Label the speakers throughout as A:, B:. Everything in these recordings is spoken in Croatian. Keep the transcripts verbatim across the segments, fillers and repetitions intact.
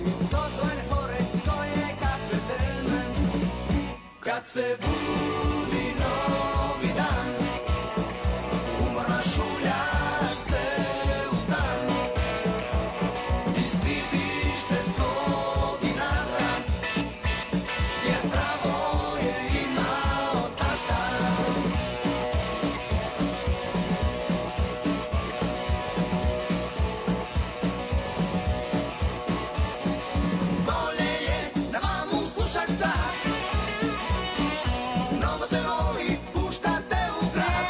A: sotto le fore, koje kakve teme. Kad se budi novi dan, umorna šuljaš se u stan i stidiš se svog inata, jer pravo je imao tata. Bolje je da mamu slušaš sad, mnogo te voli, pušta te u grad.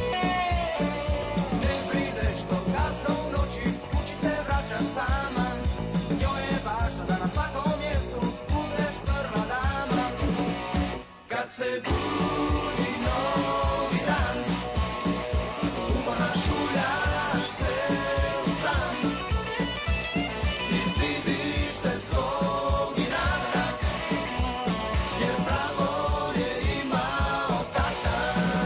A: Ne brine što kasno u noći kući se vraćaš sama, njoj je važno da na svakom mjestu budeš prva dama. Kad se budi novi dan, umorna šuljaš se u stan i stidiš se svog inata, jer pravo je imao tata.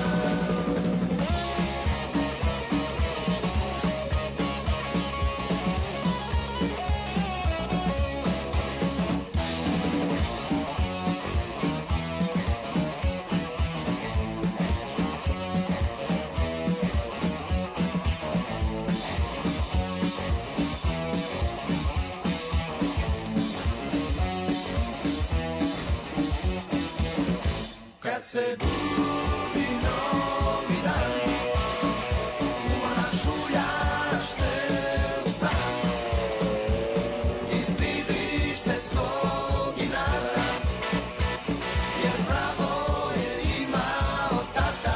A: Kad se budi novi dan, umorna šuljaš se u stan i stidiš se svog inata, jer pravo je imao tata.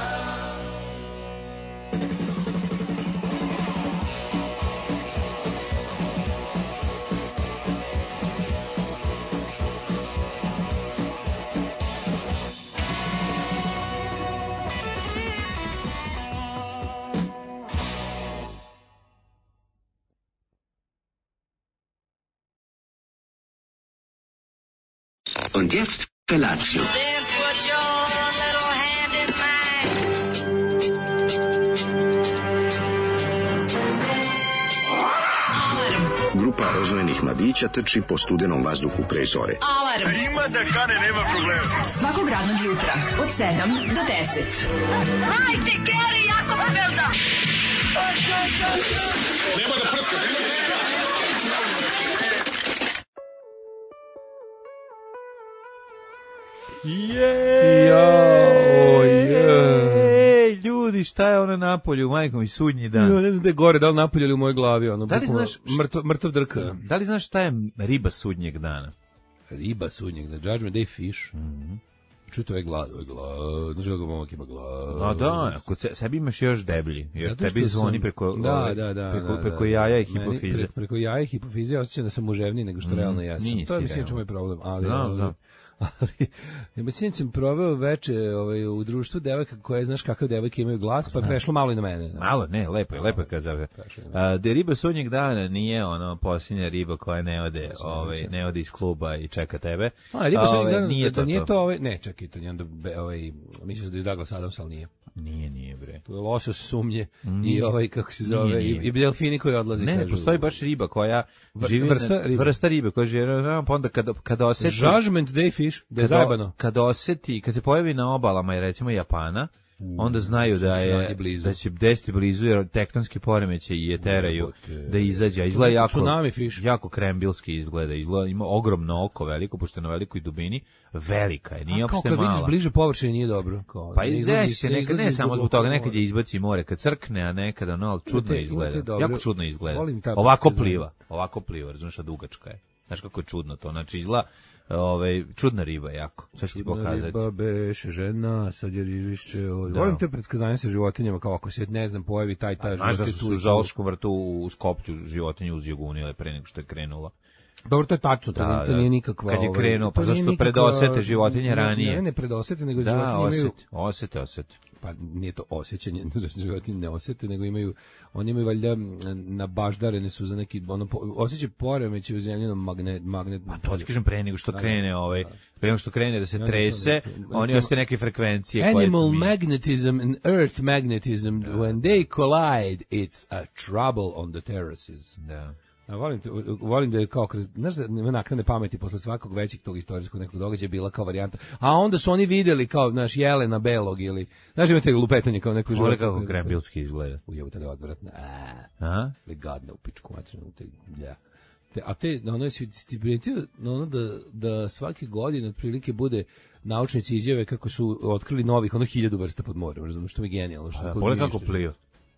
B: Und jetzt Felatio.
C: Then put your little hand in mine.
D: Grupa rozvojenih mladića trči po studenom vazduhu pre zore.
E: Alarm.
F: Ima da kane, nema problema.
E: Svakog radnog jutra od sedam do deset.
C: Hajde, Geri, jako se velda.
F: Nema da prska, nema da prska.
G: Jej,
H: Jao,
G: jej, ljudi, šta je ono napolju, majko mi, sudnji dan.
H: Ja ne znam da je gore, da li napolje ili u mojoj glavi, ono,
G: Da li
H: bukvalno
G: znaš-
H: mrtav, mrtav drka.
G: Da li znaš šta je riba sudnjeg dana?
H: Riba sudnjeg, na Judgment Day fish.
G: Mm-hmm.
H: Čuto je glad, ovo je glad, znaš kako momak ima glad.
G: A da, kod se, sebi imaš još deblji, jer
H: Zato
G: tebi
H: što
G: zvoni
H: sam-
G: preko,
H: da,
G: ovaj,
H: da, da,
G: preko,
H: da,
G: preko
H: da.
G: jaja i
H: Meni
G: hipofize.
H: Pre, preko jaja i hipofize osjećam da sam muževniji nego što
G: Mm,
H: realno jesam.
G: nisi
H: To je mislim
G: realno.
H: čemu je problem. Ali,
G: Da,
H: ali,
G: da.
H: ali ja mislim sam proveo veče ovaj, u društvu devojaka koje znaš kakav devojke imaju glas, pa je prešlo malo i na mene.
G: Malo, ne, lepo je, lepo je kad zove.
H: Prešlo je.
G: A, da je riba sudnjeg dana nije ono posljednja riba koja ne ode, ovaj,
H: neće.
G: ne ode iz kluba i čeka tebe.
H: A, riba sudnjeg
G: Ovaj,
H: dana,
G: nije
H: da,
G: to
H: da nije
G: to.
H: to, ovaj, ne, čekaj, to nije onda, be- ovaj, mislim da je Douglas Adams, ali nije.
G: Nije, nije bre.
H: To je losos sumnje i
G: Nije.
H: ovaj, kako se zove,
G: Nije, nije.
H: i, i delfini koji odlaze.
G: Ne, ne,
H: kažu.
G: postoji baš riba koja
H: Vr-
G: živi,
H: vrsta
G: na-
H: ribe.
G: vrsta ribe koja živi, na- pa onda kada, kada oseti,
H: Judgment Day fish, da je
G: kada,
H: zajebano.
G: kada oseti, kad se pojavi na obalama i recimo Japana, onda znaju da
H: sranje
G: je
H: blizu.
G: da će desiti blizu jer tektonski poremećaj je teraju
H: Jebote.
G: da izađe. A izgleda jako
H: Tsunami fish.
G: jako krembilski izgleda. Izgleda ima ogromno oko, veliko, pošto je na velikoj dubini, velika je, nije
H: A kao
G: uopšte
H: kad vidiš
G: mala.
H: bliže površine nije dobro. Kao,
G: Pa
H: ne
G: izlazi se
H: ne
G: nekad,
H: izlazi
G: ne
H: iz
G: samo zbog
H: dubokog
G: toga, nekad
H: mora.
G: je izbaci more kad crkne, a nekada ono, ali čudno
H: Imate-
G: izgleda.
H: imate dobro-
G: Jako čudno izgleda.
H: volim ta
G: Ovako
H: predskazanja.
G: pliva, ovako pliva, razumiješ, a dugačka je. Znaš kako je čudno to, znači izgleda, ovaj, čudna riba jako. Sad ću ti
H: Čudna
G: pokazati.
H: riba beše žena, sad je ribišće.
G: Da.
H: Volim te predskazanja sa životinjama, kao ako se, ne znam, pojavi taj, taj
G: Znaš da
H: životinj
G: su
H: tu-
G: u Žaloškom vrtu u Skoplju životinje uzjegunile pre nego što je krenula.
H: Dobro, to je tačno, to,
G: Da,
H: nije- to
G: da.
H: nije nikakva...
G: Kad je
H: ovaj,
G: krenuo,
H: to
G: pa
H: nije
G: zašto
H: nikakva-
G: predosete životinje
H: ne,
G: ranije?
H: Ne, ne predosete, nego
G: Da,
H: životinje imaju...
G: osete, osete, osete.
H: Pa nije to osjećanje, da životinje ne osjete, nego imaju, oni imaju valjda m, nabaždarene su za neki, ono, po- osjećaj poremećaj u zemljenom magnet, magnet.
G: Pa to ti kažem pre nego što
H: Da,
G: krene, ovaj, pre nego što krene da se
H: Ja, da,
G: trese,
H: to ne-
G: oni
H: to-
G: ostaje neke frekvencije koje...
H: Animal
G: mi-
H: magnetism and earth magnetism, when they collide, it's a trouble on the terraces.
G: Da.
H: A volim, te, volim da je kao kroz, znaš da nema naknadne pameti posle svakog većeg tog istorijskog nekog događaja bila kao varijanta. A onda su oni videli kao naš Jelena Belog ili znaš imate lupetanje kao neko
G: život. Kako krembilski izgleda.
H: Ujebote da odvratno.
G: Aha.
H: Le gadno u pičku materinu te lja. Te, a te ono je stipendio ono da da svake godine otprilike bude naučnici izjave kako su otkrili novih ono hiljadu vrsta pod morem, razumiješ, što mi je genijalno što
G: pole kako plio.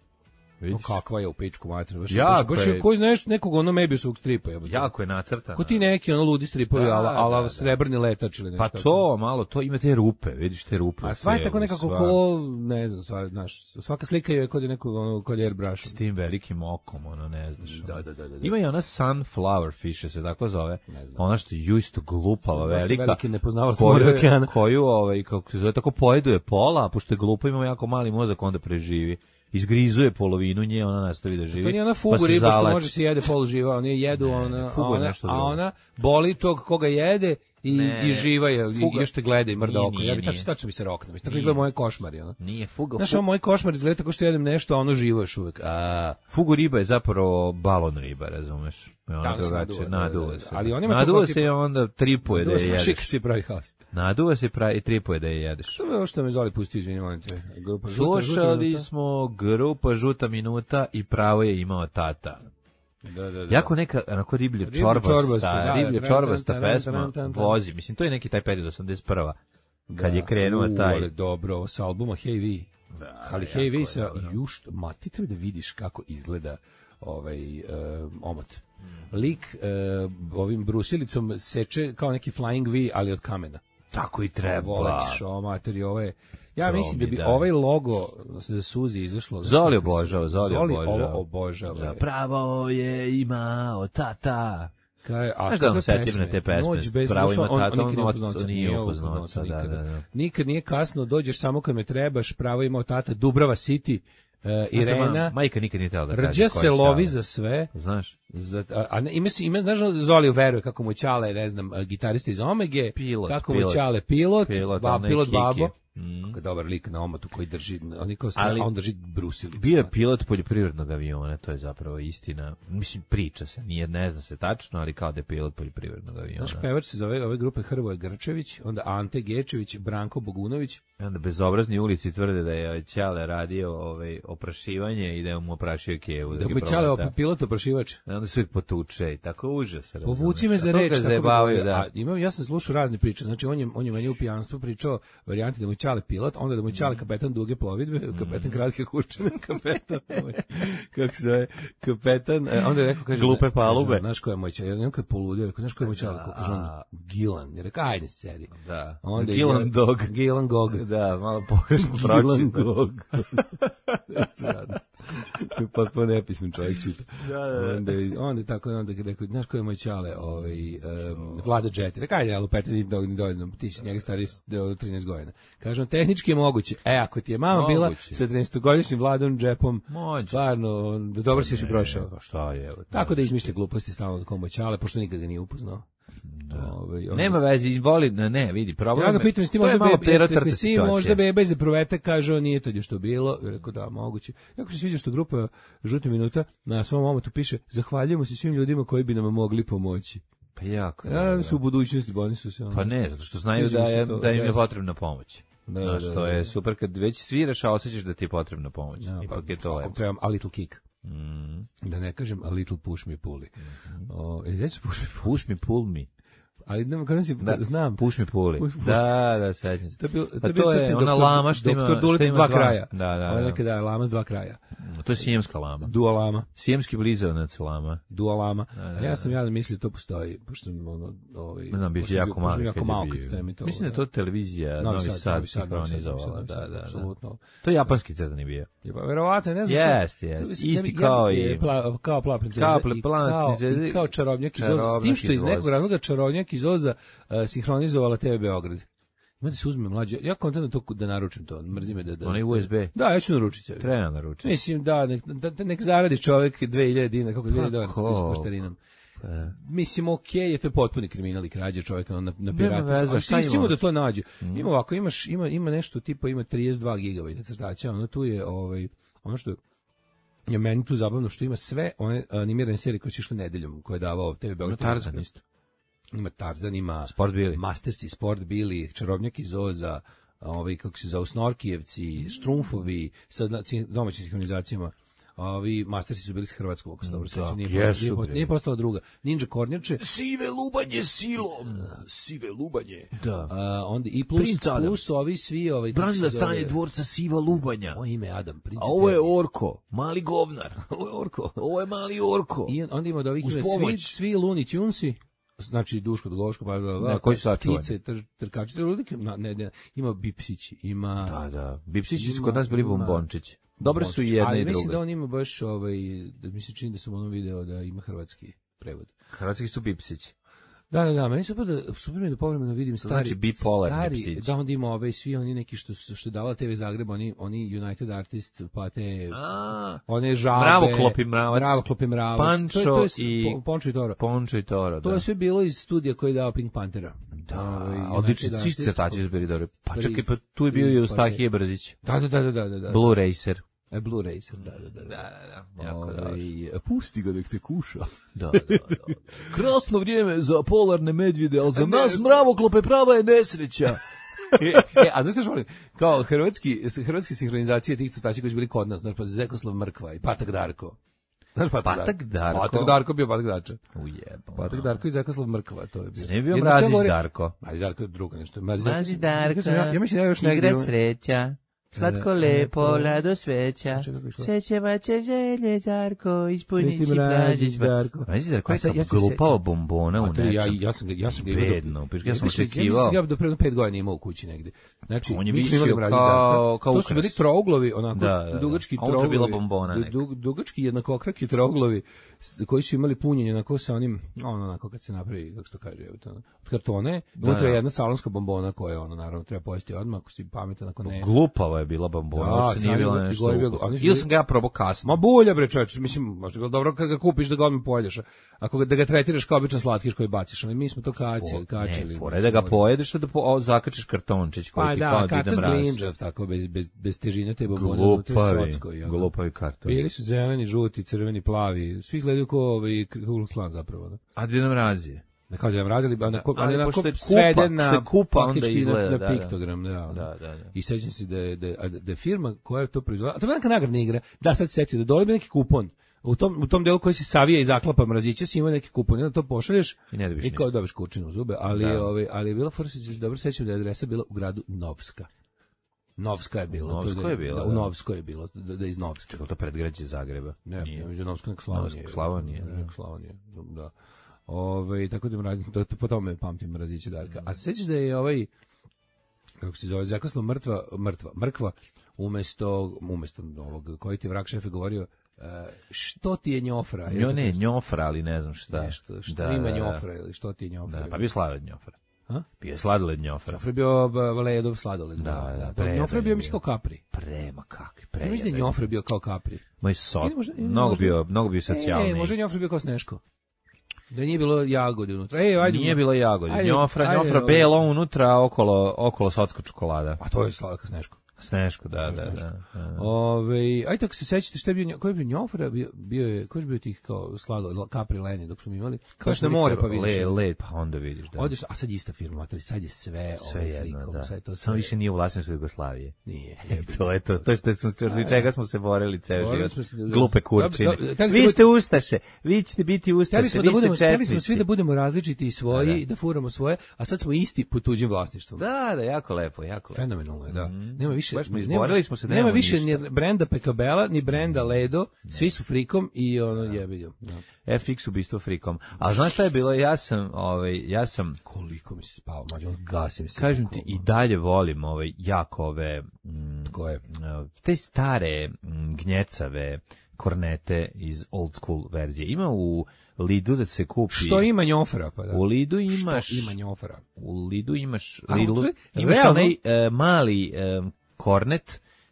H: No kakva je u pičku materinu. Baš,
G: jako
H: baš, baš ko znaš nekog ono Mebiusovog stripa. Jebote.
G: Jako je nacrtano.
H: Ko ti neki ono ludi stripovi, da, ala, ala da, da. Srebrni letač ili nešto.
G: Pa to, malo, to ima te rupe, vidiš te rupe.
H: A sva je tako nekako sva... ko, ne znam, sva, znaš, svaka slika je kod je nekog, ono, kod je airbrush.
G: S tim velikim okom, ono, ne znaš.
H: Da, da, da, da.
G: Ima i ona sunflower fish, se tako zove. Ona što je isto glupava, velika.
H: Veliki nepoznavalac mora okeana.
G: Koju, ovaj, kako se zove, tako pojeduje pola, a pošto je glupa, imamo jako mali mozak, onda preživi. Izgrizuje polovinu nje, ona nastavi da živi.
H: To nije ona fugu pa riba što može se jede polu živa, ona je jedu, ne, ona, a, ona, a ona boli tog koga jede i, ne, i živa je, fuga. I još te gleda i mrda oko. Ja bi tačno, tačno bi se roknuo. Tako izgleda moje košmari. Ona.
G: Nije fuga.
H: Znaš, ovo moj košmar izgleda tako što jedem nešto, a ono živo još uvek. A...
G: Fugu riba je zapravo balon riba, razumeš? Ona drugačije, naduva se.
H: Ali on
G: ima naduva se i onda tripuje da je jedeš.
H: Šika se pravi hast.
G: Naduva se pravi i tripuje da je jedeš.
H: Što je ovo što me Zoli pusti, izvini, molim te. Grupa,
G: slušali žuta, smo grupa Žuta minuta i pravo je imao tata.
H: Da, da, da.
G: Jako neka, onako riblje čorbasta, riblje čorbasta pesma vozi. Mislim, to je neki taj period osamdeset prva kad je krenuo taj...
H: Ale dobro, sa albuma Hey Vi. Ali Hey Vi sa Jušt, ma ti treba da vidiš kako izgleda ovaj omot. Lik ovim brusilicom seče kao neki Flying V, ali od kamena.
G: Tako i treba.
H: Volećeš o materi, ove... Ja mislim da bi ovaj logo za Suzi izašlo...
G: Zoli obožava, Zoli obožava.
H: Zoli ovo obožava.
G: Zapravo je imao tata.
H: Kaj, a
G: znaš da on setim na te pesme, pravo ima tata, on nije upoznao.
H: Nikad nije kasno, dođeš samo kad me trebaš, pravo ima tata, Dubrava City, Uh, Irena,
G: majka nikad nije tela da
H: kaže. Rđa se lovi za sve.
G: Znaš.
H: Za, a, a ne, ima, ima, znaš, Zoli veruje kako mu Ćale, ne znam, gitarista iz Omege,
G: pilot,
H: kako
G: pilot,
H: mu Ćale pilot,
G: pilot,
H: ba, pilot babo.
G: Mm.
H: Kako dobar lik na omotu koji drži, on, kao sta, on drži brusilicu.
G: Bio je pilot poljoprivrednog aviona, to je zapravo istina. Mislim, priča se, nije, ne zna se tačno, ali kao da je pilot poljoprivrednog aviona.
H: Znaš, pevač se zove ove grupe Hrvoje Grčević, onda Ante Gečević, Branko Bogunović.
G: I onda bezobrazni ulici tvrde da je Ćale radio ovaj, oprašivanje i da je mu oprašio kevu.
H: Da, da mu Ćale op, pilot oprašivač.
G: I onda se uvijek potuče i tako užas.
H: Povuci me za reč.
G: Zabavaju, da.
H: A, imam, ja sam slušao razne priče, znači on je, on je meni u pijanstvu pričao varijanti da mu Ćale pilot, onda da mu Ćale kapetan duge plovidbe, kapetan kratke kurčine, kapetan, ovaj, kako se zove, kapetan, onda je rekao, kaže,
G: glupe palube.
H: Znaš ko je moj Ćale, nekad poludio, rekao, znaš ko je moj Ćale, kaže on, Gilan, je rekao, ajde sedi.
G: Da,
H: onda
G: Gilan
H: je,
G: Dog.
H: Gilan Gog.
G: Da, malo pogrešno pročito.
H: Gilan Gog. Pa po nepismen čovjek čita.
G: Da, da.
H: Onda, onda tako, onda je rekao, znaš ko je moj Ćale, ovaj, um, Vlada Džeti, rekao, ajde, lupete, ni dovoljno, ti si njega stari trinaest godina. Kaže on, tehnički je moguće. E, ako ti je mama moguće. Bila sa trinaestogodišnjim Vladom Džepom, moguće. Stvarno, da dobro si još i prošao.
G: Pa šta je? Evo,
H: tako da izmišlja gluposti stalno komu Ćale, pošto nikad ga nije upoznao.
G: Da. Ove, ove. Nema veze, izvoli, ne, vidi, problem.
H: Ja ga pitam, ti možda beba, ti možda beba iz provete, kaže on, nije to je što bilo. Rekao da, moguće. Jako se sviđa što grupa Žuta minuta na svom omotu piše, zahvaljujemo se svim ljudima koji bi nam mogli pomoći.
G: Pa jako.
H: Ja, su u budućnosti, oni su se.
G: Pa ne, zato što znaju da je, da im je potrebna pomoć. Da, znaš, da, da, to je super kad već sviraš, a osjećaš da ti je potrebna pomoć. Ja, ipak pa, je to lepo.
H: Trebam a little kick.
G: Mm.
H: Da ne kažem a little push me pull. Mm-hmm. O, znači push me
G: pull, push me pull me.
H: Ali nema kada si
G: da,
H: znam
G: push me puli. Push, push. Da, da, sećam se.
H: To je bilo,
G: pa
H: to je
G: ona lama što ima,
H: doktor Dulit dva kraja.
G: Da, da, da.
H: Ona neka da lama s dva kraja.
G: To je sijemska lama.
H: Dua lama.
G: Sijemski blizanac lama.
H: Dua lama. Da, da, da. Ja sam ja da mislio to postoji, pošto sam ono, ovaj,
G: ne znam, biće jako mali.
H: Jako malo kad ste mi to.
G: Mislim da je to televizija Novi Sad, Sad sinhronizovala, da, da, apsolutno. To je japanski crtani bio.
H: Je pa verovatno, ne znam.
G: Jeste, jeste. Isti kao i
H: kao plava princeza. Kao čarobnjak iz Oza. S tim što iz nekog razloga čarobnjak iz Oza sinhronizovala T V Beograd. Ima da se uzme mlađe. Ja kontent to da naručim to. Mrzi me da da.
G: Onaj U S B.
H: Da, ja ću naručiti.
G: Treba naručiti.
H: Mislim da nek, da, nek zaradi čovjek dve hiljade dinara, kako dve hiljade dinara s poštarinom. Pa. Mislim, okej, okay, je to je potpuni kriminal i krađa čovjeka na, na piratu. Mislimo da to nađe. Mm. Ima ovako, imaš, ima, ima nešto tipa, ima trideset dva gigabajta crtača, ono tu je, ovaj, ono što je je meni tu zabavno što ima sve one animirane serije koje su išle nedeljom, koje je davao te ve Beograd.
G: Tarzan isto.
H: Ima Tarzan, ima
G: Sport Bili.
H: Mastersi, Sport Bili, Čarobnjak iz Oza, ovaj, kako se zove, Snorkijevci, Štrumfovi, sa domaćim sinhronizacijama. Ovi Mastersi su bili s Hrvatskog, ako se dobro sećam, nije,
G: jesu,
H: nije, postala, nije postala druga. Ninja Kornjače.
G: Sive lubanje silom.
H: Sive lubanje.
G: Da.
H: A, onda i plus, plus ovi svi... Ovaj,
G: Branila stanje dvorca Siva lubanja.
H: Moje ime je Adam, princip.
G: A ovo je Orko, mali govnar.
H: Ovo je Orko.
G: Ovo je mali Orko.
H: I onda ima od ovih svi, svi Looney Tunesi. Znači Duško Dugoško, pa da,
G: ne, koji su sačuvani?
H: Ptice, tr, trkačice, ne, ne, ima Bipsići, ima...
G: Da, da, Bipsići su kod nas bili bombončići. Dobre su i jedne
H: ali
G: i druge.
H: Ali mislim da on ima baš, ovaj, da mi se čini da sam ono video da ima hrvatski prevod.
G: Hrvatski su Bipsići.
H: Da, da, da, meni super da, super mi da povremeno vidim stari,
G: znači bipolarni
H: stari,
G: psići.
H: Da, onda ima ove, svi oni neki što, što davala te ve Zagreb, oni, oni United Artist, pa te,
G: A,
H: one žabe,
G: Mravoklopi mravac,
H: Mravoklopi mravac,
G: Pančo
H: to je, to je,
G: i,
H: Pončo i Toro.
G: Pončo i Toro,
H: to
G: da.
H: je sve bilo iz studija koji je dao Pink Panthera.
G: Da, odlični, svi crtači su bili dobri. Pa čekaj, pa tu je bio i Eustahije Brzić.
H: Da, da, da, da, da, da.
G: Blue Racer.
H: E, Blue Racer, da, da, da.
G: Da, da, da. Jako
H: Ove,
G: dobro.
H: Pusti ga nek te kuša.
G: Da, da, da. Krasno vrijeme za polarne medvjede, ali za nas mravoklope prava je nesreća.
H: e, a znaš što volim? Kao hrvatski, hrvatske sinhronizacije tih crtača koji su bili kod nas, znaš, pa Zekoslav Mrkva i Patak Darko. Znaš Patak,
G: Patak Darko?
H: Patak Darko bio Patak Dača.
G: Ujebno.
H: Patak Darko i Zekoslav Mrkva, to je bio.
G: Ne bio Mrazić Darko.
H: Mrazić Darko je drugo nešto.
G: Mrazić Darko,
H: ja mislim da još negdje.
G: Igra sreća. Slatko lepo, lado sveća, svećeva će želje, Darko, ispunići Mrazić Darko. Mrazić Darko je kao glupao bombona u nečem.
H: Ja, ja sam ga, ja sam ga
G: bedno, ja sam očekivao.
H: Ja mislim ga do pre pet godina imao u kući negde. Znači,
G: on je visio kao, kao
H: to su bili trouglovi, onako,
G: da, da, da.
H: dugački trouglovi.
G: Ovo je bila bombona
H: du, dugački jednokokraki trouglovi koji su imali punjenje onako sa onim, ono onako kad se napravi, kako se to kaže, od kartone, unutra je jedna salonska bombona koja, ono, naravno, treba pojesti odmah, ako si pametan, ako ne.
G: Glupava je bila bombona,
H: da,
G: se nije bila nešto. Ili sam ga ja probao kasno.
H: Ma bulja bre čovječ, mislim, možda bilo dobro kad ga kupiš da ga odmah pojedeš, ako ga, da ga tretiraš kao običan slatkiš koji baciš, ali mi smo to kačili, kačili.
G: Ne, fore da ga pojedeš, da po, zakačiš kartončić koji
H: pa
G: ti
H: da,
G: kao
H: karton
G: Dida Mraz.
H: klinđav, tako, bez, bez, bez težine te bombone.
G: Glupavi, glupavi karton.
H: Bili su zeleni, žuti, crveni, plavi, svi izgledaju kao ovaj Klan zapravo. Da.
G: A Dida Mraz je?
H: Da kao da razili, ali
G: ali
H: onako
G: sveden
H: na
G: kupa onda izgleda,
H: na,
G: da,
H: na piktogram, da. Da,
G: da, da.
H: I sećam se da je da, da firma koja je to proizvodila, a to je neka nagradna igra, da sad se setio da dolazi neki kupon. U tom u tom delu koji se savija i zaklapa Mrazića, si ima neki kupon, onda to pošalješ
G: i ne dobiš
H: i kao dobiš kurčinu u zube, ali
G: da.
H: ovaj ali je bila forsa, dobro sećam da je adresa bila u gradu Novska. Novska je bilo,
G: Novsko
H: to
G: je bilo,
H: da,
G: da.
H: U Novskoj je bilo, da, da iz Novske.
G: Čekao to predgrađe Zagreba.
H: Ne, nije među Novsko nek Slavonije.
G: Slavonije,
H: nek Slavonije, da. Ove, tako da mrazim, to, to, po tome pamtim Mrazića Darka. A se sjećaš da je ovaj, kako se zove, Zekoslav mrtva, mrtva, mrkva, umesto, umesto ovog, koji ti je vrak šefe govorio, uh, što ti je njofra?
G: Njo ne, njofra, ali ne znam šta.
H: Nešto, što
G: da,
H: ima
G: da,
H: njofra ili što ti je njofra?
G: Da, pa bio sladoled njofra.
H: Ha?
G: Bio sladoled njofra.
H: Njofra je bio ledov sladoled.
G: Da, da, da.
H: Pre, njofra je bio, mislim, kao kapri.
G: Prema, kakvi, pre.
H: Ja mislim da je njofra bio kao kapri.
G: Moj sok, mnogo bio, mnogo bio socijalni.
H: E, može njofra bio kao Sneško. Da nije bilo jagode unutra. Ej, ajde.
G: Nije bilo jagode. Ajde, njofra, ajde, njofra, ajde, belo unutra, okolo, okolo socko čokolada.
H: A to je slatka Sneško.
G: Sneško, da, da, da, da.
H: Ove, ajde, tako se sećate što je bio, koji je bio njofra, bio, bio je, koji je bio tih kao slado, kapri leni dok smo imali? Kao što na more pa vidiš.
G: Le, le, pa onda vidiš, da.
H: Odeš, a sad je ista firma, ali sad je sve,
G: sve
H: ovaj
G: jedno,
H: frikom,
G: da.
H: sve to sve.
G: Samo više nije u vlasništvu Jugoslavije.
H: Nije.
G: to je to, to što smo, što čega smo se borili ceo život.
H: Se,
G: glupe kurčine. Da, da, vi ste ustaše, vi ćete biti ustaše, vi ste četnici.
H: Hteli smo svi da budemo različiti i svoji, da, da. da furamo svoje, a sad smo isti pod tuđim vlasništvom.
G: Da, da, jako lepo, jako lepo.
H: Fenomenalno je, da. Mm. Nema više,
G: izborili smo se,
H: nema, nema više ništa. Ni brenda Pekabela, ni brenda Ledo, ne. Svi su frikom i ono da. Jebi ga. Da.
G: F X ubistvo frikom. A znaš šta je bilo? Ja sam, ovaj, ja sam
H: koliko mi se spao, mađo, gasim se.
G: Kažem ti, i dalje volim ovaj jako ove mm,
H: koje
G: te stare mm, gnjecave kornete iz old school verzije. Ima u Lidu da se kupi.
H: Što ima njofra, pa da.
G: U Lidu imaš.
H: Što ima njofra?
G: U Lidu imaš Lidlu, imaš onaj uh, mali uh, kornet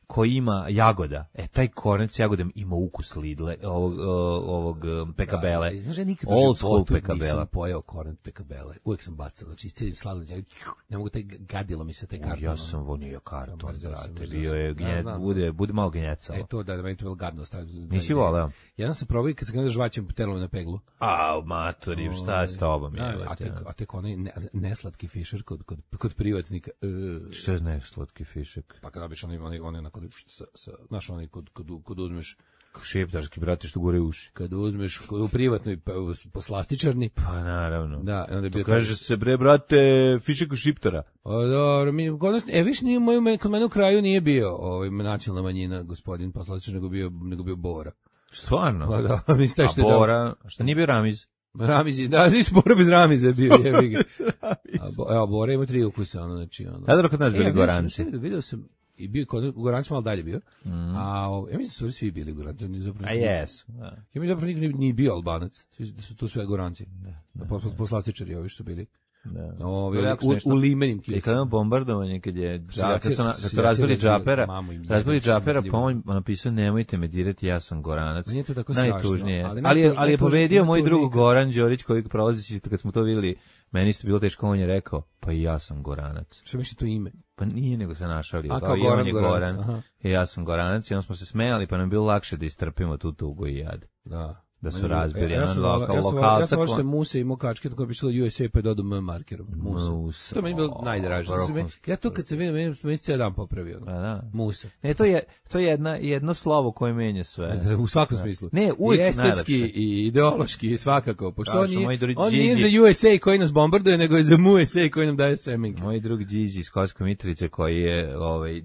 G: koji ima jagoda. E, taj kornet s jagodom ima ukus Lidle, ovog, ovog pekabele.
H: Da, znaš, ja nikad
G: Old school
H: pekabela.
G: pekabela.
H: Nisam pojeo kornet pekabele. Uvijek sam bacao. Znači, iscijelim sladoled, ne mogu taj, gadilo mi se taj karton.
G: Ja sam vonio karton,
H: Mrzeo sam,
G: brate,
H: mrzeo
G: bio
H: sam.
G: je
H: Ja,
G: gnje,
H: znam.
G: bude, bude malo gnjecalo.
H: E to da, da meni to bilo gadno staviti.
G: Nisi voleo?
H: Jedan sam probao i kad sam gledao žvaćem teralo na peglu.
G: A, matori, šta je s tobom?
H: Da,
G: je,
H: a tek, a tek onaj ne, neslatki fišer kod, kod, kod privatnika. Uh,
G: Što je neslatki fišek?
H: Pa kada biš onaj, onaj, onaj, onaj, sa, sa, znaš, onaj, kod, kod, kod uzmeš
G: Šiptarski, brate, što gore uši.
H: kad uzmeš kod, u privatnoj pa, poslastičarni.
G: Pa naravno.
H: Da, onda je bio
G: to kaže se, bre, brate, fišek u Šiptara.
H: O, dobro, mi, kod nas, e, viš, nije, moj, kod mene u kraju nije bio ovaj, nacionalna manjina, gospodin poslastičar, nego bio, nego bio Bora.
G: Stvarno?
H: Pa da, mislim,
G: A Bora, što nije bio Ramiz?
H: Ramiz, da, nisi Bora bez Ramiza bio, jebi ga. A, bo, evo, Bora ima tri ukusa, ono, znači, ono.
G: Da, da, kod nas bili
H: e,
G: Goranci.
H: Vidio, vidio sam, i bio kod u Goranci malo dalje bio, mm. a o, ja mislim da su svi bili Goranci.
G: A jes. Da.
H: Ja mislim zapravo niko nije, nije bio Albanac, svi da su to sve Goranci, da, da, da, da. Poslastičari ovi što su bili. Da. Ovi, u, u limenim
G: kilicama. I kada imamo bombardovanje, kad je dža, kad su, na, kad su razbili džapera, razbili džapera, pa on napisao nemojte me dirati, ja sam Goranac.
H: Nije to tako strašno.
G: Najtužnije. Ali, ali, je, ali je pobedio moj drug Goran Đorić, koji prolazi, kad smo to vidjeli, meni isto bilo teško, on je rekao, pa i ja sam Goranac.
H: Što misli to ime?
G: Pa nije, nego se našalio.
H: A,
G: kao
H: kao
G: i
H: Goran,
G: on je
H: Goran.
G: Goran, i ja sam Goranac, i onda smo se smejali, pa nam je bilo lakše da istrpimo tu tugu i jad.
H: Da.
G: Da su razbili
H: ja, ja sam
G: lokal,
H: ja sam,
G: lokal,
H: ja sam ošte Muse i Mokačke, tako je pisalo U S A pa je dodao M markerom. Musa.
G: Musa.
H: To meni je bilo najdraže. Ja to kad se vidim, meni je cijel dan popravio.
G: Pa da.
H: Musa.
G: Ne, to je, to je jedna, jedno slovo koje menja sve.
H: Da, u svakom da. Smislu.
G: Ne, uvijek
H: I estetski najlepše. I ideološki svakako. Pošto
G: Kao
H: on, nije, on
G: Gigi.
H: nije za U S A koji nas bombarduje, nego je za M U S A koji nam daje semenke.
G: Moj drug Gigi iz Kosovske Mitrovice koji je ovaj,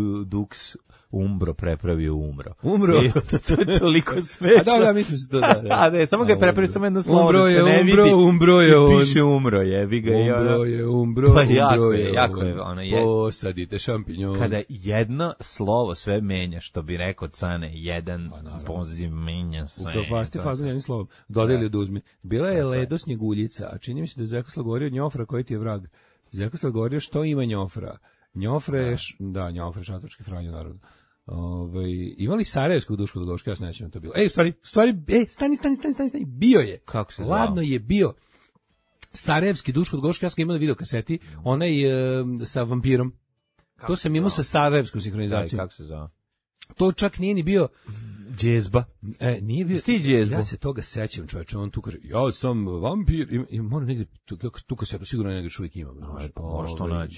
G: Dux Umbro prepravio umro.
H: Umro?
G: I, to, to je toliko smešno.
H: A da, da, mislim se to da. da.
G: A ne, samo ga je prepravio samo jedno slovo
H: umbro
G: da se
H: je,
G: ne
H: umbro,
G: vidi.
H: Umbro je on.
G: Piše umro, jebi ga.
H: Umbro je, umbro,
G: pa
H: umbro
G: jako
H: je,
G: je, jako je. Ono je.
H: Posadite šampinjon.
G: Kada jedno slovo sve menja, što bi rekao Cane, jedan poziv menja sve.
H: Upropasti fazon jednim slovom. Dodeli od uzmi. Bila je ledo snjeguljica, a čini mi se da je Zekoslav govorio Njofra koji ti je vrag. Zekoslav govorio što ima Njofra. Njofra je, da, Njofra je šatočki Franjo narodno. Ove, imali Sarajevskog Duško Dugoška, ja se nećem to bilo. Ej, u stvari, u stvari, ej, stani, stani, stani, stani, stani, bio je.
G: Kako se zvao?
H: Ladno je bio. Sarajevski Duško Dugoška, ja sam ga imao na videokaseti, onaj uh, sa vampirom. Kako to sam imao sa sarajevskom sinhronizacijom.
G: Kako se zvao?
H: To čak nije ni bio
G: Džezba.
H: E, nije bio.
G: Sti Džezbu.
H: Ja se toga sećam, čoveče, on tu kaže, ja sam vampir, i, i moram negdje, tu, tu kasetu sigurno negdje još uvijek imam.
G: Aj, pa možeš to naći.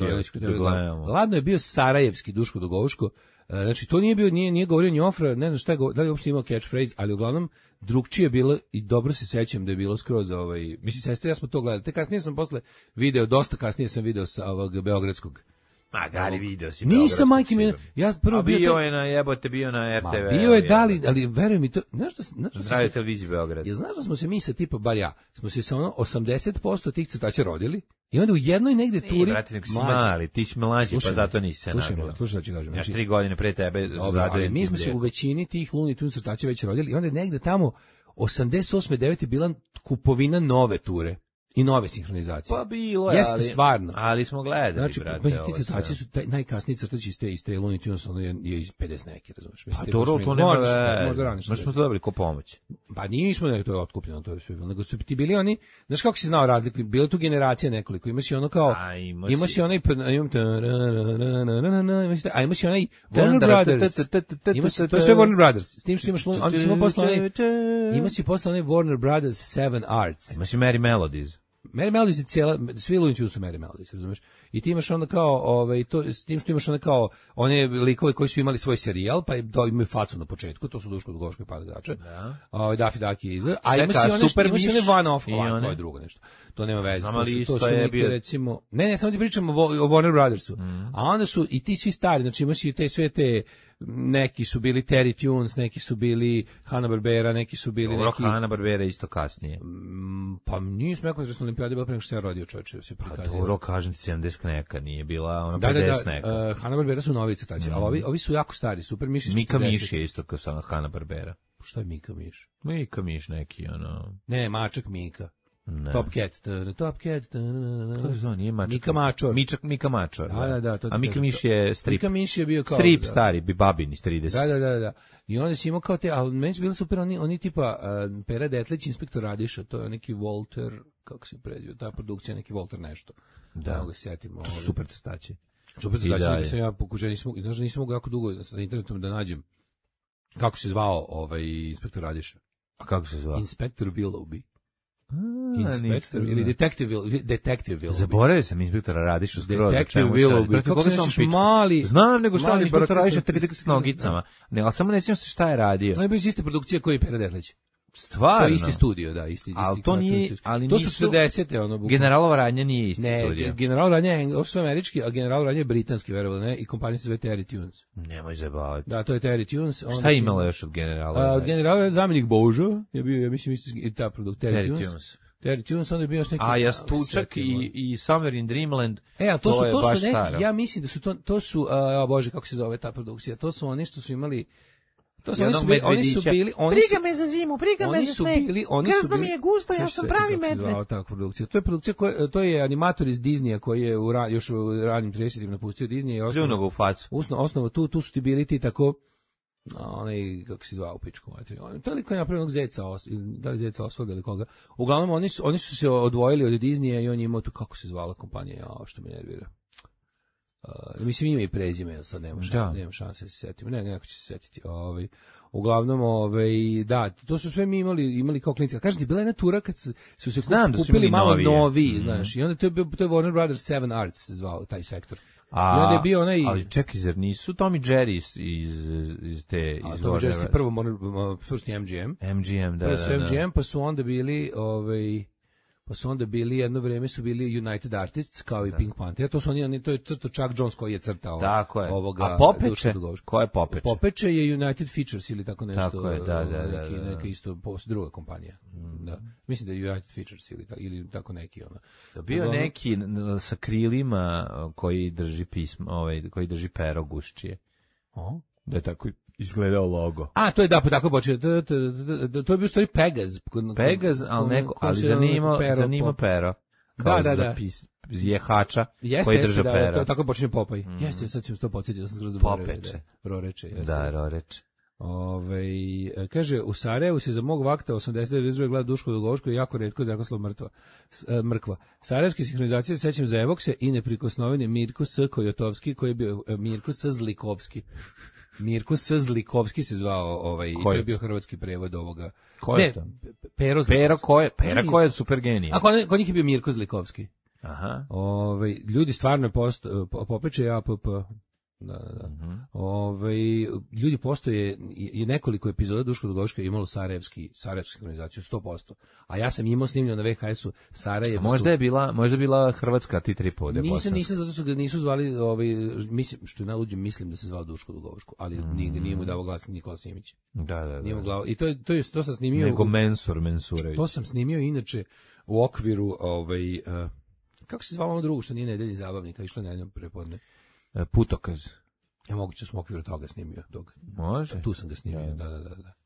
H: Ladno je bio Sarajevski Duško Dugoško, znači to nije bio, nije, nije govorio Njofra, ne znam šta je, da li je uopšte imao catchphrase, ali uglavnom drugčije je bilo i dobro se sećam da je bilo skroz ovaj, mislim, sestre, ja smo to gledali, te kasnije sam posle video, dosta kasnije sam video sa ovog beogradskog.
G: Ma, Gari, video si.
H: Nisam, majke mi, ja prvo
G: bio... bio je na jebote, bio na R T V.
H: Ma, bio je, da li, ali veruj mi to, znaš da... Znaš da
G: Zdravlje televiziji Beograd.
H: Je, znaš da smo se mi sa tipa, bar ja, smo se sa ono osamdeset posto tih crtača rodili i onda u jednoj negde turi...
G: Ne, brate, nego si mali, ti si mlađi, pa zato nisi se
H: nagledao. Slušaj, slušaj, ću kažem.
G: Ja tri godine pre tebe
H: zadojem. Mi smo se u većini tih Looney Tunes crtača već rodili i onda negde tamo osamdeset osme devete bila kupovina nove ture. I nove sinhronizacije.
G: Pa bilo je,
H: jeste
G: ali,
H: stvarno.
G: Ali smo gledali,
H: znači,
G: brate.
H: Znači, ti crtači su taj, najkasniji crtači iz te, iz te Looney Tunes, ono je, je iz pedeset neki, razumiješ?
G: Pa to, to, to nema veze.
H: Možda raniš.
G: Možda smo to dobili ko pomoć.
H: Pa nismo, nego to je otkupljeno, to je sve. Nego su ti bili oni, znaš kako si znao razliku, bila tu generacija nekoliko, imaš i ono kao,
G: a, ima
H: imaš i onaj, a imaš i onaj Warner Brothers, imaš, to je sve Warner Brothers, s tim što imaš, onda si imao posle onaj, imaš si posle onaj Warner Brothers Seven Arts.
G: Imaš i Merry Melodies.
H: Merry Melodies je cijela, svi Looney Tunes su Merry Melodies, razumeš? I ti imaš onda kao, ovaj, to, s tim što imaš onda kao, one likove koji su imali svoj serijal, pa imaju facu na početku, to su Duško Dugoško i Padagače,
G: da.
H: Ovaj, Daffy Duck i ide, a imaš i one, super imaš i one one off, ovaj, to je drugo nešto, to nema veze,
G: znam,
H: to su, to su
G: je
H: neki,
G: bio...
H: recimo, ne, ne, samo ti pričamo o, o Warner Brothersu, mm. a onda su i ti svi stari, znači imaš i te sve te, neki su bili Terry Tunes, neki su bili Hanna-Barbera, neki su bili
G: Dobro,
H: neki...
G: Hanna-Barbera isto kasnije.
H: Mm, pa nisam rekao da sam olimpijade bila pre nego što sam ja rodio, čovječe, se prikazio.
G: Pa dobro, kažem ti sedamdeset neka, nije bila ona
H: da,
G: pedeset
H: da,
G: neka.
H: Da, uh, Hanna-Barbera su novi crtači, mm. ali ovi, ovi su jako stari, Super Miš iz
G: Mika Miš je isto kao Hanna-Barbera.
H: Šta je Mika Miš?
G: Mika Miš neki, ono...
H: Ne, Mačak Mika. Ne. Top Cat, t, Top Cat. T,
G: to je nije Mačak.
H: Mika Mačor.
G: Mičak, Mika Mačor.
H: Da, da, da. To
G: a Mika Miš je strip.
H: Mika Miš je bio kao...
G: Strip
H: da.
G: stari, bi babin iz trideset.
H: Da, da, da, da. I onda si imao kao te, ali meni su bili super, oni, oni tipa uh, Pera Detlić, Inspektor Radiša, to je neki Walter, kako se prezio, ta produkcija, neki Walter nešto.
G: Da,
H: da ga sjetim.
G: To su super crtači.
H: Super crtači, sam ja pokušao, nisam, znaš, nisam mogu jako dugo sa internetom da nađem kako se zvao ovaj Inspektor Radiša.
G: A kako se zvao?
H: Inspektor Willoughby. Inspektor ili Detective Detective Willoughby.
G: Zaboravio sam Inspektora Radišu skroz.
H: Detective Willoughby. Kako se nešeš mali...
G: Znam, nego šta Inspektor Radiša tri s nogicama. Ne, ali samo ne sjećam se šta je radio.
H: To je bez iste produkcije koji Pera Detlić.
G: Stvarno?
H: To je isti studio, da, isti.
G: Ali to nije, ali
H: to su četrdesete ono bukvalno.
G: Generalova radnja nije isti
H: ne,
G: studio.
H: Ne, General radnja je sve američki, a General radnja je britanski, verovali ne, i kompanija se zove Terry Tunes.
G: Nemoj zabavati.
H: Da, to je Terry Tunes.
G: Šta je imala još od Generala?
H: Od Generala je zamjenik Božo, je bio, ja mislim, i ta produkt, Terry, Terry Tunes. Tunes. Terry Tunes, onda je bio još neki...
G: A ja Stučak i, i Somewhere in Dreamland,
H: e, a to, to su,
G: je
H: to
G: baš
H: su neki,
G: staro.
H: Ja mislim da su to, to su, a, o Bože, kako se zove ta produkcija, to su oni što su imali... To su, oni, su bili, oni su bili, oni
E: briga
H: su,
E: me za zimu, briga me za sneg. Grzno mi je gusto, ja sam pravi medved.
H: Ta produkcija. To je produkcija koja, to je animator iz Disneya koji je u ra, još u ranim tridesetim napustio Disney i
G: osnovu u facu.
H: Osnovu, osnovu tu tu su ti bili ti tako onaj kako se zvao u pičku materiju. To je liko je napravio onog zeca, da li zeca Osvalda ili koga. Uglavnom oni su oni su se odvojili od Disneya i on je imao tu kako se zvala kompanija, ja što me nervira. Uh, mislim ime i prezime, sad nema šanse, nema šanse da se setim. Ne, neko će se setiti. Ovaj uglavnom ovaj da, to su sve mi imali, imali kao klinci. Kažete, bila je jedna tura kad su, su se
G: Znam
H: kupili malo
G: novije.
H: novi,
G: mm-hmm.
H: znaš. I onda to je to je Warner Brothers Seven Arts se zvao taj sektor.
G: A,
H: I onda je bio onaj...
G: Ali čekaj, zar nisu Tom i Jerry iz, iz, iz te...
H: A,
G: iz
H: Tom i Jerry ste prvo, prvo M G M.
G: M G M, da,
H: prvo
G: da,
H: su
G: da.
H: M G M, pa su onda bili... Ovaj, pa su onda bili, jedno vrijeme su bili United Artists, kao i da. Pink Panther. To su oni, oni to je crto Chuck Jones koji je crtao
G: tako je.
H: ovoga...
G: A Popeče? Ko je Popeče?
H: Popeče je United Features ili tako nešto.
G: Tako je, da, da,
H: neki,
G: da, da.
H: Neka isto, druga kompanija. Mm. Da. Mislim da je United Features ili, ili tako neki. Ono.
G: Da bio Uglavnom, neki sa krilima koji drži pismo, ovaj, koji drži pero guščije.
H: O?
G: Da je tako izgledao logo.
H: A, to je da, pa tako počeo. To, to, to, to je bio stvari Pegaz.
G: Pegaz, ali neko, ali zanima, zanima pero.
H: Da, da, da.
G: Jehača
H: jeste,
G: koji
H: jeste,
G: drža
H: da,
G: pero.
H: To, tako počinje Popaj. Mm. Jeste, sad ćemo to podsjetiti, da sam skroz zaboravio.
G: Popeče.
H: Da, roreče. Jeste,
G: da,
H: jeste.
G: roreče.
H: Ove, kaže, u Sarajevu se za mog vakta osamdeset devet gleda Duško Dugovoško i jako retko Zakoslav mrtva, s, e, mrkva. Sarajevske sinhronizacije se sećam za Evokse i neprikosnovene Mirko S. Kojotovski, koji je bio e, Mirko S. Zlikovski. Mirko S. Zlikovski se zvao, ovaj, i to je bio hrvatski prevod ovoga.
G: Ko je
H: ne,
G: to?
H: Pero Zlikovski.
G: Pero ko je, Pera ko je super genij.
H: A kod, kod njih je bio Mirko Zlikovski.
G: Aha.
H: Ovaj, ljudi stvarno post, Popeče ja P P. Da, da. Uh-huh. Ove, ljudi postoje je nekoliko epizoda Duško Dugovoška imalo sarajevski sarajevsku organizaciju sto posto. A ja sam imao snimljeno na V H S-u sarajevsku.
G: Možda je bila, možda je bila hrvatska ti tri pode.
H: Nisam, nisam zato što ga nisu zvali, ovaj mislim što je najluđe, mislim da se zvao Duško Dugovoško, ali mm. nije, nije mu dao glas Nikola Simić.
G: Da, da, da.
H: Glavo, i to je to je to sam snimio.
G: Nego Mensur Mensurević.
H: To sam snimio inače u okviru ovaj uh, kako se zvalo ono drugo što nije Nedelji zabavnika, išlo na jednom prepodne.
G: Putokaz.
H: Ja moguće sam u okviru toga snimio. Tog.
G: Može.
H: Tu sam ga snimio, da, da, da. da.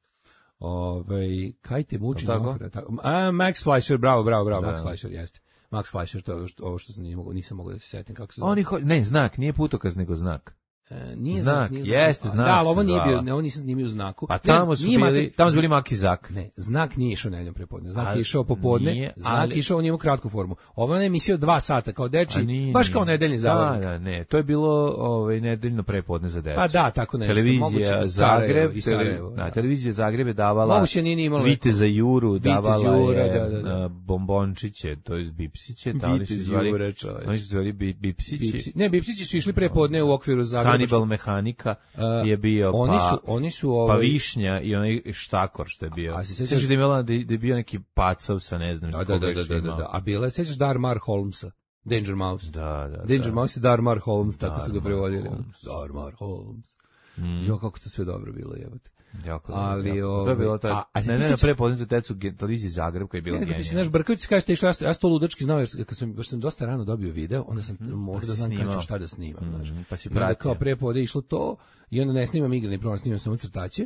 H: Ove, kaj te muči na okviru? A, Max Fleischer, bravo, bravo, bravo, da. Max Fleischer, jeste. Max Fleischer, to je ovo što sam, nisam, nisam mogao da se setim kako se zove.
G: Oni ho, ne, znak, nije Putokaz, nego znak.
H: E, nije
G: znak,
H: znak, nije
G: jeste znak.
H: Da, ali ovo nije bio, ne, ovo nisam snimio u znaku.
G: Pa tamo su
H: ne,
G: bili,
H: mate,
G: tamo su bili Maki Zak.
H: Ne, znak nije išao nedeljom prepodne. Znak A, je išao popodne, nije, znak ali, je išao u njemu kratku formu. Ovo je emisija dva sata, kao deči, nije, baš kao nedeljni zabavnik.
G: Da, da, ne, to je bilo ovaj, nedeljno prepodne za decu.
H: Pa da, tako nešto.
G: Televizija Zagreb, i Sarajevo, da, da, televizija Zagreb je davala
H: moguće nije imalo
G: Viteza Juru, davala
H: Jura,
G: je
H: da, da, da.
G: bombončiće, to je Bipsiće,
H: Vitez Jura, čovjek.
G: Oni su zvali Bipsići.
H: Ne, Bipsići su išli prepodne u okviru Zagreba.
G: Hannibal Mehanika je bio,
H: oni
G: pa,
H: su, oni su ovaj,
G: pa Višnja i onaj Štakor što je bio.
H: A se
G: sećaš da je bila da je bio neki pacav sa ne znam
H: da, da, da, da, da, da. A bila je, sećaš Darmar Holmesa, Danger Mouse.
G: Da, da.
H: Danger
G: da.
H: Mouse i Darmar Holmes, tako
G: Darmar
H: su ga prevodili.
G: Holmes.
H: Darmar Holmes.
G: Mm.
H: Jo, kako to sve dobro bilo, jebote.
G: Jako,
H: ali
G: jako.
H: Ove,
G: to je bilo taj,
H: a, a
G: ne, ne, na prepodne za decu televiziji Zagreb koji je bilo genijalno.
H: Ti si naš Brković, kažeš te išlo, ja, ja to ludački znao, jer kad sam, baš sam dosta rano dobio video, onda sam mm, možda da znam kada ću šta da snimam. Mm, znači.
G: Pa si
H: pratio. I onda kao prepodne išlo to, i onda ne snimam igrani program, snimam samo crtaće,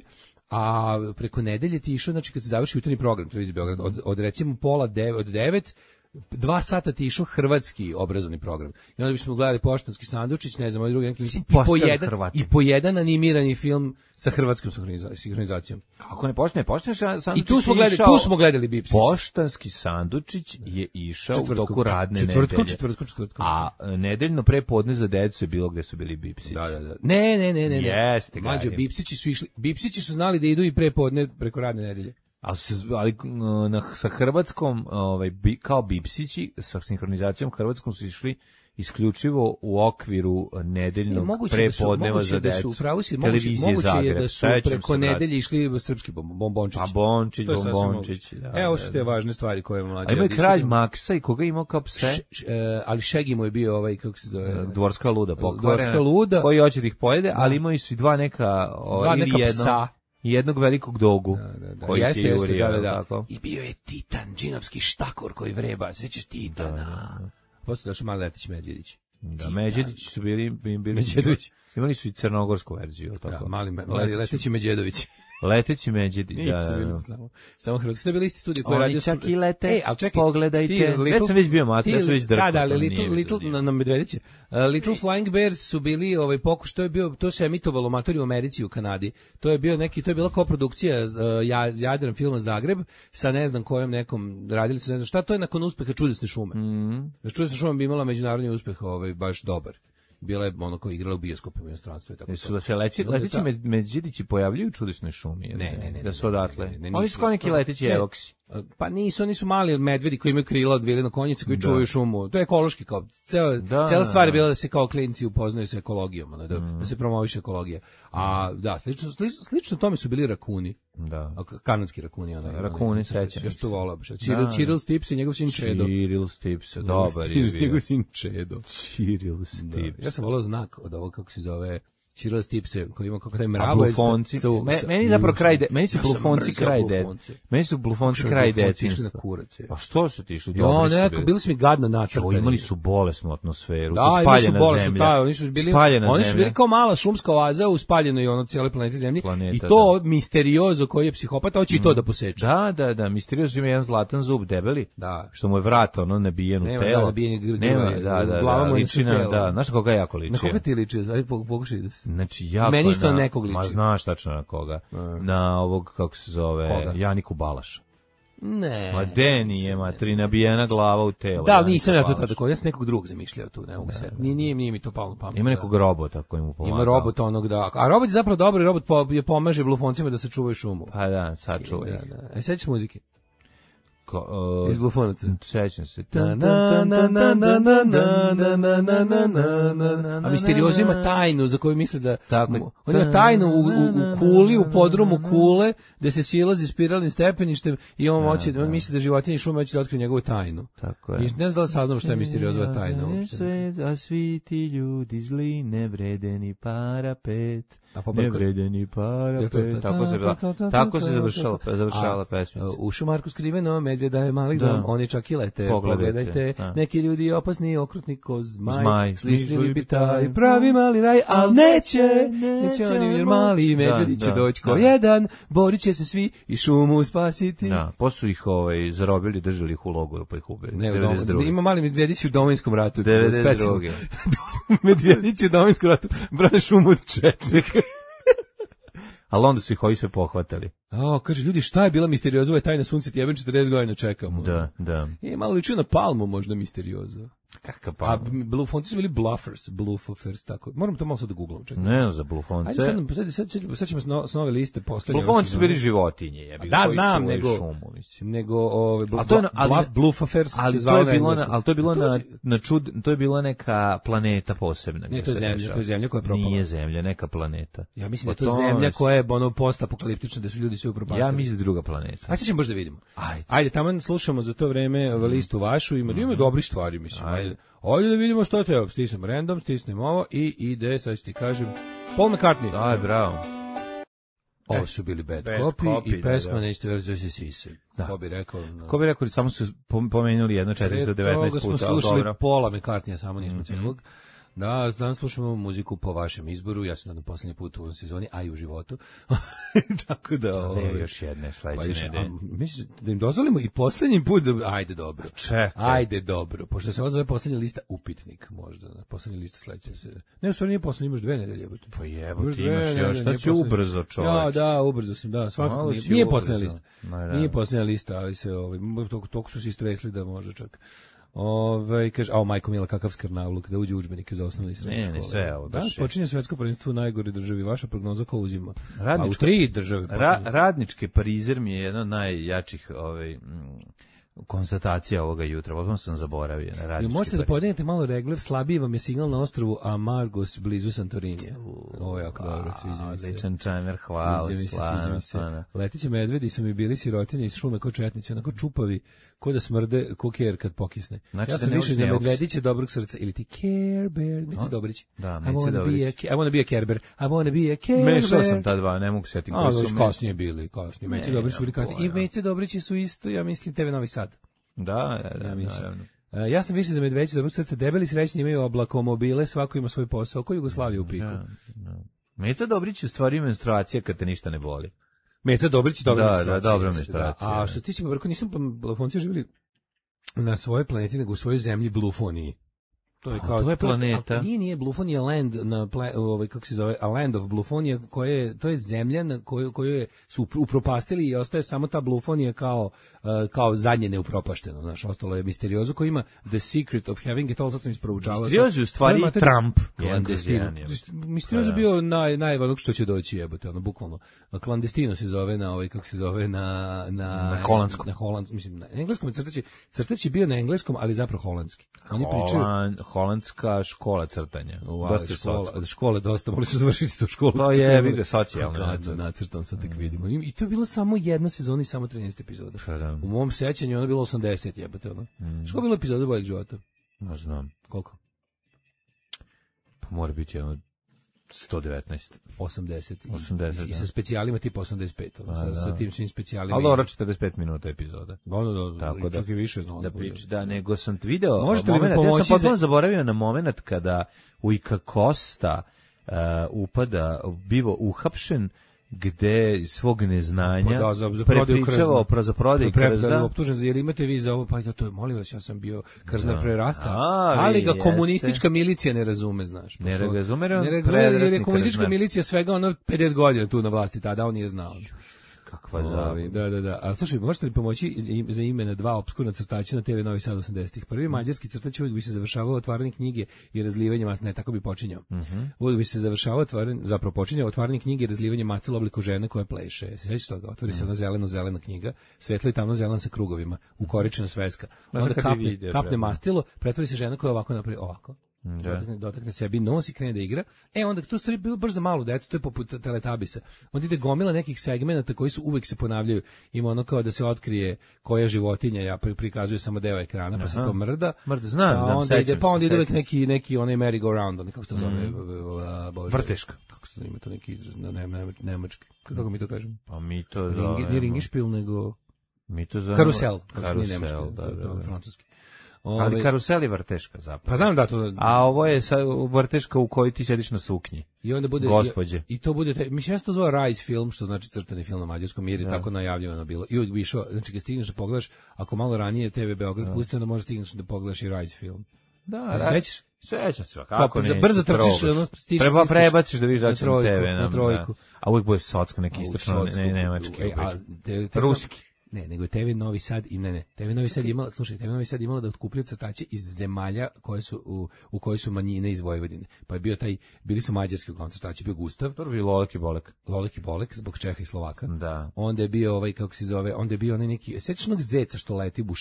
H: a preko nedelje ti išao, znači kad se završi jutarnji program televizije Beograd, od, od recimo pola devet, od devet, dva sata ti išao hrvatski obrazovni program. I onda bismo gledali Poštanski sandučić, ne znam, ovaj drugi neki mislim, i po jedan Hrvati. I po jedan animirani film sa hrvatskom sinhronizacijom.
G: Kako ne počne, počneš sandučić.
H: I tu smo gledali, tu smo gledali Bipsić.
G: Poštanski sandučić je išao u toku radne
H: četvrtku,
G: nedelje.
H: Četvrtku, četvrtku.
G: A nedeljno prepodne za decu je bilo gde su bili Bipsić.
H: Da, da, da. Ne, ne, ne, ne.
G: Jeste,
H: mlađe Bipsići su išli. Bipsići su znali da idu i prepodne preko radne nedelje.
G: Ali, se, ali na, sa hrvatskom, ovaj, bi, kao Bipsići, sa sinhronizacijom hrvatskom su išli isključivo u okviru nedeljnog prepodneva za decu.
H: Televizije moguće Zagreb. Je da su preko nedelje išli srpski bombončić.
G: A bončić, bombončić. Da,
H: Evo ovo su te važne stvari koje mlađe.
G: A ima je kralj Maksa i koga imao kao pse?
H: Š, š, uh, ali Šegi mu je bio ovaj, kako se zove?
G: Dvorska luda pokvarena.
H: Dvorska luda.
G: Koji hoće da ih pojede, da. Ali imaju su i dva neka, o,
H: dva
G: ili
H: neka
G: jedno,
H: psa.
G: Jednog velikog dogu.
H: Da, da, da.
G: Koji
H: jeste, jeste,
G: urio,
H: da, da, da.
G: Tako.
H: I bio je Titan, džinovski štakor koji vreba, svećeš Titana. Da, da, da. Posle došao Mali Letić Medvjedić.
G: Da, Međedić su bili, bili
H: Međedović.
G: Imali su i crnogorsku verziju, tako.
H: Da, mali, mali Letić i Međedović.
G: Leteći Međedić, da, da, da.
H: Samo, samo hrvatski. To je bili isti studij koji radio.
G: Oni čak i lete,
H: Ej, ali čekaj,
G: pogledajte. Već sam već bio mater, ja sam već drkao.
H: Da, da, ali Little, little na, na Medvediće. Uh, Little Flying Bears su bili ovaj pokuš, to je bio, to se emitovalo amatori u Americi i u Kanadi. To je bio neki, to je bila koprodukcija uh, Jadran filma Zagreb sa ne znam kojom nekom, radili su ne znam šta, to je nakon uspeha Čudesne šume.
G: Mm.
H: Znači Čudesna šuma bi imala međunarodni uspeh, ovaj baš dobar. Bila je ono koji igrala u bioskopima u inostranstvu i tako.
G: Jesu da se leći, letići med, Medvjedići pojavljuju u Čudesnoj šumi?
H: Ne, ne, ne.
G: Da su odatle.
H: Ne, ne, ne,
G: oni su kao neki letići evoksi.
H: Pa nisu, oni su mali medvedi koji imaju krila od vilina konjice koji da. Čuvaju šumu. To je ekološki kao ceo, da, cela stvar je bila da se kao klinci upoznaju sa ekologijom, ono, da, mm. da se promoviše ekologija. A da, slično, slično, slično tome su bili rakuni.
G: Da.
H: Kanadski rakuni, ono.
G: Rakuni sećam.
H: Ja to volao baš. Cyril Cyril Stips i njegov sin Čedo.
G: Cyril Stips, dobar je bio.
H: Njegov sin Čedo.
G: Cyril Stips.
H: Ja sam volao znak od ovog kako se zove Cyril Stipse, koji ima kako taj mravo.
G: Su, me, meni zapravo kraj, de, meni su blufonci kraj de, meni su blufonci kraj detinjstva. Pa što su ti išli?
H: Jo, nekako, bili su mi gadno nacrtani.
G: Imali su bolesnu atmosferu,
H: da,
G: spaljena
H: bolesnu,
G: zemlja.
H: Da, oni su bili, oni su bili kao mala šumska oaza u spaljenoj ono cijele planete Zemlji. Planeta, i to da. Misteriozo koji je psihopata, hoće mm. i to da poseče.
G: Da, da, da, misteriozo ima jedan zlatan zub debeli,
H: da.
G: Što mu je vrat ono nabijen u telo.
H: Nema, nabijen
G: Nema, da, da,
H: glava mu je
G: na da, znaš koga jako liči?
H: Na koga ti liči? Ajde pokušaj da se.
G: Znači jako
H: meni isto na nekog liči.
G: Ma znaš tačno na koga. Mm. Na ovog kako se zove koga? Janiku Balaša.
H: Ne.
G: Ma Deni je matri nabijena glava u telo.
H: Da, nisam ja to tako. Ja sam nekog drugog zamišljao tu, ne mogu se. Nije, nije, nije mi to palo na pamet.
G: Ima nekog robota koji mu pomaga.
H: Ima robota onog da. A robot je zapravo dobar, robot po, je pomaže blufoncima da sačuvaju šumu.
G: Pa da, sačuvaj.
H: Da, da. E sećaš muzike?
G: Ko, uh,
H: iz Blufonaca.
G: Sećam se.
H: A misteriozo ima tajnu za koju misle da... Tako. On ima tajnu u, u, u kuli, u podrumu kule, gde se silazi spiralnim stepeništem i on, hoće, on misli da životinje šume hoće da otkrije njegovu tajnu. Tako je. I ne znam da li saznam što je misteriozova tajna uopšte.
G: Sve, a svi ti ljudi zli ne vrede ni parapet. Ne vrede ni parapet. Tako se, tako se završala, završala pesmica.
H: U šumarku skriveno medvjeda je mali dom, oni čak i lete. Pogledajte, neki ljudi opasni, okrutni ko zmaj, slišljivi bi taj pravi mali raj, al neće, neće oni jer mali medvjedi će doći ko jedan, borit će se svi i šumu spasiti.
G: Da, posle ih ovaj, zarobili, držali ih u logoru pa ih ubili.
H: Ne, ima mali medvjedići u Domovinskom ratu.
G: devedeset druge
H: Medvjedići u Domovinskom ratu brane šumu od četnika.
G: Ali onda su ih ovi sve pohvatali.
H: A, kaže, ljudi, šta je bila misterioza? Ovo je tajna sunce, ti jebem četrdeset godina čekamo.
G: Da, da.
H: I malo ličio na palmu možda misterioza.
G: Kakav palmu?
H: A blufonci su bili bluffers, bluffers, tako. Moram to malo sad da googlam. Čekaj.
G: Ne, za blufonce.
H: Ajde, sad, sad, sad, sad ćemo s, no, s nove liste poslednje.
G: Blufonci su bili životinje, jebi.
H: Da, znam, nego,
G: šumu, mislim.
H: nego, ove, bluff,
G: to je, ali,
H: bluffers
G: ali
H: se zvalo
G: na engleskom. Ali to je bilo na, na čud, to je bila neka planeta posebna.
H: Ne, to je zemlja, to je zemlja koja je propala.
G: Nije zemlja, neka planeta.
H: Ja mislim da je to zemlja koja je ono postapokaliptična, da su ljudi sve upropastili.
G: Ja mislim da druga planeta.
H: Ajde, sad ćemo baš da vidimo.
G: Ajde.
H: Ajde, tamo slušamo za to vreme listu vašu, ima, ima dobrih stvari, mislim. Ajde. Ajde da vidimo što te, stisnem random, stisnem ovo i ide, sad ću ti kažem, Paul McCartney.
G: Aj, bravo.
H: Ovo su bili Bad,
G: Bad
H: Copy,
G: Copy,
H: i pesma
G: da, da.
H: Nećete verovati se sise.
G: Da.
H: Ko bi rekao? No.
G: Ko bi rekao, samo su pomenuli jedno četiristo devetnaest puta.
H: Smo slušali pola McCartneya, samo nismo mm-hmm. celog. Da, danas slušamo muziku po vašem izboru, ja sam nadam poslednji put u ovom sezoni, a i u životu. Tako da...
G: Ne,
H: ovaj,
G: još jedne sledeće
H: pa
G: nedelje.
H: Mislim da im dozvolimo i poslednji put, da, ajde dobro.
G: Čekaj.
H: Ajde dobro, pošto se ovo zove poslednja lista upitnik, možda. Poslednja lista sledeće se... Ne, u stvari nije poslednja, imaš dve nedelje. Jebote.
G: Pa jebote, imaš još, šta će ubrzo čoveč?
H: Ja, da, ubrzo sam, da, svakako nije, nije poslednja lista. No, da. Nije poslednja lista, ali se, ovaj, toliko, toliko su se istresli da može čak... Ove, kaže, a o majko mila, kakav skrnavluk, da uđe u udžbenike za osnovne i srednje škole.
G: Ne, ne, sve ovo.
H: Danas počinje svetsko prvenstvo u najgore državi, vaša prognoza ko uzima?
G: Radničko,
H: a u tri države
G: ra, radničke Parizer mi je jedna od najjačih ovaj, m, konstatacija ovoga jutra, odmah sam zaboravio.
H: Možete da podignete malo regler, slabiji vam je signal na ostrvu Amargos blizu Santorinija. Ovo je jako dobro, sviđa mi se.
G: Odličan čajmer, hvala.
H: Sviđa mi se, sviđa mi se. Letiće medvedi su mi bili sirotinje iz šume kao četnici, onako čupavi, ko da smrde koker kad pokisne. Znači, ja sam više za medvediće dobrog srca, ili ti Care Bear, Mici Dobrić.
G: Da, Mici Dobrić.
H: I wanna be a Care Bear, I wanna be a Care Bear.
G: Mešao sam ta dva, ne mogu setiti.
H: A, znači, kasnije bili, kasnije. Mici Dobrić su bili kasnije. I Mici Dobrići su isto, ja mislim, te ve Novi Sad.
G: Da, da,
H: ja mislim.
G: naravno.
H: Uh, ja sam više za medveće dobrog srca, debeli srećni imaju oblakomobile, svako ima svoj posao, ko Jugoslavija u piku. Da,
G: da. Meca Dobrić je u stvari menstruacija kad te ništa ne boli.
H: Meca Dobrić je dobra
G: da,
H: menstruacija.
G: Da, dobra menstruacija.
H: Da. A što ti si povrko, nisam Blafonci živjeli na svojoj planeti, nego u svojoj zemlji Blufoniji. To je kao
G: to je planeta.
H: Nije, nije Blufonija land na ple, ovaj kako se zove, a land of Blufonija, koje to je zemlja na koju koju je su upropastili i ostaje samo ta Blufonija kao uh, kao zadnje neupropašteno, znači ostalo je misteriozo koji ima the secret of having it all, sad sam isproučavao.
G: Misteriozo u stvari
H: no,
G: Trump.
H: Klandestino. Misteriozo bio naj najvažnije što će doći, jebote, ono bukvalno. Klandestino se zove na ovaj kako se zove na na
G: na holandskom.
H: Na holandskom, mislim na engleskom crtači. Crtač je bio na engleskom, ali zapravo holandski. Oni pričaju
G: holandska škola crtanja.
H: Wow, dosta škola, škole dosta, morali su završiti tu školu.
G: To je, vidi, socijalno.
H: Gadno, nacrtam, sad tek vidimo. I to je bilo samo jedna sezona i samo trinaest epizoda. U mom sećanju ono je bilo osamdeset, jebate ono. Mm. Što je bilo epizoda boljeg života?
G: Ne znam.
H: Koliko?
G: Pa mora biti jedno sto devetnaest.
H: osamdeset.
G: osamdeset,
H: I, i sa specijalima tipa osamdeset pet. Ono, sa, sa tim svim specijalima.
G: Ali dobro, četrdeset pet minuta epizoda.
H: Ono, da,
G: tako da,
H: čak i više znao.
G: Da prič, da, nego sam ti video
H: Možete
G: moment, ja sam potpuno
H: za...
G: zaboravio na moment kada Ujka Kosta uh, upada, bivo uhapšen, gde svog neznanja
H: pa da, za, za
G: prepričavao pro za prodaju krzna.
H: Da, optužen za, jer imate vi za ovo, pa to je, molim vas, ja sam bio krznar
G: da.
H: pre rata,
G: A,
H: ali ga
G: jeste.
H: komunistička milicija ne razume, znaš.
G: Ne razume,
H: ne razume, jer je komunistička krznar. Milicija svega ono pedeset godina tu na vlasti, tada on nije znao.
G: Kakva zavi.
H: Da, da, da. A slušaj, možete li pomoći za ime na dva opskurna crtača na te ve Novi Sad osamdesetih? Prvi mađarski crtač uvijek bi se završavao otvaranjem knjige i razlivanjem mastila, ne, tako bi počinjao. Mm-hmm. Uvijek bi se završavao otvaranjem, zapravo počinjao otvaranjem knjige i razlivanjem mastila u obliku žene koja pleše. Se sećaš toga? Otvori se ona zeleno-zelena knjiga, svetlo i tamno zelena sa krugovima, ukoričena sveska. Onda kapne, vidio, kapne mastilo, pretvori se žena koja ovako napravi ovako. Dotakne, dotakne sebi nos i krene da igra. E, onda to stvari bilo baš za malu decu, to je poput Teletabisa. Onda ide gomila nekih segmenata koji su uvek se ponavljaju. Ima ono kao da se otkrije koja životinja, ja prikazuje samo deo ekrana, pa Aha. se to mrda.
G: Mrda, znam,
H: pa
G: znam,
H: onda ide, pa onda ide uvek neki, neki onaj merry-go-round, onaj, kako se to zove?
G: Mm. Bože, vrteška.
H: Kako se to ima to neki izraz na ne, ne, nemački? Kako mi to kažemo?
G: Pa mi to zovemo.
H: Nije ringišpil, nego...
G: Mi to zovemo.
H: Karusel.
G: Karusel,
H: nemački,
G: da, da, da.
H: Francuski.
G: Ove, ali karusel je vrteška zapravo.
H: Pa znam da to.
G: A ovo je sa, vrteška u kojoj ti sediš na suknji.
H: I onda bude
G: gospođe.
H: I, i to bude taj, mislim ja se to zove Rise film, što znači crtani film na mađarskom, jer je tako najavljivano bilo. I uvijek bi išao, znači kad stigneš da pogledaš, ako malo ranije te ve Beograd pusti, onda možeš stigneš da pogledaš i Rise film.
G: Da,
H: sećaš?
G: Sećam se, kako
H: ne. Brzo trčiš, ono stiš.
G: Treba prebaciš da vidiš da će na te ve
H: na trojku.
G: A uvijek bude socko neki istočno, ne nemački, ruski.
H: Ne, nego te ve Novi Sad i ne, ne. te ve Novi Sad imala, slušaj, te ve Novi Sad imala da otkupljaju crtače iz zemalja koje su u, u kojoj su manjine iz Vojvodine. Pa je bio taj, bili su mađarski uglavnom crtači, bio Gustav.
G: To je bio Lolek i Bolek.
H: Lolek i Bolek zbog Čeha i Slovaka.
G: Da.
H: Onda je bio ovaj kako se zove, onda je bio onaj neki sećaš onog zeca što leti bušima.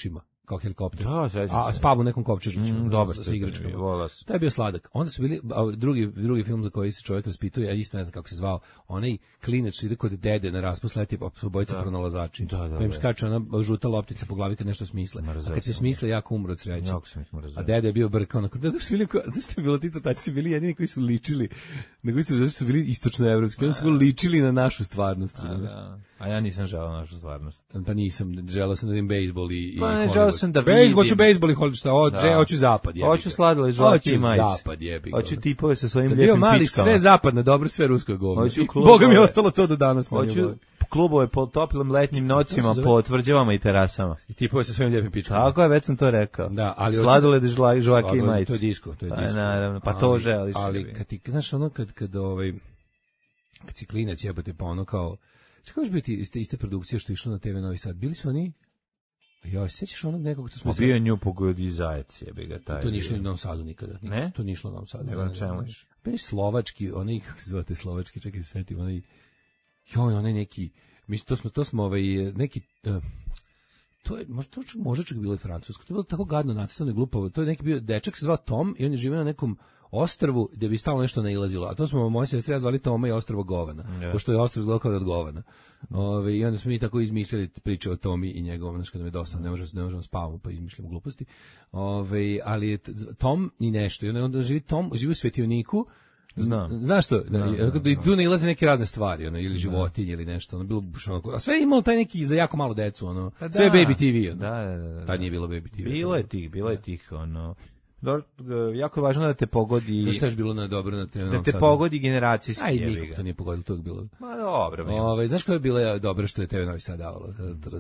H: kao helikopter.
G: Da, sećam
H: a
G: se.
H: spava u nekom kovčežiću.
G: Mm, dobar
H: sa
G: crtani,
H: igračkama.
G: volao sam.
H: To je bio sladak. Onda su bili a, drugi drugi film za koji se čovjek raspituje, a isto ne znam kako se zvao. Onaj klinac ide kod dede na raspust leti, pa su obojica pronalazači.
G: Da, da,
H: Pa im
G: da.
H: skače ona žuta loptica po glavi kad nešto smisle.
G: Mrzeo
H: A kad se
G: sam.
H: smisle jako umre od sreće.
G: Jako sam ih mrzeo.
H: A dede je bio brkao, onako, da su bili, zašto je bilo ti crtači su bili jedini koji su ličili, nego su, zašto su bili istočnoevropski, oni su ličili na našu stvarnost.
G: A, da. A ja nisam želeo našu stvarnost.
H: Pa nisam, želeo sam da vidim bejsbol i, i
G: Pa ne,
H: Hollywood.
G: želeo sam da
H: Bejsbol,
G: vidim.
H: ću bejsbol i Hollywood, šta, o,
G: Da.
H: že, hoću zapad, jebi ga.
G: Hoću sladole žvaki i majice.
H: Hoću zapad, jebi ga.
G: Hoću tipove sa svojim
H: Sam
G: lijepim
H: bio mali,
G: pičkama.
H: sve zapadno, dobro, sve rusko je govno.
G: Hoću
H: I
G: klubove.
H: Boga mi je ostalo to do danas. manje
G: Hoću
H: voli.
G: klubove po toplim letnjim
H: To
G: nocima,
H: se zove-
G: po tvrđavama i terasama.
H: I tipove sa svojim lijepim pičkama.
G: Tako je, već sam to rekao.
H: Da, ali
G: Sladoled, žla- žvaki i
H: Sladoled,
G: majice.
H: To je disko, to je
G: Pa,
H: disko.
G: naravno, pa to
H: Ali-
G: želiš,
H: Ali
G: jebi ga.
H: kad ti, znaš, ono kad, kad ovaj, kad si klinac jebate, pa ono kao, što kažeš biti iste, iste produkcije što je išlo na te ve Novi Sad? Bili su oni, joj, sećaš onog nekog, to smo
G: Ma bio je nju pogodi zajec, jebi ga taj.
H: to nije išlo u Novom Sadu nikada.
G: Ne?
H: To nije išlo u Novom Sadu.
G: Nego na čemu
H: ne.
G: iš?
H: Bili slovački, onaj, kako se zove te slovački, čekaj se setim, onaj, joj, onaj neki, mislim, to smo, to smo, ovaj, neki, uh, to je, možda, to čak, možda čak bilo i francusko, to je bilo tako gadno nacisano i glupavo, to je neki bio dečak, se zvao Tom i on je živio na nekom ostrvu gdje bi stalno nešto nailazilo, a to smo moje sestre ja zvali Toma i ostrvo Govana,
G: Ja.
H: pošto je ostrvo izgledao kao da je od Govana. Ove, i onda smo mi tako izmišljali priče o Tomi i njegovom, znači kada me dosadno, ne možemo, ne možemo spavamo, pa izmišljamo gluposti. Ove, ali je t- Tom i nešto, i onda, onda živi Tom, živi u Svetioniku.
G: Znam.
H: Znaš što?
G: Da, da, da.
H: I tu nailaze neke razne stvari, ono, ili životinje ili nešto, ono bilo baš onako, a sve je imalo taj neki za jako malo decu, ono.
G: Pa
H: Sve je
G: da.
H: Baby T V, ono.
G: Da, da, da, da.
H: Tad nije bilo Baby T V.
G: Bilo je tih, bilo je tih, ono. Dobro, jako je važno da te pogodi,
H: Znaš šta je još bilo na dobro na te
G: da te pogodi generacijski.
H: Aj,
G: jebi
H: nikog
G: ga.
H: to nije pogodilo, to je bilo.
G: Ma dobro, mi.
H: Ove, znaš koja je bila dobro što je te ve Novi Sad davalo?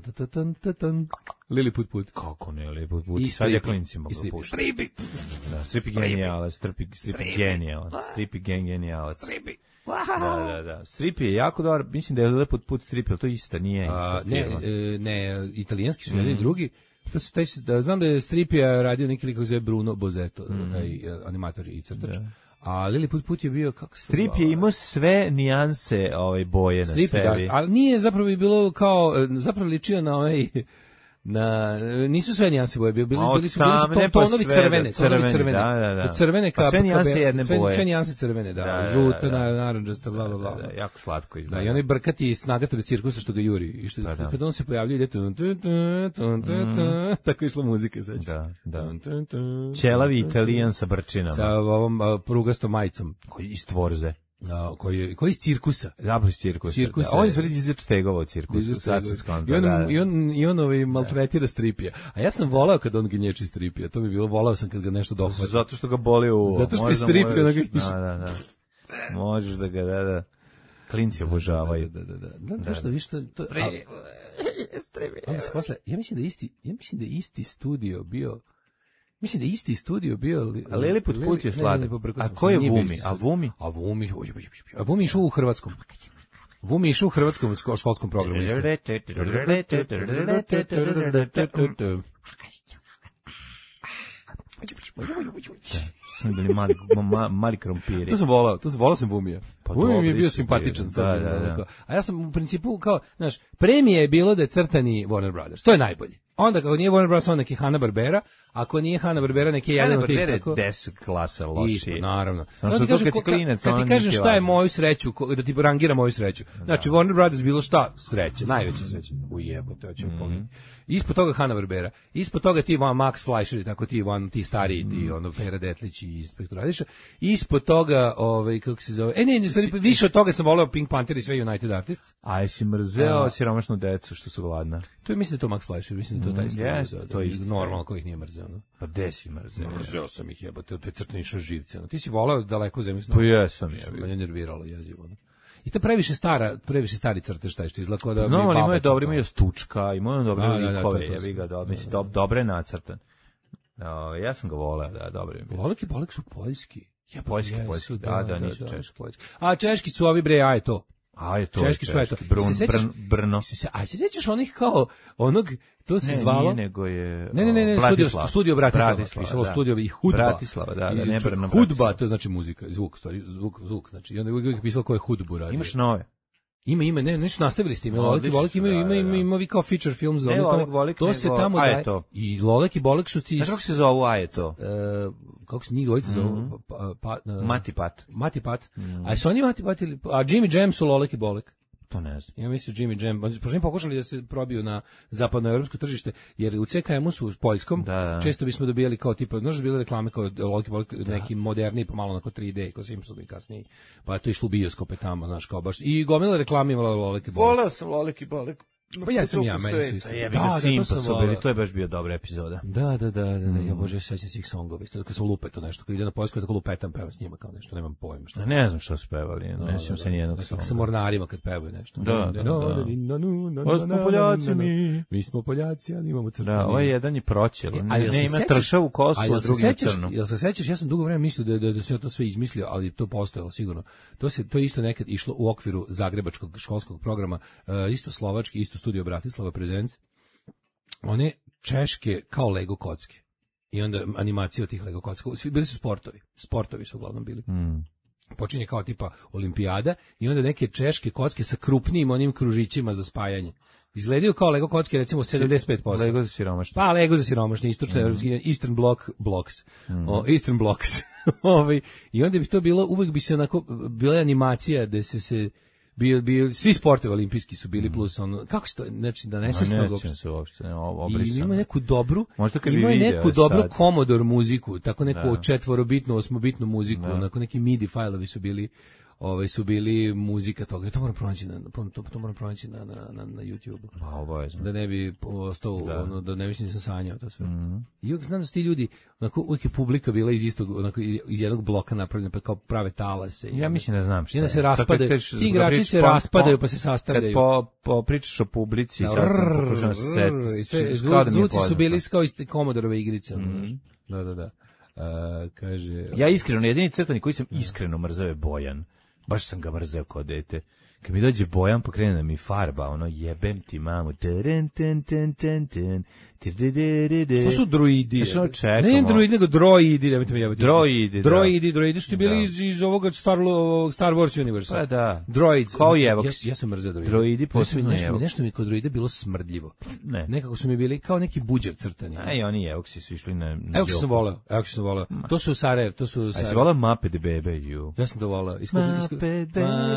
H: Lili put put.
G: Kako ne, lepo put.
H: I
G: I sad je
H: stripi.
G: klinci
H: I
G: mogu
H: stripi.
G: puštati.
H: Stripi.
G: Da, stripi genijalac, stripi, stripi genijalac, stripi gen genijalac.
H: Stripi.
G: Da, da, da. Strip je jako dobar, mislim da je lepo put strip, ali to isto nije
H: A,
G: isto.
H: ne,
G: firma.
H: e, ne, italijanski su jedni i drugi. To su taj, da, znam da je Stripija radio neki lik koji se zove Bruno Bozzetto, taj e, animator i crtač. A Lili put put je bio kako se
G: Strip
H: zvao?
G: je imao sve nijanse ovaj boje
H: Strip,
G: na
H: da,
G: sebi.
H: ali nije zapravo i bilo kao, e, zapravo ličio na ovaj, na, nisu sve nijanse boje, bili, bili,
G: Ma, od
H: bili su, bili su
G: tamne
H: to,
G: pa
H: tonovi
G: sve
H: crvene,
G: do
H: tonovi
G: crvene,
H: crvene,
G: da, da, da.
H: Od crvene
G: Pa
H: ka,
G: sve
H: ka-
G: nijanse
H: ka-
G: jedne
H: sve,
G: boje.
H: sve nijanse crvene, da,
G: Da, da,
H: žuta,
G: da.
H: na, naranđasta, bla, bla, bla.
G: Da, da, jako slatko
H: Da,
G: izgleda.
H: i onaj brkati snagator cirkusa što ga juri. I što,
G: Pa da.
H: kad on se pojavljuje, ide tun, tun, tun, tun, tun, tun, tako je išla muzika, sećaš?
G: Da, da.
H: Tun, tun, tun,
G: Ćelavi
H: tun, tun,
G: Italijan sa brčinama.
H: sa ovom a, prugastom majicom,
G: Koji iz Tvorze.
H: a, koji, je- koji je iz cirkusa.
G: Zapravo iz cirkusa.
H: Cirkusa
G: Da. On
H: je-
G: je sve iz Stegova u cirkusu. Sad se skonta.
H: I on,
G: Da, da.
H: i on, i on ovaj, maltretira Stripija. A ja sam volao kad on gnječi Stripija. To bi bilo, volao sam kad ga nešto dohvati.
G: Zato što ga boli u...
H: Zato što je
G: možda
H: strip,
G: možeš-
H: onoga iš-
G: Da, da, da. Možeš da ga, da, da. Klinci obožavaju.
H: Da, da, da. Da, da, zašto, viš, to, to, a, onda se posle, ja mislim da je isti, ja mislim da je isti studio bio, mislim da je isti studio bio... li-
G: A Lili put put je
H: ne, ne,
G: sladak.
H: ne, pobrkao
G: A
H: sam
G: ko
H: se,
G: je
H: nije bio
G: Vumi?
H: isti
G: A
H: studio.
G: Vumi?
H: A Vumi, oj, oj, oj, oj, a Vumi išao u hrvatskom. Vumi išao u hrvatskom sko- školskom programu. isto.
G: Smo bili mali, ma, mali krompiri.
H: To sam volao, to sam volao sam Vumija.
G: Pa
H: Vumi mi je
G: dobri
H: bio
G: su
H: simpatičan.
G: bili,
H: sad,
G: da, da, da.
H: onako. A ja sam u principu kao, znaš, premije je bilo da je crtani Warner Brothers. To je najbolje. Onda kako nije Warner Brothers, onda neki Hanna-Barbera, ako nije Hanna-Barbera, neki je jedan od tih
G: Hanna-Barbera
H: tako.
G: je deset klasa
H: Isto,
G: lošije.
H: naravno.
G: Samo
H: Samo
G: što
H: ti
G: to
H: kažem,
G: kad si
H: ko-
G: klinac,
H: kad
G: onda
H: ti kažem
G: niti je
H: šta je
G: važno.
H: moju sreću, ko- da ti rangira moju sreću. Znači, Warner Brothers bilo šta? Sreća, najveća sreća. Ujebote, hoćemo
G: Mhm.
H: pogledati. Ispod toga Hanna-Barbera, ispod toga ti van Max Fleischer, i tako ti van ti stariji, ti ono Pera Detlić i Inspektor Radiša. Ispod toga, ovaj kako se zove? E ne, ne, stvari, više od toga sam voleo Pink Panther i sve United Artists.
G: A jesi mrzeo
H: A-
G: siromašnu decu što su gladna?
H: To je mislim da je to Max Fleischer, mislim da je to taj
G: Mm,
H: studio,
G: jeste,
H: da, da,
G: to je isto.
H: normalno ko ih nije mrzeo, no.
G: Pa gde si mrzeo?
H: Mrzeo sam ih, jebote, to je crtani išao živce. No. Ti si volao daleko zemlju.
G: Pa jesam,
H: ja.
G: jebi.
H: Mene nerviralo, jezivo. No. I to previše stara, previše stari crtež taj što izgleda kao da...
G: Znam,
H: mi
G: ali
H: baba
G: imao je
H: to-
G: dobro, imao je Stučka, imao je dobre
H: Da, da, da,
G: likove,
H: to- to
G: jebi ga,
H: sam-
G: do, mislim, do, dobro je nacrtan. O, ja sam ga voleo, da, dobro je bio.
H: Bolek i Bolek su poljski. Ja,
G: Poljski, poljski, da, da, nisu češki.
H: Poljski. A češki su ovi bre, aj to.
G: A je to
H: Češki
G: je
H: su eto.
G: češki, Brun,
H: Se sećaš-
G: Brn, Brno.
H: Si se, a se sjećaš onih kao onog, to se
G: Ne,
H: zvalo...
G: nije, nego je...
H: Ne, ne, ne, ne,
G: o,
H: studio,
G: Bratislava.
H: studio Bratislava,
G: Bratislava,
H: pisalo
G: da.
H: studio i hudba.
G: Bratislava, da, da,
H: I
G: ne
H: ču-
G: Brno,
H: Hudba,
G: Bratislava.
H: to znači muzika, zvuk, stvari, zvuk, zvuk, znači, i onda je uvijek pisalo ko je hudbu radio.
G: Imaš nove.
H: Ima, ima, ne, nešto nastavili s tim. Lolek i Bolek imaju, ima, ima, ima, ima kao feature film za
G: Lolek,
H: to se tamo daje. I Lolek i Bolek su ti...
G: Znaš kako se zovu, a je to?
H: Kako se njih dvojica zovu?
G: Mati Pat.
H: Mati Pat. A su oni Mati Pat ili... A Jimmy Jam su Lolek i Bolek.
G: To ne znam.
H: Ja mislim Jimmy Jam, pošto oni pokušali da se probiju na zapadnoevropsko tržište, jer u C K M-u su u Poljskom, da, da. Često bismo dobijali kao tipa, znaš, bile reklame kao Lolek i Bolek, neki moderni, pa malo onako tri D, kao Simpsons i kasnije, pa je to išlo u bioskope tamo, znaš, kao baš, i gomila reklame imala Lolek i Bolek.
G: Voleo sam Lolek i Bolek.
H: Pa ja sam ja, meni su isto.
G: Da, da, Simpsons su bili, to je baš bio dobra epizoda.
H: Da, da, da, da, da. Ja bože, sećam se ih songova, isto kad sam lupeto nešto, kad ide na poljsku, tako lupetam, pevam s njima kao nešto, nemam pojma šta.
G: Ne znam šta su pevali, ne sjećam se nijednog songa.
H: Sa mornarima kad pevaju nešto.
G: Da, da, da. Mi smo Poljaci mi.
H: Mi smo Poljaci, ali imamo crtani.
G: Da, ovaj jedan je proćel, ne ima tršavu kosu, a drugi ima crnu.
H: Jel se sećaš, ja sam dugo vremena mislio da da se to sve izmislio, ali to postojalo sigurno. To se to isto nekad išlo u okviru zagrebačkog školskog programa, isto slovački, isto studio Bratislava Presents. One češke kao Lego kocke. I onda animacija od tih Lego kocka. Svi bili su sportovi. Sportovi su uglavnom bili.
G: Mm.
H: Počinje kao tipa olimpijada i onda neke češke kocke sa krupnijim onim kružićima za spajanje. Izgledaju kao Lego kocke, recimo sedamdeset pet posto.
G: Lego za siromašne.
H: Pa Lego za siromašne, istočno evropski, mm. Eastern Bloc Blocks. Mm. O, Eastern Blocks. Ovaj i onda bi to bilo, uvek bi se onako bila animacija da se se bio bio svi sportovi olimpijski su bili plus ono kako se to znači da nesvesno
G: se uopšte
H: i ima neku dobru
G: možda kad
H: ima
G: bi video
H: neku dobru
G: sad.
H: Commodore muziku tako neku
G: da.
H: četvorobitnu osmobitnu muziku
G: da.
H: Onako neki midi fajlovi su bili ovaj su bili muzika toga. To moram pronaći na to, to moram pronaći na na na, na YouTubeu.
G: Pa obavezno.
H: Da ne bi ostao da. Ono da ne mislim da sam sanjao to sve.
G: Mm-hmm.
H: I uvijek znam da su ti ljudi onako uvijek je publika bila iz istog onako iz jednog bloka napravljena pa kao prave talase.
G: Ja mislim da znam šta.
H: I da se raspadaju. Ti igrači se raspadaju pa se sastavljaju.
G: Kad po, po pričaš o publici, sad sam pokušao da se setiti.
H: Zvuci su bili kao iz Commodore-ove igrice. Da, da, da. Kaže...
G: Ja iskreno, jedini crtani koji sam iskreno mrzao je Bojan. Baš sam ga mrzeo kao dete. Kad mi dođe Bojan, pokrene da mi farba, ono, jebem ti mamu. Ten, ten, ten, ten, ten.
H: Što su druidi?
G: Što čekamo?
H: Ne druidi, nego droidi.
G: Droidi,
H: droidi, droidi, droidi su ti bili iz, iz ovoga Star, Star Wars universa.
G: Pa da.
H: Droids.
G: Kao i Evox.
H: Ja, ja sam mrzeo droidi.
G: Droidi, posebno
H: nešto,
G: Evox.
H: Nešto mi kod droide bilo smrdljivo.
G: Ne.
H: Nekako su mi bili kao neki buđer crtani.
G: A i oni Evoxi su išli na... na
H: Evoxi sam voleo, Evoxi sam voleo. To su Sarajev, to su Sarajev.
G: A si voleo Muppet Baby?
H: Ja sam to voleo.
G: Muppet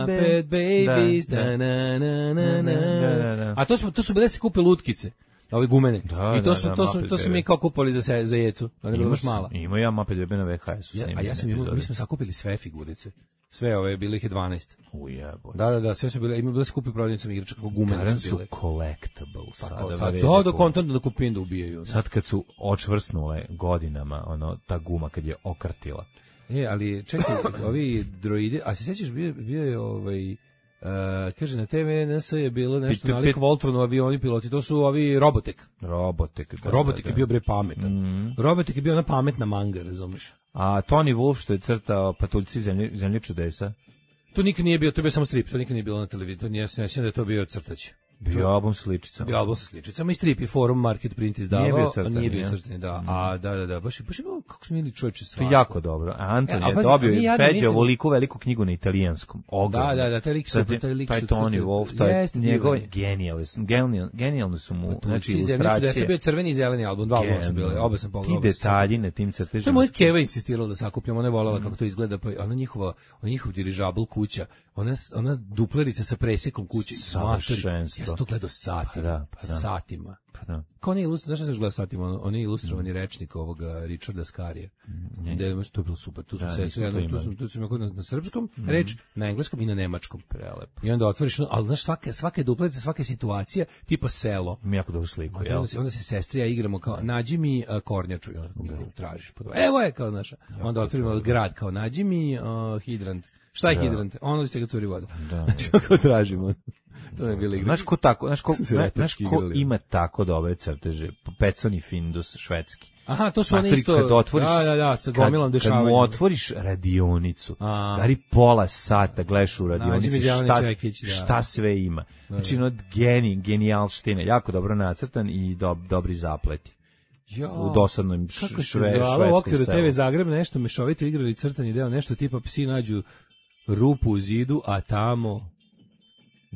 H: Babies, da, na, na, na, na. A to su, to su bile se kupe lutkice. Ove gumene.
G: Da,
H: I to su
G: da, da,
H: to su to su mi kao kupili za se, za jecu. Ona je bila baš mala.
G: Ima ja Muppet Baby na V H S-u.
H: Ja, a ja sam imao, mi smo sakupili sve figurice. Sve ove bile ih je dvanaest.
G: Ujebo.
H: Da, da, da, sve su bile, ima bile skupi prodavnicama igrača kako gumene su bile.
G: Su collectibles.
H: Pa to sad, do, do kontenta da kupim da ubijaju.
G: Sad kad su očvrsnule godinama, ono, ta guma kad je okrtila.
H: E, ali čekaj, ovi droidi, a se sjećaš, bio, bio je ovaj... Uh, kaže na T V N S je bilo nešto nalik Voltronu avioni piloti, to su ovi Robotek.
G: Robotek, da,
H: Robotek
G: da,
H: je bio bre pametan.
G: Mm.
H: Robotek je bio ona pametna manga, razumiješ?
G: A Tony Wolf što je crtao Patuljci zemlje, zemlje čudesa?
H: To nikad nije bio, to je bio samo strip, to nikad nije bilo na televiziji, to nije, ne sjećam da je to bio crtać.
G: Bio album s sličicama.
H: Bio album sa sličicama i strip i forum Market Print izdavao, nije bio crtani, nije bio crtani, da. Mm. A da, da, da, baš, baš je bilo, kako smo imeli čovječe svašta.
G: Jako dobro. A Anton e, je dobio i Feđa ovoliku veliku knjigu na italijanskom. Ogromno.
H: Da, da, da, taj lik su, taj lik
G: su. Taj Tony Wolf, taj njegov genijalni su, genijalni su mu, znači ilustracije.
H: Da se bio crveni i zeleni album, dva albuma su bile, oba sam pogledao.
G: Ti detalji na tim crtežima.
H: To je moj Keva insistirala da sakupljamo, ona je voljela kako to izgleda, pa ona njihova, ona njihov dirižabl kuća, ona, ona duplerica sa presekom kuće.
G: Savršenstvo.
H: Ja sam to gledao satima,
G: pa da, pa da.
H: satima.
G: Pa da.
H: Kao on je ilustrovani, znaš šta se gleda satima, on, on je ilustrovani mm. rečnik ovoga Richarda Skarija. Mm. Da je to bilo super, tu smo se sve, tu smo tu smo na, na srpskom mm. reč, na engleskom i na nemačkom.
G: Prelepo.
H: I onda otvoriš, ali znaš svaka svaka duplerica, svaka situacija, tipa selo.
G: Mi jako dobro sliku,
H: ja. Onda se onda se sestrija igramo kao nađi mi uh, kornjaču i onda tako tražiš. Evo je kao naša. Onda otvorimo grad kao nađi mi uh, hidrant. Šta je da. hidrant? Ono se ga curi voda.
G: Da.
H: Kako tražimo. To je bilo igra.
G: Znaš ko tako, znaš ko, znaš ko ima tako dobre crteže? Peconi Findus švedski.
H: Aha, to su oni isto.
G: Kad otvoriš,
H: da, da, da, sa gomilom dešavanja.
G: Kad mu otvoriš radionicu, dari pola sata gledaš u radionici šta, čekić, da. šta sve ima. Znači, ono, geni, genijalština, jako dobro nacrtan i do, dobri zapleti.
H: Jo,
G: u dosadnom š,
H: kako
G: šve,
H: se zvalo u okviru
G: selu.
H: T V Zagreb nešto mešovito igrali crtani deo, nešto tipa psi nađu rupu u zidu, a tamo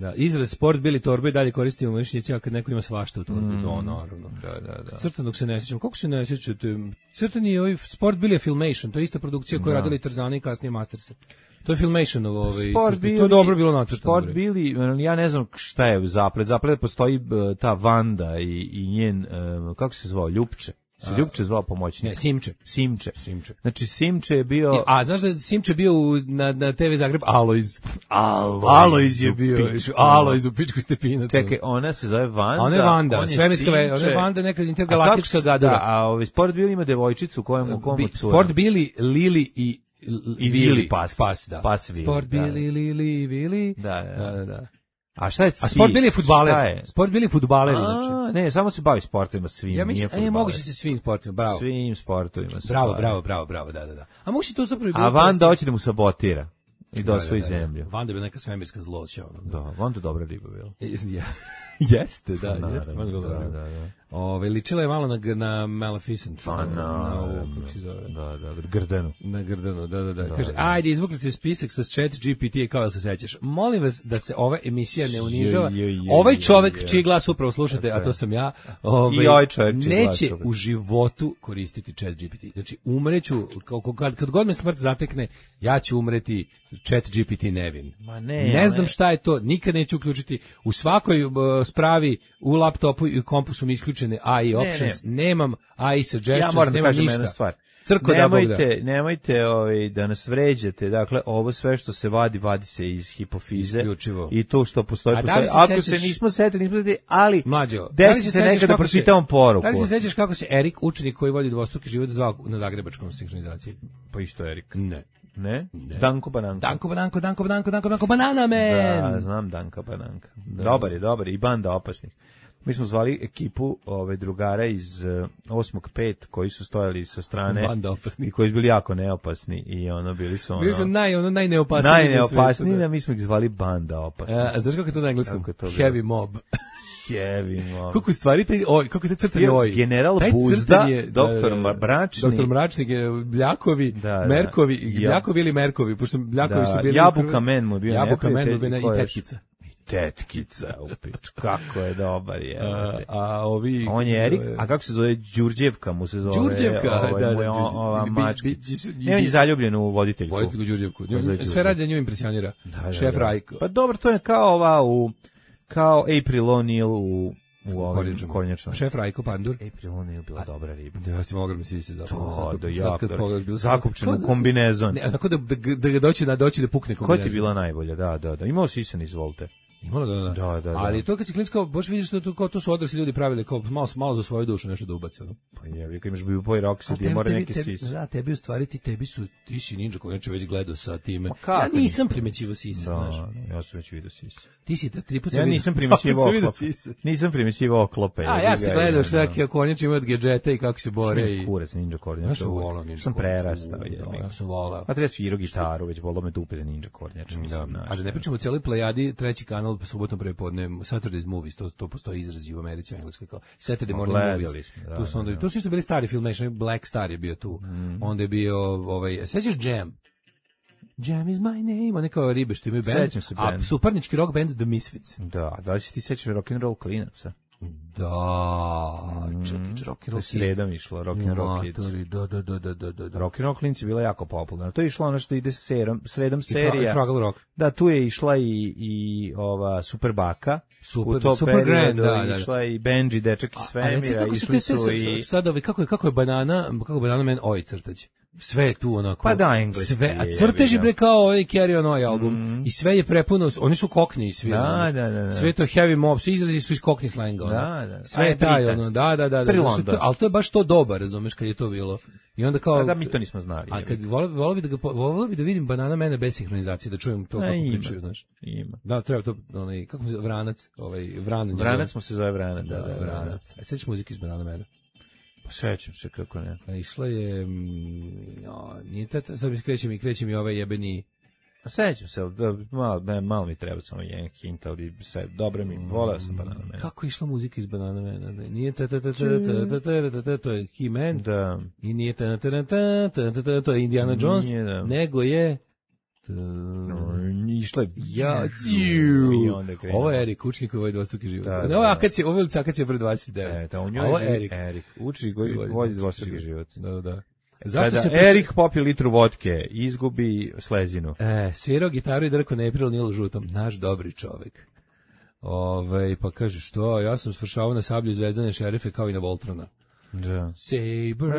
H: Da, izraz sport bili torbe i dalje koristimo u mišljenicima kad neko ima svašta u torbi,
G: Mm.
H: to naravno.
G: Da, da, da.
H: Crtanog se ne sjećam. Kako se ne sjećate? Crtani je ovaj sport bili je Filmation, to je ista produkcija koju
G: Da.
H: radili Tarzani i kasnije Masterse. To je Filmationov ovaj,
G: Sport
H: crtani.
G: bili,
H: to je dobro bilo nacrtano.
G: Sport bili, ja ne znam šta je zapred, zapred postoji uh, ta Vanda i, i njen, uh, kako se zvao, Ljupče. Se Ljupče zvao pomoćnik?
H: Ne, Simče.
G: Simče.
H: Simče.
G: Znači Simče je bio...
H: I, a znaš da je Simče bio u, na, na te ve Zagreb Alojz.
G: Alojz,
H: Alojz je
G: u
H: bio.
G: pičku.
H: Alojz u pičku Stepinac.
G: Čekaj, ona se zove Vanda.
H: A ona je Vanda,
G: on je
H: svemirska ve,
G: Simče.
H: ona je Vanda, neka intergalaktička
G: A kako se-
H: gadura.
G: Da, a ovaj Sport bili ima devojčicu kojem u komu
H: Bi-
G: cura.
H: Sport bili Lili i
G: I Vili pas.
H: Pas, da.
G: Pas Vili,
H: Sport
G: da.
H: bili Lili i Vili.
G: Da, da.
H: Da, da, da.
G: A šta je
H: A sport bili je
G: Šta
H: fudbaler.
G: je?
H: Sport bili fudbaleri, znači.
G: A, ne, samo se bavi sportovima svim,
H: Ja
G: nije
H: mislim,
G: fudbaler.
H: e, mogu se svim sportovima, bravo.
G: Svim sportovima. se
H: Bravo,
G: bavi.
H: bravo, bravo, bravo, da, da, da. A mogu si to zapravo i bilo
G: A Vanda
H: predstaviti-
G: hoće da mu sabotira i da
H: Da,
G: osvoji
H: da, da, da.
G: zemlju.
H: Vanda bi neka svemirska zloća. Ono.
G: Da, Vanda dobra riba bila.
H: Ja. Jeste, da,
G: Naravno,
H: jeste. Vanda bila
G: da,
H: dobra.
G: da, da.
H: Ove, ličila je malo na, g- na Maleficent.
G: Pa
H: na,
G: na,
H: ovu, kako se zove.
G: Da, da, Grdenu.
H: Na Grdanu, da, da, da.
G: Da,
H: Kaže,
G: da.
H: ajde, izvukli ste spisak sa chat G P T kao da se sećaš. Molim vas da se ova emisija ne unižava.
G: Je, je, je,
H: Ovaj
G: je,
H: čovek,
G: je.
H: čiji glas upravo slušate, a to sam ja, ovaj,
G: I ovaj čovek čiji glas
H: neće
G: upravo.
H: u životu koristiti chat G P T. Znači, umreću, kako- kad, kad god me smrt zatekne, ja ću umreti chat G P T nevin.
G: Ma ne,
H: Ne
G: ne.
H: znam šta je to, nikad neću uključiti. U svakoj uh, spravi, u laptopu i kompu su mi isključene A I options. Nemam A I suggestions,
G: Ja moram da
H: nemam
G: kažem
H: ništa.
G: jednu stvar.
H: Crko da Bog da.
G: Nemojte, nemojte ovaj, da nas vređate. Dakle, ovo sve što se vadi, vadi se iz hipofize.
H: Isključivo.
G: I to što postoji,
H: A da li
G: postoji.
H: se
G: Ako
H: sećaš-
G: se nismo setili, nismo setili, ali
H: Mlađo, da li
G: desi
H: se
G: se
H: sećaš
G: nekada da
H: kako se-
G: pročitamo poruku.
H: Da li se sećaš kako se Erik, učenik koji vodi dvostruki život, zvao na zagrebačkom sinhronizaciji?
G: Pa isto Erik.
H: Ne.
G: Ne? Danko Bananko.
H: Danko, Bananko, Danko, Bananko, Danko, Bananko, Banana Man!
G: Da, znam Danka Bananka. Dobar je, dobar je. I banda opasnih. Mi smo zvali ekipu ove drugara iz uh, osmog pet koji su stojali sa strane
H: Banda opasnih.
G: i koji su bili jako neopasni i ono bili su ono
H: Bili su naj, ono, najneopasniji.
G: najneopasniji,
H: na
G: da
H: svetu,
G: mi smo ih zvali banda opasnih.
H: da. A, znaš kako je to na engleskom?
G: Kako je to bilo?
H: Heavy mob.
G: Heavy mob.
H: Kako u stvari taj, oj, kako je taj crtani
G: Bio
H: oj.
G: general
H: Taj
G: Buzda,
H: crtani je,
G: doktor Mračni.
H: Doktor Mračni, je Bljakovi,
G: Da, da.
H: Merkovi,
G: Ja.
H: Bljakovi ili Merkovi, pošto Bljakovi
G: Da,
H: su bili...
G: Jabuka Men mu je bio
H: Jabuka Men mu je
G: neprijatelj,
H: bio
G: ko
H: i
G: je još?
H: tetkica.
G: Tetkica, u piču. Kako je dobar je.
H: A, a ovi...
G: On je Erik, a kako se zove? Đurđevka mu se zove.
H: Đurđevka,
G: ovaj,
H: da,
G: mu je
H: da,
G: o-
H: Đurđe-
G: ova
H: bi-
G: mačka.
H: bi- bi-
G: Ne, on je zaljubljen u voditeljku.
H: Vojitelj Đurđevku.
G: Ko zove
H: Sve
G: Đurđevku?
H: radi da nju impresionira.
G: Da, da,
H: Šef
G: da.
H: Rajko.
G: Pa dobro, to je kao ova u, kao April O'Neil u, u ovim
H: Kornjačama.
G: kornjačama.
H: Šef Rajko Pandur.
G: April O'Neil bila dobra riba.
H: Da, ja sam ogromni svi se zapravo.
G: To,
H: Sad
G: da,
H: kad-
G: jako
H: sad kad
G: dobro.
H: pogledaš, bilo sam-
G: Zakupčen u
H: Ko-
G: kombinezon.
H: Ne, onako da, da, da ga doći na doći da pukne
G: Ko
H: kombinezon.
G: ti bila najbolja? Da, da, da. Imao si Isan, izvolite.
H: Imalo da, da.
G: Da, da, da.
H: Ali to kad si klinska, baš vidiš da to, kao, to su odrasli ljudi pravili, kao malo, malo za svoju dušu nešto da ubace. No?
G: Pa je, kad imaš bio Boy Roxy, gdje
H: tebi-
G: mora
H: tebi-
G: neki
H: tebi-
G: sis.
H: Da, tebi u stvari, ti, tebi su, ti si ninja koji neče već gledao sa time.
G: Ma kako
H: Ja nisam primećivo sise, znaš.
G: Da, ja sam već vidio sis.
H: Ti si da tri puta
G: Ja
H: sam
G: nisam
H: vidio-
G: primećivao
H: sam vidio
G: oklope.
H: sise.
G: Nisam primećivao oklope.
H: A ja sam gledao šta kako konjači imaju od gedžeta i kako se bore. I...
G: Kurac ninja kornjača.
H: Ja sam volao ninja
G: Sam
H: kornjača.
G: prerastao.
H: Da,
G: je.
H: ja sam volao.
G: A treba svirao gitaru, već volao me dupe za ninja kornjača.
H: Da,
G: mislim, znaš.
H: a da ne pričamo o cijeloj plejadi, treći kanal subotom prepodne, Saturday's Movies, to, to postoji izraz i u Americi, u Engleskoj, kao Saturday Morning
G: Gledali
H: Movies.
G: smo, da,
H: tu su onda,
G: da, da.
H: to su isto bili stari Filmation, Black Star je bio tu. Onda je bio, ovaj, sećaš Jam? Jam is my name, one kao ribe što imaju band,
G: Sećam se
H: a
G: band.
H: suparnički rock band The Misfits.
G: Da, da li si ti sećaš rock'n'roll klinaca?
H: Da, čekaj, rock
G: To je
H: and roll
G: sredom išlo, rock'n'roll kids.
H: Da, da, da, da, da, da, da.
G: Rock'n'roll klinci je bila jako popularna. To je išlo ono što ide serom, sredom
H: I Fra-
G: serija.
H: Fraggle Rock.
G: Da, tu je išla i, i ova Superbaka.
H: Super-
G: u to
H: Super
G: periodu
H: Grand, da, da, da.
G: išla je i Benji, dečak iz
H: A reci
G: svemira,
H: kako su
G: išli
H: te
G: su
H: se-
G: i...
H: sad ovi, kako je, kako je banana, kako je banana man oj crtać. Sve je tu onako.
G: Pa da, engleski
H: sve, a
G: je,
H: crteži
G: jebi ga.
H: bre kao ovaj Carry On Oj album. I sve je prepuno, oni su kokni i svi.
G: Da,
H: razumeš.
G: da, da, da.
H: Sve je to heavy mob, svi izrazi su iz kokni slenga. ono.
G: Da, da.
H: Sve
G: A
H: je
G: je
H: taj,
G: britanski.
H: ono, da, da, da.
G: Stari
H: da, da su to,
G: londonski.
H: ali to je baš to doba, razumeš, kad je to bilo. I onda kao...
G: A da, mi to nismo znali.
H: A
G: jebi
H: kad
G: ga.
H: volio, volio bi da ga po- volio bi da vidim Banana Mene bez sinhronizacije, da čujem to
G: A,
H: kako
G: ima.
H: pričaju, znaš.
G: Ima.
H: Da, treba to, onaj, kako mu se, Vranac, ovaj, Vran. njegov.
G: Vranac mu se zove Vranac, da,
H: Da,
G: da, da. da.
H: Vranac. A sećaš muzike iz Banana Mene?
G: Pa sećam se kako ne.
H: A išla je, mm, jo, nije teta, sad mi kreće mi, kreće mi ovaj jebeni,
G: A sećam se, ali da, malo, ne, malo mi treba samo jedan hint, ali se, dobro mi, voleo sam Banana Man.
H: kako je išla muzika iz Banana Mena? Ne, nije ta ta ta ta ta ta ta ta ta ta He-Man,
G: Da,
H: i nije ta ta ta ta ta ta ta ta Indiana Jones,
G: Nije, da.
H: nego je...
G: išle.
H: Ja,
G: I onda krenuo.
H: ovo je Erik Učnik, ovo je dvostruki život.
G: Da,
H: Da,
G: da,
H: ovo je
G: da.
H: Akacija, ovo je ulica Akacija broj dvadeset devet.
G: E, da, u
H: A
G: njoj
H: ovo je
G: živi
H: Erik.
G: Erik. Učnik koji vodi dvostruki život.
H: Da, da. Zašto
G: Kada
H: se pres-
G: Erik popije litru vodke, izgubi slezinu.
H: E, svirao gitaru i drko ne pril Nil žutom. Naš dobri čovek. Ove, pa kaže, što? Ja sam svršavao na Sablju Zvezdane šerife kao i na Voltrona.
G: Da.
H: Saber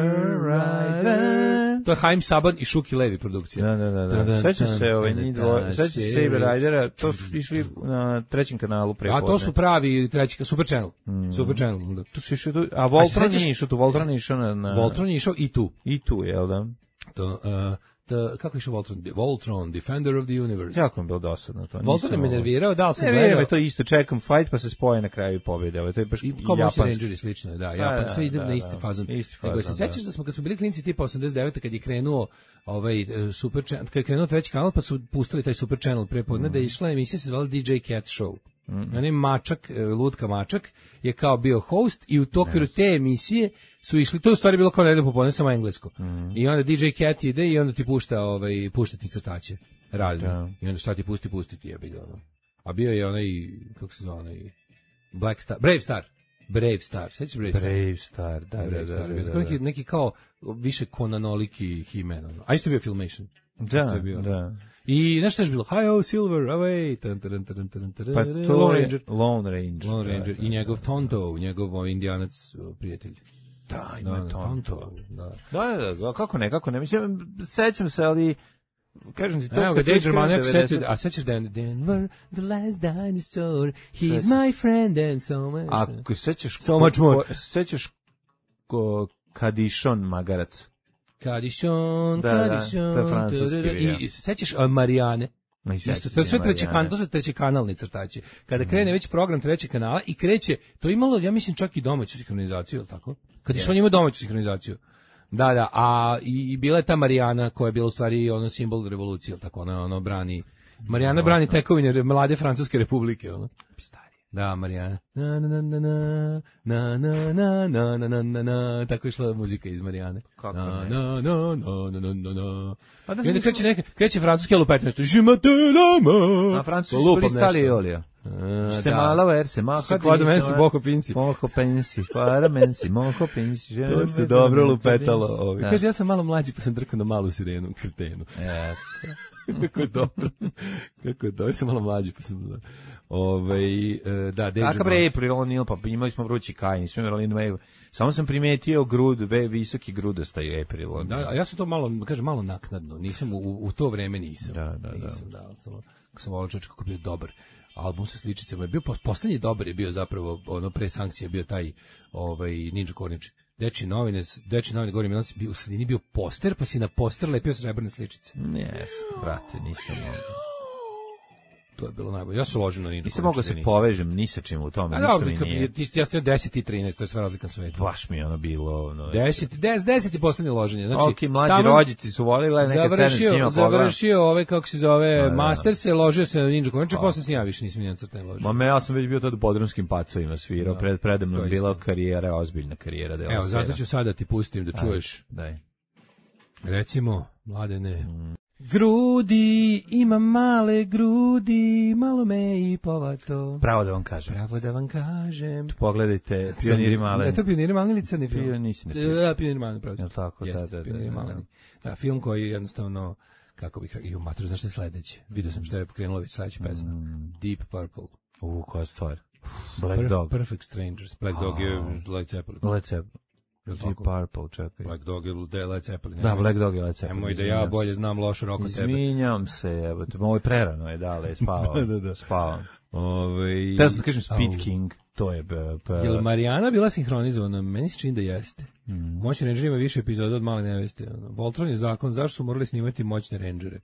H: Rider. To je Haim Saban i Šuki Levi produkcija.
G: Da, da, da. da. Seća se ovaj njih dvoje, seća se Saber Ridera, to su išli na trećem kanalu pre.
H: A to su pravi treći Super Channel.
G: Mm.
H: Super Channel. Da.
G: Tu su išli, tu- a Voltron
H: sećaš-
G: nije išao tu, Voltron je išao na... na...
H: Voltron je išao i tu.
G: I tu, jel da?
H: To, uh, the, kako je išao Voltron? Voltron, Defender of the Universe.
G: Jako mi je bilo dosadno to.
H: Voltron je me
G: Nisam,
H: nervirao, da li sam
G: Ne,
H: gledao.
G: vjerujem, je to isto, čekam fight pa se spoje na kraju i pobjede. Ovo, to je baš
H: I kao Moćni
G: japanski.
H: Rangeri slično, je, da, Japan,
G: da,
H: sve ide
G: da,
H: na isti
G: da.
H: fazon.
G: Isti
H: Nego
G: fazon,
H: se sećaš
G: da.
H: da smo kad smo bili klinci tipa osamdeset devete kad je krenuo ovaj e, Super Channel, kad je krenuo treći kanal pa su pustili taj Super Channel prepodne
G: Mm.
H: da je išla emisija se zvala D J Cat Show. Mm. Onaj Mačak, e, Lutka Mačak je kao bio host i u okviru te emisije su išli, to je u stvari bilo kao nedeljno popodne samo englesko.
G: Mm.
H: I onda D J Cat ide i onda ti pušta ovaj pušta ti crtače razne.
G: Da.
H: I onda šta ti pusti, pusti ti je bilo ono. A bio je onaj, kako se zove onaj, Black Star, Brave Star. Brave Star, sećaš Brave Star?
G: Brave Star, da, da,
H: Brave
G: da.
H: Star,
G: da,
H: bio
G: da,
H: tako neki,
G: da.
H: neki kao više Konanoliki He-Man. Ono. A isto je bio Filmation. Isto
G: Da,
H: je bio, ono.
G: da.
H: I nešto je bilo, Hi-Oh Silver, away, tan, tan, tan, tan, tan,
G: Pa to
H: Lone
G: je
H: Ranger.
G: Lone Ranger.
H: Lone
G: da,
H: Ranger.
G: da,
H: I
G: da.
H: njegov Tonto, njegov ovaj, indijanac uh, prijatelj.
G: Da,
H: Da,
G: ima
H: da,
G: Tonto.
H: Da.
G: Da, da, da, kako ne, kako ne. Mislim, sećam se, ali kažem ti to
H: Evo ga,
G: kad
H: Dave
G: već krenu
H: Germaniak
G: devedeset
H: setio, a sećaš da je Denver, the last dinosaur, he's
G: Sećaš
H: my friend and so much.
G: Ako sećaš...
H: So much more.
G: ko- Sećaš ko, Kadišon Magarac.
H: Kadišon,
G: Da, da,
H: Kadišon,
G: to je francuski
H: tarara,
G: video.
H: i, i sećaš uh, Marijane?
G: Ma i
H: Isto,
G: sećam
H: to je
G: se
H: sve treći
G: Marijane.
H: kan, to su treći kanalni crtači. Kada krene već program trećeg kanala i kreće, to je imalo, ja mislim, čak i domaću sinhronizaciju, je li tako? Kad je što ima domaću sinhronizaciju. Da, da, a i, i bila je ta Marijana koja je bila u stvari ono simbol revolucije, je li tako? Ona ono brani, Marijana brani tekovine re- mlade Francuske republike, ono. Da, Marijana. Na na na na na na na na na na na na na tako je išla muzika iz Marijane.
G: Kako
H: na,
G: ne?
H: na na na na na na na.
G: A da
H: I onda
G: nisam-
H: kreće neka, kreće francuski lupet nešto. Je m'appelle Ama.
G: Na francuski
H: Pa
G: su
H: lupam
G: bili stali
H: nešto.
G: Olija.
H: A,
G: Se
H: da.
G: malo ver, se malo
H: Se kvada mensi, boho pinci.
G: Moho pensi, kvada mensi, moho pensi.
H: To se dobro lupetalo. Ovi.
G: Da.
H: Kaže, ja sam malo mlađi, pa sam drkao na malu sirenu, kretenu.
G: E,
H: Kako je dobro. Kako je dobro. Ja sam malo mlađi, pa sam... Ove, e, da, Danger
G: Kakav
H: Mouse.
G: bre April O'Neil, pa imali smo vrući kaj, nismo imali Wave. Samo sam primetio grud, ve, visoki grudastaj April O'Neil.
H: Da, a ja sam to malo, kažem, malo naknadno. Nisam, u, u to vreme nisam.
G: Da, da, da.
H: Nisam, da. ali Samo, kako sam volao čovječ kako je bio dobar. Album sa sličicama je bio, po- poslednji dobar je bio zapravo, ono, pre sankcije bio taj, ovaj, Ninja Kornić. Deči novine, deči novine, govorim, jedan si bio, u sredini bio poster, pa si na poster lepio srebrne sličice.
G: Jes, brate, nisam mogao.
H: To je bilo najbolje. Ja se ložim na Ninja
G: Nisam
H: Kornića,
G: mogao se
H: nisam.
G: povežem ni sa čim u tome,
H: A
G: ništa
H: dobro,
G: mi
H: kad-
G: nije.
H: ti, ja sam deset i trinaest, to je sve razlika na svetu.
G: Baš mi je ono bilo... Ono,
H: deset, deset, deset je poslednje loženje. Znači,
G: ok, mlađi
H: taman
G: rođici su volili, neka cena s njima
H: završio,
G: pogledam.
H: završio ove, kako se zove,
G: Da, da.
H: master se, ložio se na Ninja Kornića, posle sam ja više nisam nijedan crten ložio.
G: Ma me, ja sam već bio tad u Podrumskim pacovima svirao,
H: Da,
G: pred,
H: to
G: predamnom
H: je
G: bila
H: isto.
G: karijera, ozbiljna karijera. Dela
H: Evo, zato
G: scena.
H: ću sada ti pustim da čuješ,
G: Daj.
H: recimo, Mladene.
G: Mm.
H: Grudi, imam male grudi, malo me i povato.
G: Pravo da vam kažem.
H: Pravo da vam kažem.
G: Pogledajte, Pioniri Maleni.
H: Je to Pioniri Maleni ili crni film?
G: Pio- nisi ne pio.
H: Da, Pioniri Maleni, pravo.
G: Jel tako? Da,
H: Jeste,
G: da, da,
H: Pioniri
G: da, da.
H: Maleni. Da, film koji jednostavno, kako bih, i u matru, znaš što je sledeće? Vidio sam što je pokrenulo već sledeća pesma. Deep Purple.
G: U, koja stvar. Black
H: Perf-
G: Dog.
H: Perfect Strangers. Black Dog je Led Zeppelin.
G: Led Zeppelin.
H: Jel
G: Deep
H: tako?
G: Purple, čekaj.
H: Black Dog je de Led Zeppelin.
G: Da,
H: Nemoj-
G: Black Dog je Led Zeppelin.
H: Nemoj da ja
G: izvinjam
H: bolje
G: se.
H: znam loš rok od tebe.
G: Izvinjam se, evo, te, ovo je prerano je, dale, spavam.
H: Da, da, da.
G: Spavam.
H: Ove,
G: Te sam da kažem Speed
H: Au.
G: King, to je... b- b-
H: Jel Marijana bila sinhronizovana? Meni se čini da jeste.
G: Mm.
H: Moćni Ranger ima više epizoda od Male neveste. Ono. Voltron je zakon, zašto su morali snimati Moćne Rangere?